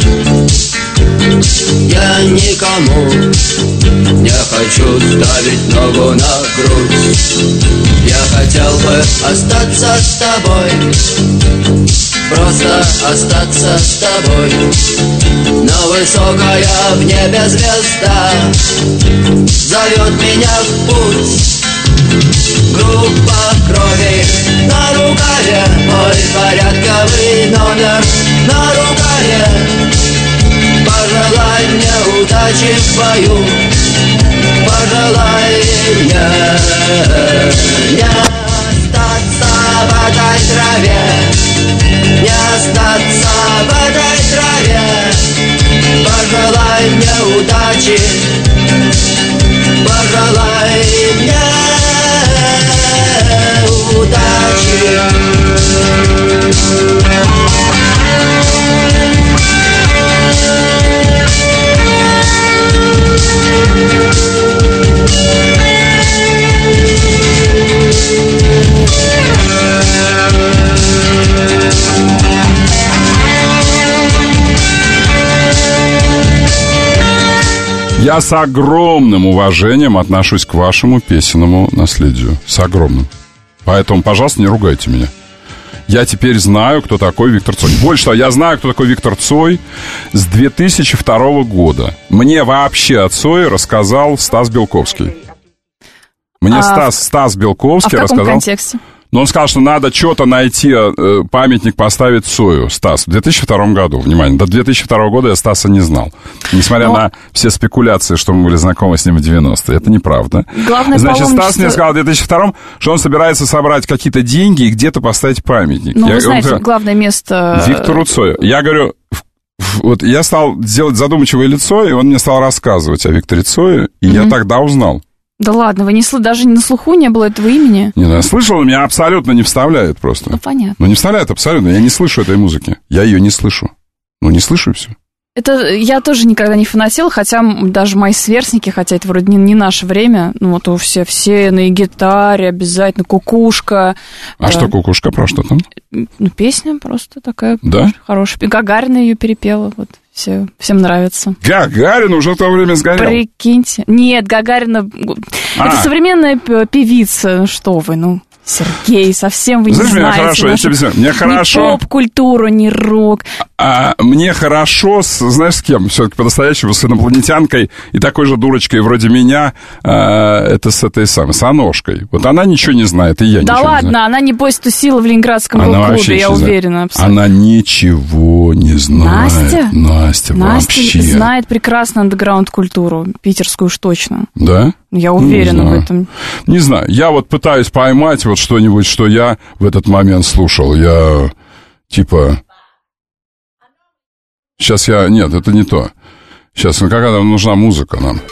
Я никому не хочу ставить ногу на грудь. Я хотел бы остаться с тобой, просто остаться с тобой. Но высокая в небе звезда зовет меня в путь. Группа крови на рукаве, мой порядковый номер на рукаве. Пожелай мне удачи в бою, пожелай мне не остаться в этой траве, не остаться в этой траве. Пожелай мне удачи, пожелай мне удачи. Я с огромным уважением отношусь к вашему песенному наследию. С огромным. Поэтому, пожалуйста, не ругайте меня. Я теперь знаю, кто такой Виктор Цой. Больше того, я знаю, кто такой Виктор Цой с две тысячи второго года. Мне вообще о Цое рассказал Стас Белковский. Мне а Стас, Стас Белковский а в каком рассказал... контексте? Но он сказал, что надо что-то найти, э, памятник поставить Цою, Стас, в две тысячи втором году. Внимание, до две тысячи второго года я Стаса не знал. Несмотря Но... на все спекуляции, что мы были знакомы с ним в девяностые. Это неправда. Главное, Значит, Стас мне сказал в две тысячи втором, что он собирается собрать какие-то деньги и где-то поставить памятник. Ну, я, вы знаете, он, главное место... Виктору Цою. Я говорю... Вот я стал делать задумчивое лицо, и он мне стал рассказывать о Викторе Цое, и mm-hmm. я тогда узнал. Да ладно, вы не сл... даже на слуху не было этого имени? Не, ну я слышал, но меня абсолютно не вставляет просто. Ну, понятно. Ну, не вставляет абсолютно, я не слышу этой музыки. Я ее не слышу. Ну, не слышу, и все. Это я тоже никогда не фанатела, хотя даже мои сверстники, хотя это вроде не, не наше время, ну вот у все, все на гитаре обязательно, кукушка. А да. Что кукушка, про что там? Ну, песня просто такая да? хорошая. Гагарина ее перепела, вот. Все, всем нравится. Гагарин уже в то время сгорел. Прикиньте. Нет, Гагарина... А. Это современная певица. Что вы, ну... Сергей, совсем вы не Знаешь, знаете. Мне хорошо, я тебе объясню. Мне хорошо. Ни поп-культуру, ни рок. А мне хорошо, с, знаешь, с кем? Все-таки по-настоящему с инопланетянкой и такой же дурочкой вроде меня. А, это с этой самой, с Аношкой. Вот она ничего не знает, и я да ничего ладно, не знаю. она, небось, тусила в Ленинградском рок-клубе, я уверена. Абсолютно. Она ничего не знает. Настя? Настя, Настя вообще. знает прекрасно андеграунд-культуру, питерскую уж точно. Да? Я уверена ну, в этом. Не знаю. Я вот пытаюсь поймать вот что-нибудь, что я в этот момент слушал. Я, типа... Сейчас я... Нет, это не то. Сейчас, ну, какая нам нужна музыка нам?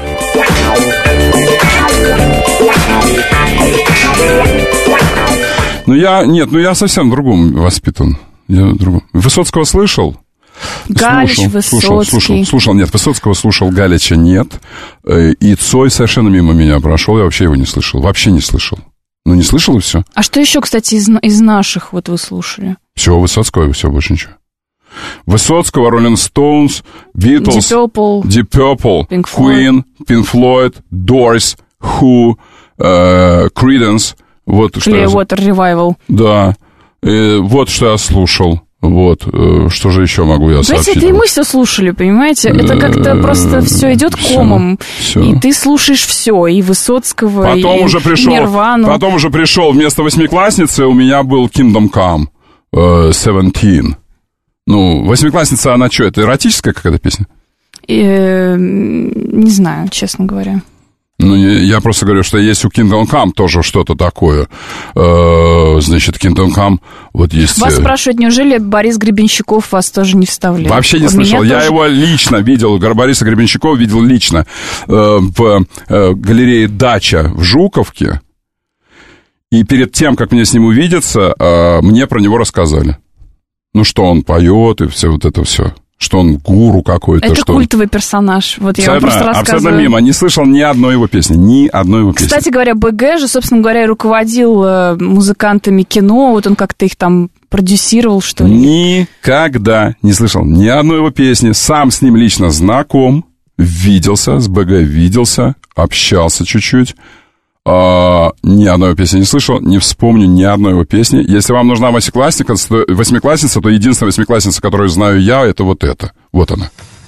Ну, я... Нет, ну, я совсем другом воспитан. Я другом. Высоцкого слышал? Галич, слушал, Высоцкий. Слушал, слушал, слушал. Нет, Высоцкого слушал, Галича нет. И Цой совершенно мимо меня прошел. Я вообще его не слышал. Вообще не слышал. Ну, не слышал, и все. А что еще, кстати, из, из наших вот вы слушали? Все, Высоцкого, и все, больше ничего. Высоцкого, Rolling Stones, Beatles, Deep Purple, Deep Purple, Pink Queen, Pink Floyd, Doors, Who, uh, Creedence. Вот что я... Clearwater Revival. Да. И вот что я слушал. Вот, что же еще могу я сообщить? Знаете, это и мы все слушали, понимаете? Это как-то просто все идет комом. Все. И ты слушаешь все, и Высоцкого, потом и, уже пришел, и Нирвану. Потом уже пришел, вместо восьмиклассницы у меня был Kingdom Come, uh, Seventeen. Ну, восьмиклассница, она что, это эротическая какая-то песня? И, не знаю, честно говоря. Ну, я просто говорю, что есть у Kingdom Come тоже что-то такое. Значит, Kingdom Come, вот есть... Вас спрашивают, неужели Борис Гребенщиков вас тоже не вставляет? Вообще не вот слышал. Я тоже... его лично видел, Бориса Гребенщикова видел лично в галерее «Дача» в Жуковке. И перед тем, как мне с ним увидеться, мне про него рассказали. Ну, что он поет и все вот это все. Что он гуру какой-то. Это что культовый персонаж. Вот я вам просто рассказываю. Абсолютно мимо. Не слышал ни одной его песни. Ни одной его песни. Кстати говоря, БГ же, собственно говоря, руководил музыкантами кино. Вот он как-то их там продюсировал, что ли. Никогда не слышал ни одной его песни. Сам с ним лично знаком. Виделся, с БГ виделся. Общался чуть-чуть. Uh, ни одной его песни не слышал, не вспомню ни одной его песни. Если вам нужна восьмиклассница, то, восьмиклассница, то единственная восьмиклассница, которую знаю я, это вот эта. Вот она.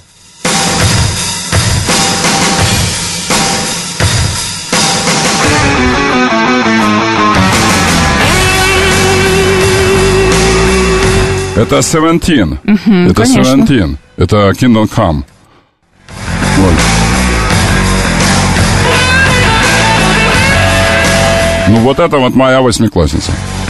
Это Seventeen. Uh-huh, это конечно. Seventeen. Это Kingdom Come. Вот. Ну, вот это вот моя восьмиклассница.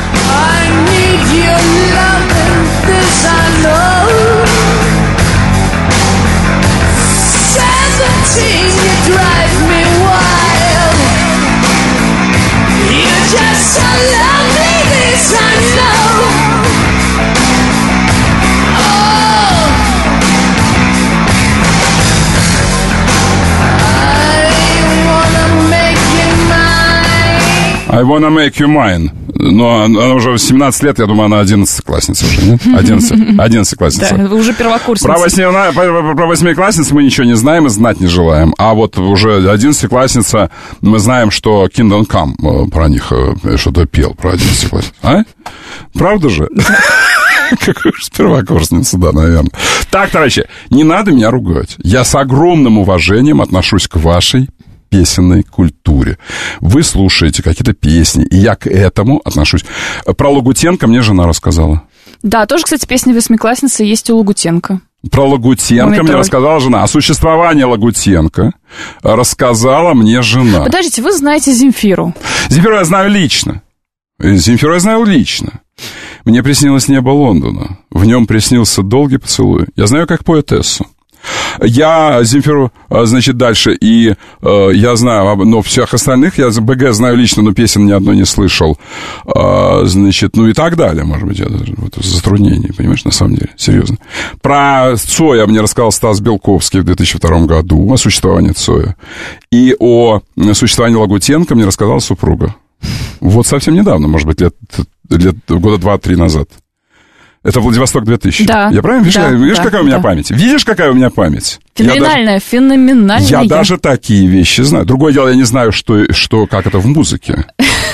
I wanna make you mine. Но она уже семнадцать лет, я думаю, она одиннадцатиклассница уже, нет? одиннадцать, одиннадцатиклассница. Да, вы уже первокурсница. Про, восьми, про, про восьмиклассниц мы ничего не знаем и знать не желаем. А вот уже одиннадцатиклассница, мы знаем, что Kingdom Come про них что-то пел, про одиннадцатиклассниц. А? Правда же? Какой же первокурсница, да, наверное. Так, товарищи, не надо меня ругать. Я с огромным уважением отношусь к вашей песенной культуре. Вы слушаете какие-то песни, и я к этому отношусь. Про Лагутенко мне жена рассказала. Да, тоже, кстати, песня «Восьмиклассница» есть у Лагутенко. Про Лагутенко мне рассказала жена. О существовании Лагутенко рассказала мне жена. Подождите, вы знаете Земфиру? Земфиру я знаю лично. Земфиру я знаю лично. Мне приснилось небо Лондона. В нем приснился долгий поцелуй. Я знаю как поэтессу. Я Земфиру, значит, дальше, и э, я знаю, но всех остальных я БГ знаю лично, но песен ни одной не слышал, э, значит, ну и так далее, может быть, это вот, затруднение, понимаешь, на самом деле, серьезно. Про Цоя мне рассказал Стас Белковский в две тысячи втором году, о существовании Цоя, и о существовании Лагутенко мне рассказала супруга. Вот совсем недавно, может быть, лет, лет года два-три назад. Это Владивосток две тысячи. Да. Я правильно вижу? Да, Видишь, да, какая у меня да. память? Видишь, какая у меня память? Феноменальная, я феноменальная. даже, я даже такие вещи знаю. Другое дело, я не знаю, что, что, как это в музыке.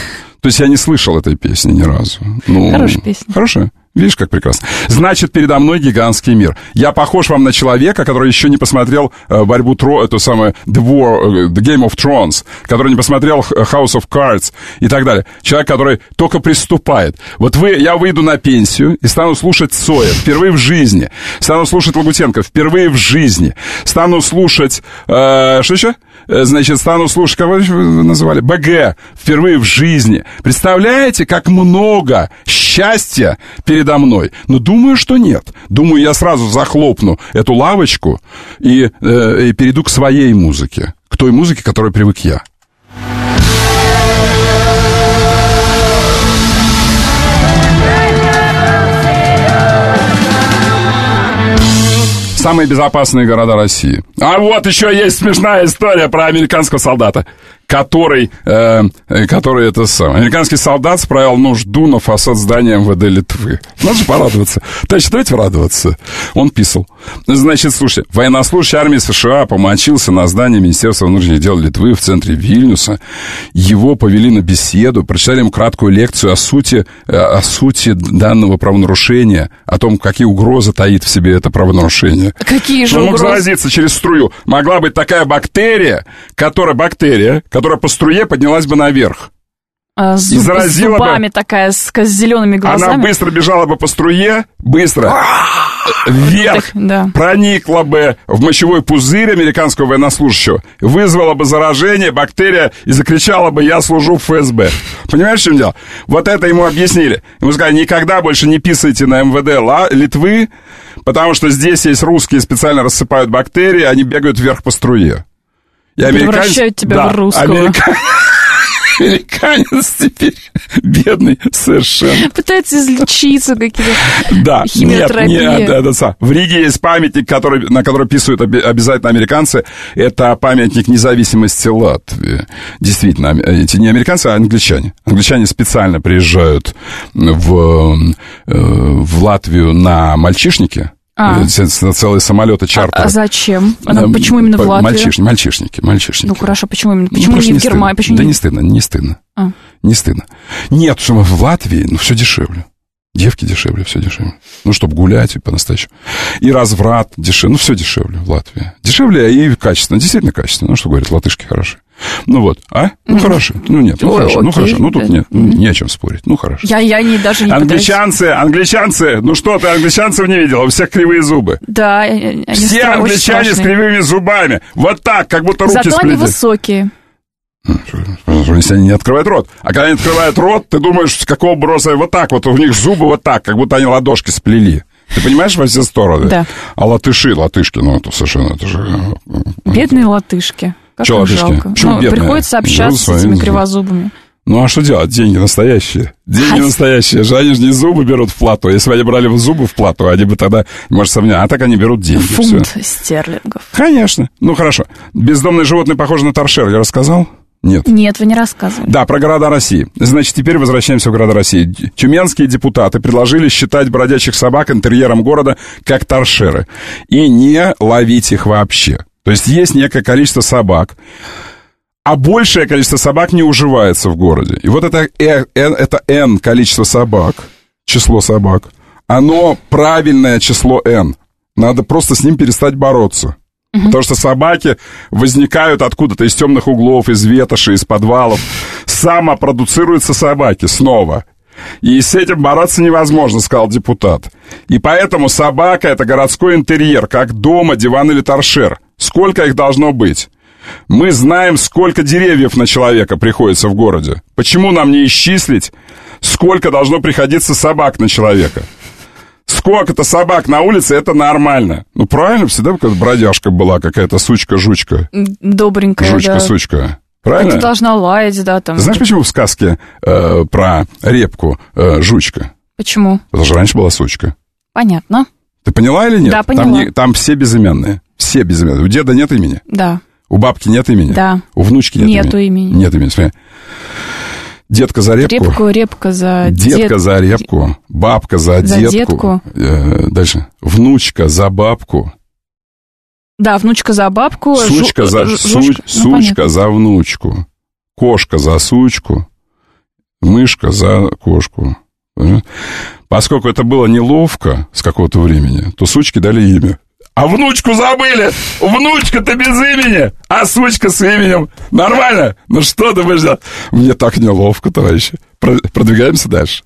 То есть я не слышал этой песни ни разу. Ну, хорошая песня. Хорошая. Видишь, как прекрасно. Значит, передо мной гигантский мир. Я похож вам на человека, который еще не посмотрел э, борьбу, тро, эту самую The War, The Game of Thrones, который не посмотрел House of Cards и так далее. Человек, который только приступает. Вот вы, я выйду на пенсию и стану слушать Цоя впервые в жизни. Стану слушать Лагутенко впервые в жизни. Стану слушать... Э, что еще? Значит, стану слушать, кого вы называли? БГ впервые в жизни. Представляете, как много счастья передо мной? Но думаю, что нет. Думаю, я сразу захлопну эту лавочку и, э, и перейду к своей музыке. К той музыке, к которой привык я. Самые безопасные города России. А вот еще есть смешная история про американского солдата, который, э, который это сам. Американский солдат справил нужду на фасад здания эм вэ дэ Литвы. Надо же порадоваться. Товарищи, давайте радоваться. Он писал. Значит, слушайте, военнослужащий армии США помочился на здании Министерства внутренних дел Литвы в центре Вильнюса. Его повели на беседу, прочитали ему краткую лекцию о сути, о сути данного правонарушения, о том, какие угрозы таит в себе это правонарушение. Какие же Он мог угрозы? заразиться через струю. Могла быть такая бактерия, которая бактерия, которая по струе поднялась бы наверх. А, зуб, и с заразила зубами бы. такая, с, с зелеными глазами. Она быстро бежала бы по струе, быстро вверх, да. проникла бы в мочевой пузырь американского военнослужащего, вызвала бы заражение, бактерия, и закричала бы: «Я служу в эф эс бэ». Понимаешь, в чем дело? Вот это ему объяснили. Ему сказали: никогда больше не писайте на эм вэ дэ Литвы, потому что здесь есть русские, специально рассыпают бактерии, они бегают вверх по струе. И превращают тебя да, в русского. Американ... Американец теперь бедный совершенно. Пытается излечиться какие-то да, химиотерапии. Нет, нет, да, да, да. В Риге есть памятник, который, на который писают обязательно американцы. Это памятник независимости Латвии. Действительно, эти не американцы, а англичане. Англичане специально приезжают в, в Латвию на мальчишнике. А. Целые самолеты чартеры. А, а зачем? А почему именно в Латвию? Мальчиш, мальчишники, мальчишники. Ну хорошо, почему именно? Почему ну, не в Германии? Почему да не... не стыдно, не стыдно. А. Не стыдно. Нет, что мы в Латвии, ну, все дешевле. Девки дешевле, все дешевле. Ну, чтобы гулять и по-настоящему. И разврат дешевле, ну, все дешевле в Латвии. Дешевле и качественно, действительно качественно. Ну, что говорят, латышки хороши. Ну вот, а? Ну, хорошо. Ну, нет, ну, Ой, хорошо, окей, ну, хорошо. Ну, тут да. нет, ну, не о чем спорить. Ну, хорошо. Я, я не, даже не Англичанцы, пытаюсь. англичанцы, ну что ты, англичанцев не видела? У всех кривые зубы. Да, они все англичане с кривыми зубами. Вот так, как будто руки сплетены. Зато сплетены. они высокие. Если они не открывают рот. А когда они открывают рот, ты думаешь, с какого броса вот так вот, у них зубы вот так, как будто они ладошки сплели. Ты понимаешь, во все стороны? Да. А латыши, латышки, ну это совершенно, это же... Бедные латышки. Как им жалко. Ну, приходится общаться с этими кривозубыми. Ну, а что делать? Деньги настоящие. Деньги а настоящие. Же они же не зубы берут в плату. Если бы они брали в зубы в плату, они бы тогда, может, сомневаться. А так они берут деньги. Фунт все. стерлингов. Конечно. Ну, хорошо. Бездомные животные похожи на торшер. Я рассказал? Нет. Нет, вы не рассказывали. Да, про города России. Значит, теперь возвращаемся в города России. Тюменские депутаты предложили считать бродячих собак интерьером города как торшеры и не ловить их вообще. То есть есть некое количество собак, а большее количество собак не уживается в городе. И вот это, э, э, это N количество собак, число собак, оно правильное число N. Надо просто с ним перестать бороться. Uh-huh. Потому что собаки возникают откуда-то из темных углов, из ветоши, из подвалов. Самопродуцируются собаки снова. И с этим бороться невозможно, сказал депутат. И поэтому собака — это городской интерьер, как дома, диван или торшер. Сколько их должно быть? Мы знаем, сколько деревьев на человека приходится в городе. Почему нам не исчислить, сколько должно приходиться собак на человека? Сколько-то собак на улице, это нормально. Ну, правильно, всегда какая-то бродяжка была, какая-то сучка-жучка. Добренькая, Жучка-сучка. Да. Правильно? Это должна лаять, да, там. Ты знаешь, почему в сказке э, про репку э, жучка? Почему? Потому что раньше была сучка. Понятно. Ты поняла или нет? Да, поняла. Там, не, там все безымянные. Все безымянные. У деда нет имени? Да. У бабки нет имени? Да. У внучки нет Нету имени? имени. Нет имени. Смотри. Детка за репку. Репку, репка за... Детка дед... за репку. Бабка за, за детку. детку. Э, дальше. Внучка за бабку. Да, внучка за бабку. Сучка, жу... за, жу... суч... ну, сучка за внучку. Кошка за сучку. Мышка за кошку. Поскольку это было неловко с какого-то времени, то сучки дали имя. А внучку забыли! Внучка-то без имени, а сучка с именем. Нормально? Ну что ты будешь делать? Мне так неловко, товарищи. Продвигаемся дальше.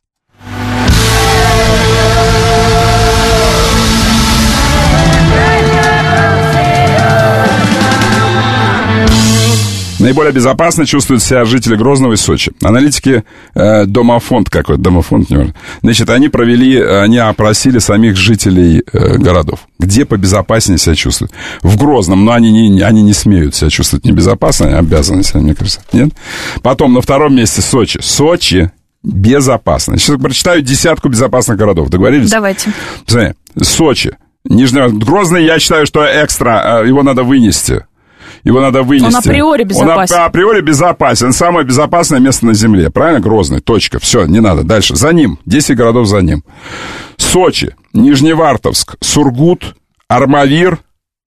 Наиболее безопасно чувствуют себя жители Грозного и Сочи. Аналитики э, Домофонд какой-то, Домофонд, не важно. Значит, они провели, они опросили самих жителей э, городов. Где побезопаснее себя чувствуют? В Грозном, но они не, они не смеют себя чувствовать небезопасно, они обязаны себя, мне кажется. Нет? Потом на втором месте Сочи. Сочи безопасно. Сейчас прочитаю десятку безопасных городов. Договорились? Давайте. Посмотри, Сочи. Нижний... Грозный, я считаю, что экстра, его надо вынести. Его надо вынести. Он априори безопасен. Он априори безопасен. Самое безопасное место на Земле. Правильно? Грозный. Точка. Все, не надо. Дальше. За ним. десять городов за ним. Сочи, Нижневартовск, Сургут, Армавир,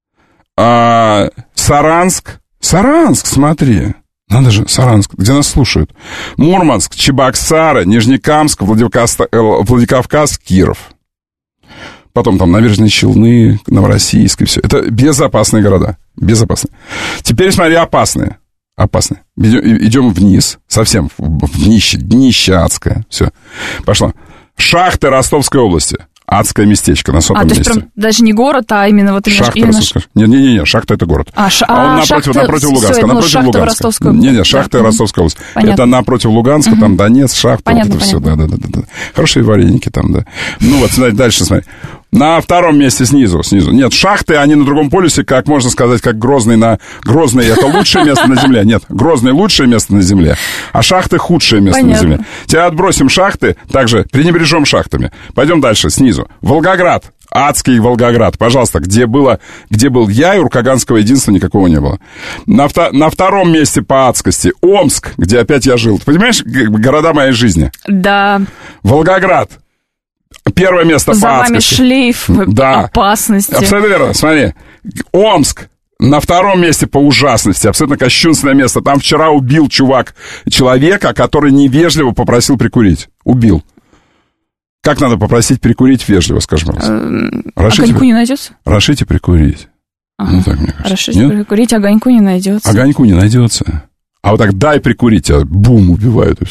э, Саранск. Саранск, смотри. Надо же, Саранск, где нас слушают. Мурманск, Чебоксары, Нижнекамск, Владикавказ, Владикавказ, Киров. Потом там Набережные Челны, Новороссийск и все. Это безопасные города. Безопасные. Теперь, смотри, опасные. Опасные. Идем вниз. Совсем в днище. Днище адское. Все. Пошло. Шахты Ростовской области. Адское местечко на сотом а, месте. То есть прям даже не город, а именно вот именно... Шахта именно... Ростовская. Не-не-не, шахта это город. А, ш... а он а, напротив, шахта... напротив Луганска. Все, напротив шахта Луганска. Ростовской... Не-не, шахта да. Ростовской области. Понятно. Это напротив Луганска, угу. там Донец, шахта. Понятно, вот это понятно. все. Да, да, да, да. Хорошие вареники там, да. Ну вот, смотри, дальше смотри. На втором месте снизу, снизу. Нет, шахты, они на другом полюсе, как можно сказать, как Грозный на... Грозный — это лучшее место на Земле. Нет, Грозный — лучшее место на Земле, а шахты — худшее место Понятно. на Земле. Тебя отбросим шахты, также пренебрежем шахтами. Пойдем дальше, снизу. Волгоград. Адский Волгоград. Пожалуйста, где, было, где был я, и Уркаганского единства никакого не было. На, вто, на втором месте по адскости Омск, где опять я жил. Ты понимаешь, города моей жизни? Да. Волгоград. Первое место За по адскости. вами шлейф да. опасности. Абсолютно верно. Смотри. Омск. На втором месте по ужасности. Абсолютно кощунственное место. Там вчера убил чувак человека, который невежливо попросил прикурить. Убил. Как надо попросить прикурить вежливо, скажи, пожалуйста? Рашите, огоньку не найдется? Рашите прикурить. Ага. Ну, так, мне кажется. Рашите Нет? прикурить, огоньку не найдется. Огоньку не найдется. А вот так дай прикурить, а бум, убивают.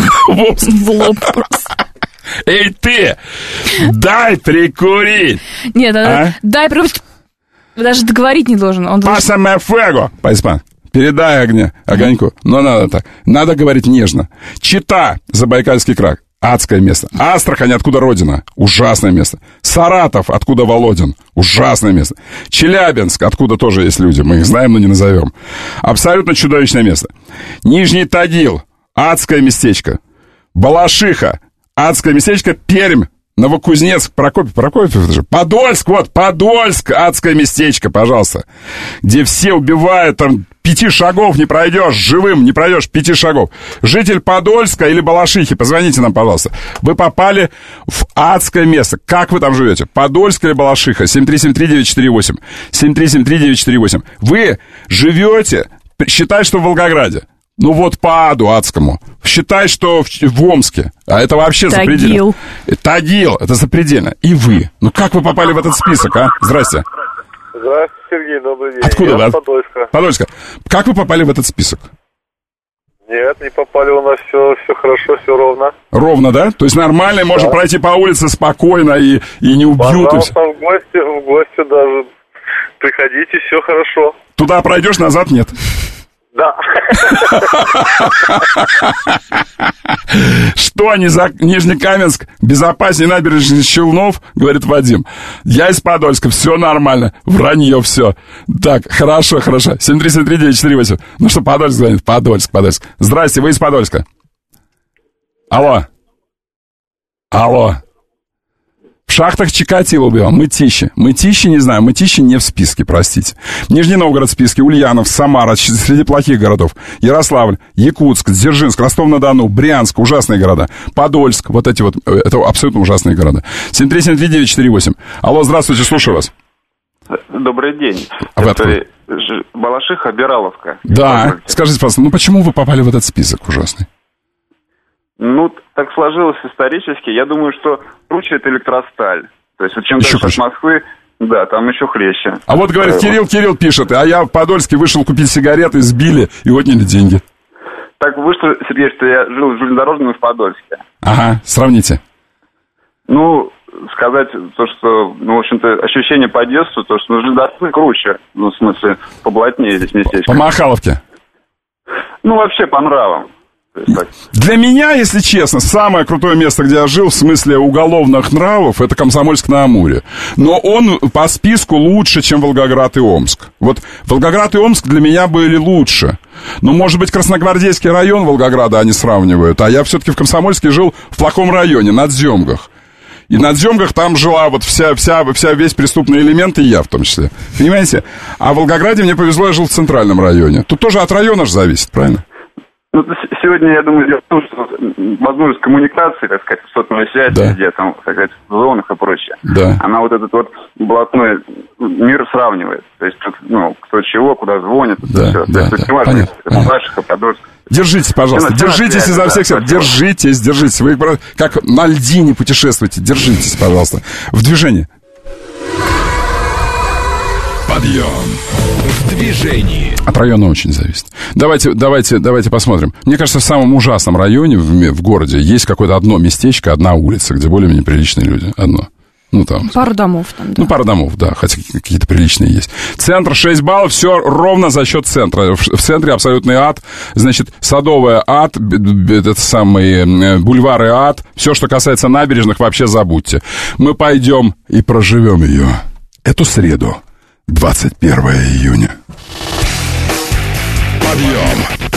В лоб просто. Эй, ты! Дай прикурить! Нет, дай прикурить. Даже договорить не должен. Пасаме фего! По-испански. Передай огне, огоньку. Но надо так. Надо говорить нежно. Чита, Забайкальский край. Адское место. Астрахань, откуда родина? Ужасное место. Саратов, откуда Володин? Ужасное место. Челябинск, откуда тоже есть люди. Мы их знаем, но не назовем. Абсолютно чудовищное место. Нижний Тагил. Адское местечко. Балашиха. Адское местечко. Пермь. Новокузнецк, Прокопьев, Прокопьев, это же Подольск, вот, Подольск, адское местечко, пожалуйста, где все убивают, там, пяти шагов не пройдешь, живым не пройдешь, пяти шагов. Житель Подольска или Балашихи, позвоните нам, пожалуйста. Вы попали в адское место. Как вы там живете? Подольск или Балашиха? семь три семь три девять четыре восемь. семь три семь три девять четыре восемь. Вы живете, считай, что в Волгограде. Ну вот по аду адскому. Считай, что в, в Омске. А это вообще Тагил. запредельно. Тагил. Это запредельно. И вы. Ну как вы попали в этот список, а? Здрасте. Здравствуйте, Сергей, добрый день. Откуда Я вы? с Подольска. Подольска. Как вы попали в этот список? Нет, не попали, у нас все, все хорошо, все ровно. Ровно, да? То есть нормально, да. Можно пройти по улице спокойно и, и не убьют. Пожалуйста, в гости, в гости даже приходите, все хорошо. Туда пройдешь, назад нет. Да. Что, Нижнекаменск безопаснее набережных Челнов, говорит Вадим. Я из Подольска, все нормально. Вранье все. Так, хорошо, хорошо. семь три семь три девять четыре восемь. Ну что, Подольск звонит? Подольск, Подольск. Здрасте, вы из Подольска. Алло. Алло. В шахтах Чикатило убивал. Мытищи. Мытищи, не знаю, Мытищи не в списке, простите. Нижний Новгород в списке, Ульянов, Самара, среди плохих городов. Ярославль, Якутск, Дзержинск, Ростов-на-Дону, Брянск, ужасные города. Подольск, вот эти вот, это абсолютно ужасные города. семь три семь три девять четыре восемь. Алло, здравствуйте, слушаю вас. Добрый день. А вы это Ж... Балашиха, Бираловка. Да, скажите, пожалуйста, ну почему вы попали в этот список ужасный? Ну, так сложилось исторически. Я думаю, что круче это электросталь. То есть, вот чем Еще дальше от Москвы, да, там еще хлеще. А вот, говорит, Э, Кирилл, Кирилл пишет, а я в Подольске вышел купить сигареты, сбили и отняли деньги. Так вышло, Сергей, что я жил в железнодорожном и в Подольске. Ага, сравните. Ну, сказать то, что, ну, в общем-то, ощущение по детству, то, что ну, железнодорожный круче, ну, в смысле, поблатнее здесь местечко. По Махаловке. Ну, вообще по нравам. То есть, так. Для меня, если честно, самое крутое место, где я жил, в смысле уголовных нравов, это Комсомольск-на-Амуре. Но он по списку лучше, чем Волгоград и Омск. Вот Волгоград и Омск для меня были лучше. Но, может быть, Красногвардейский район Волгограда они сравнивают. А я все-таки в Комсомольске жил в плохом районе, на Дземгах. И на Дземгах там жила вот вся, вся, вся весь преступный элемент, и я в том числе. Понимаете? А в Волгограде мне повезло, я жил в центральном районе. Тут тоже от района же зависит, правильно? Ну, сегодня, я думаю, дело в том, что возможность коммуникации, так сказать, сотовой связи, Да. где там, так сказать, в зонах и прочее, Да. она вот этот вот блатной мир сравнивает. То есть, тут, ну, кто чего, куда звонит, Да, все. да, То есть, да. тут неважно, Понятно, это Подольск, Подольск. Держитесь, пожалуйста, Все на держитесь связи, изо да, всех сил. спасибо. Держитесь, держитесь. Вы про- как на льдине путешествуйте. Держитесь, пожалуйста. В движении. Подъем в движении. От района очень зависит. Давайте, давайте, давайте посмотрим. Мне кажется, в самом ужасном районе в, ме- в городе есть какое-то одно местечко, одна улица, где более-менее приличные люди. Одно. Ну, там. Пару домов там, да. Ну, пара домов, да, хотя какие-то приличные есть. Центр шесть баллов, все ровно за счет центра. В, в центре абсолютный ад. Значит, Садовая ад, б- б- этот самый э, бульвары ад. Все, что касается набережных, вообще забудьте. Мы пойдем и проживем ее. Эту среду, двадцать первого июня. Подъем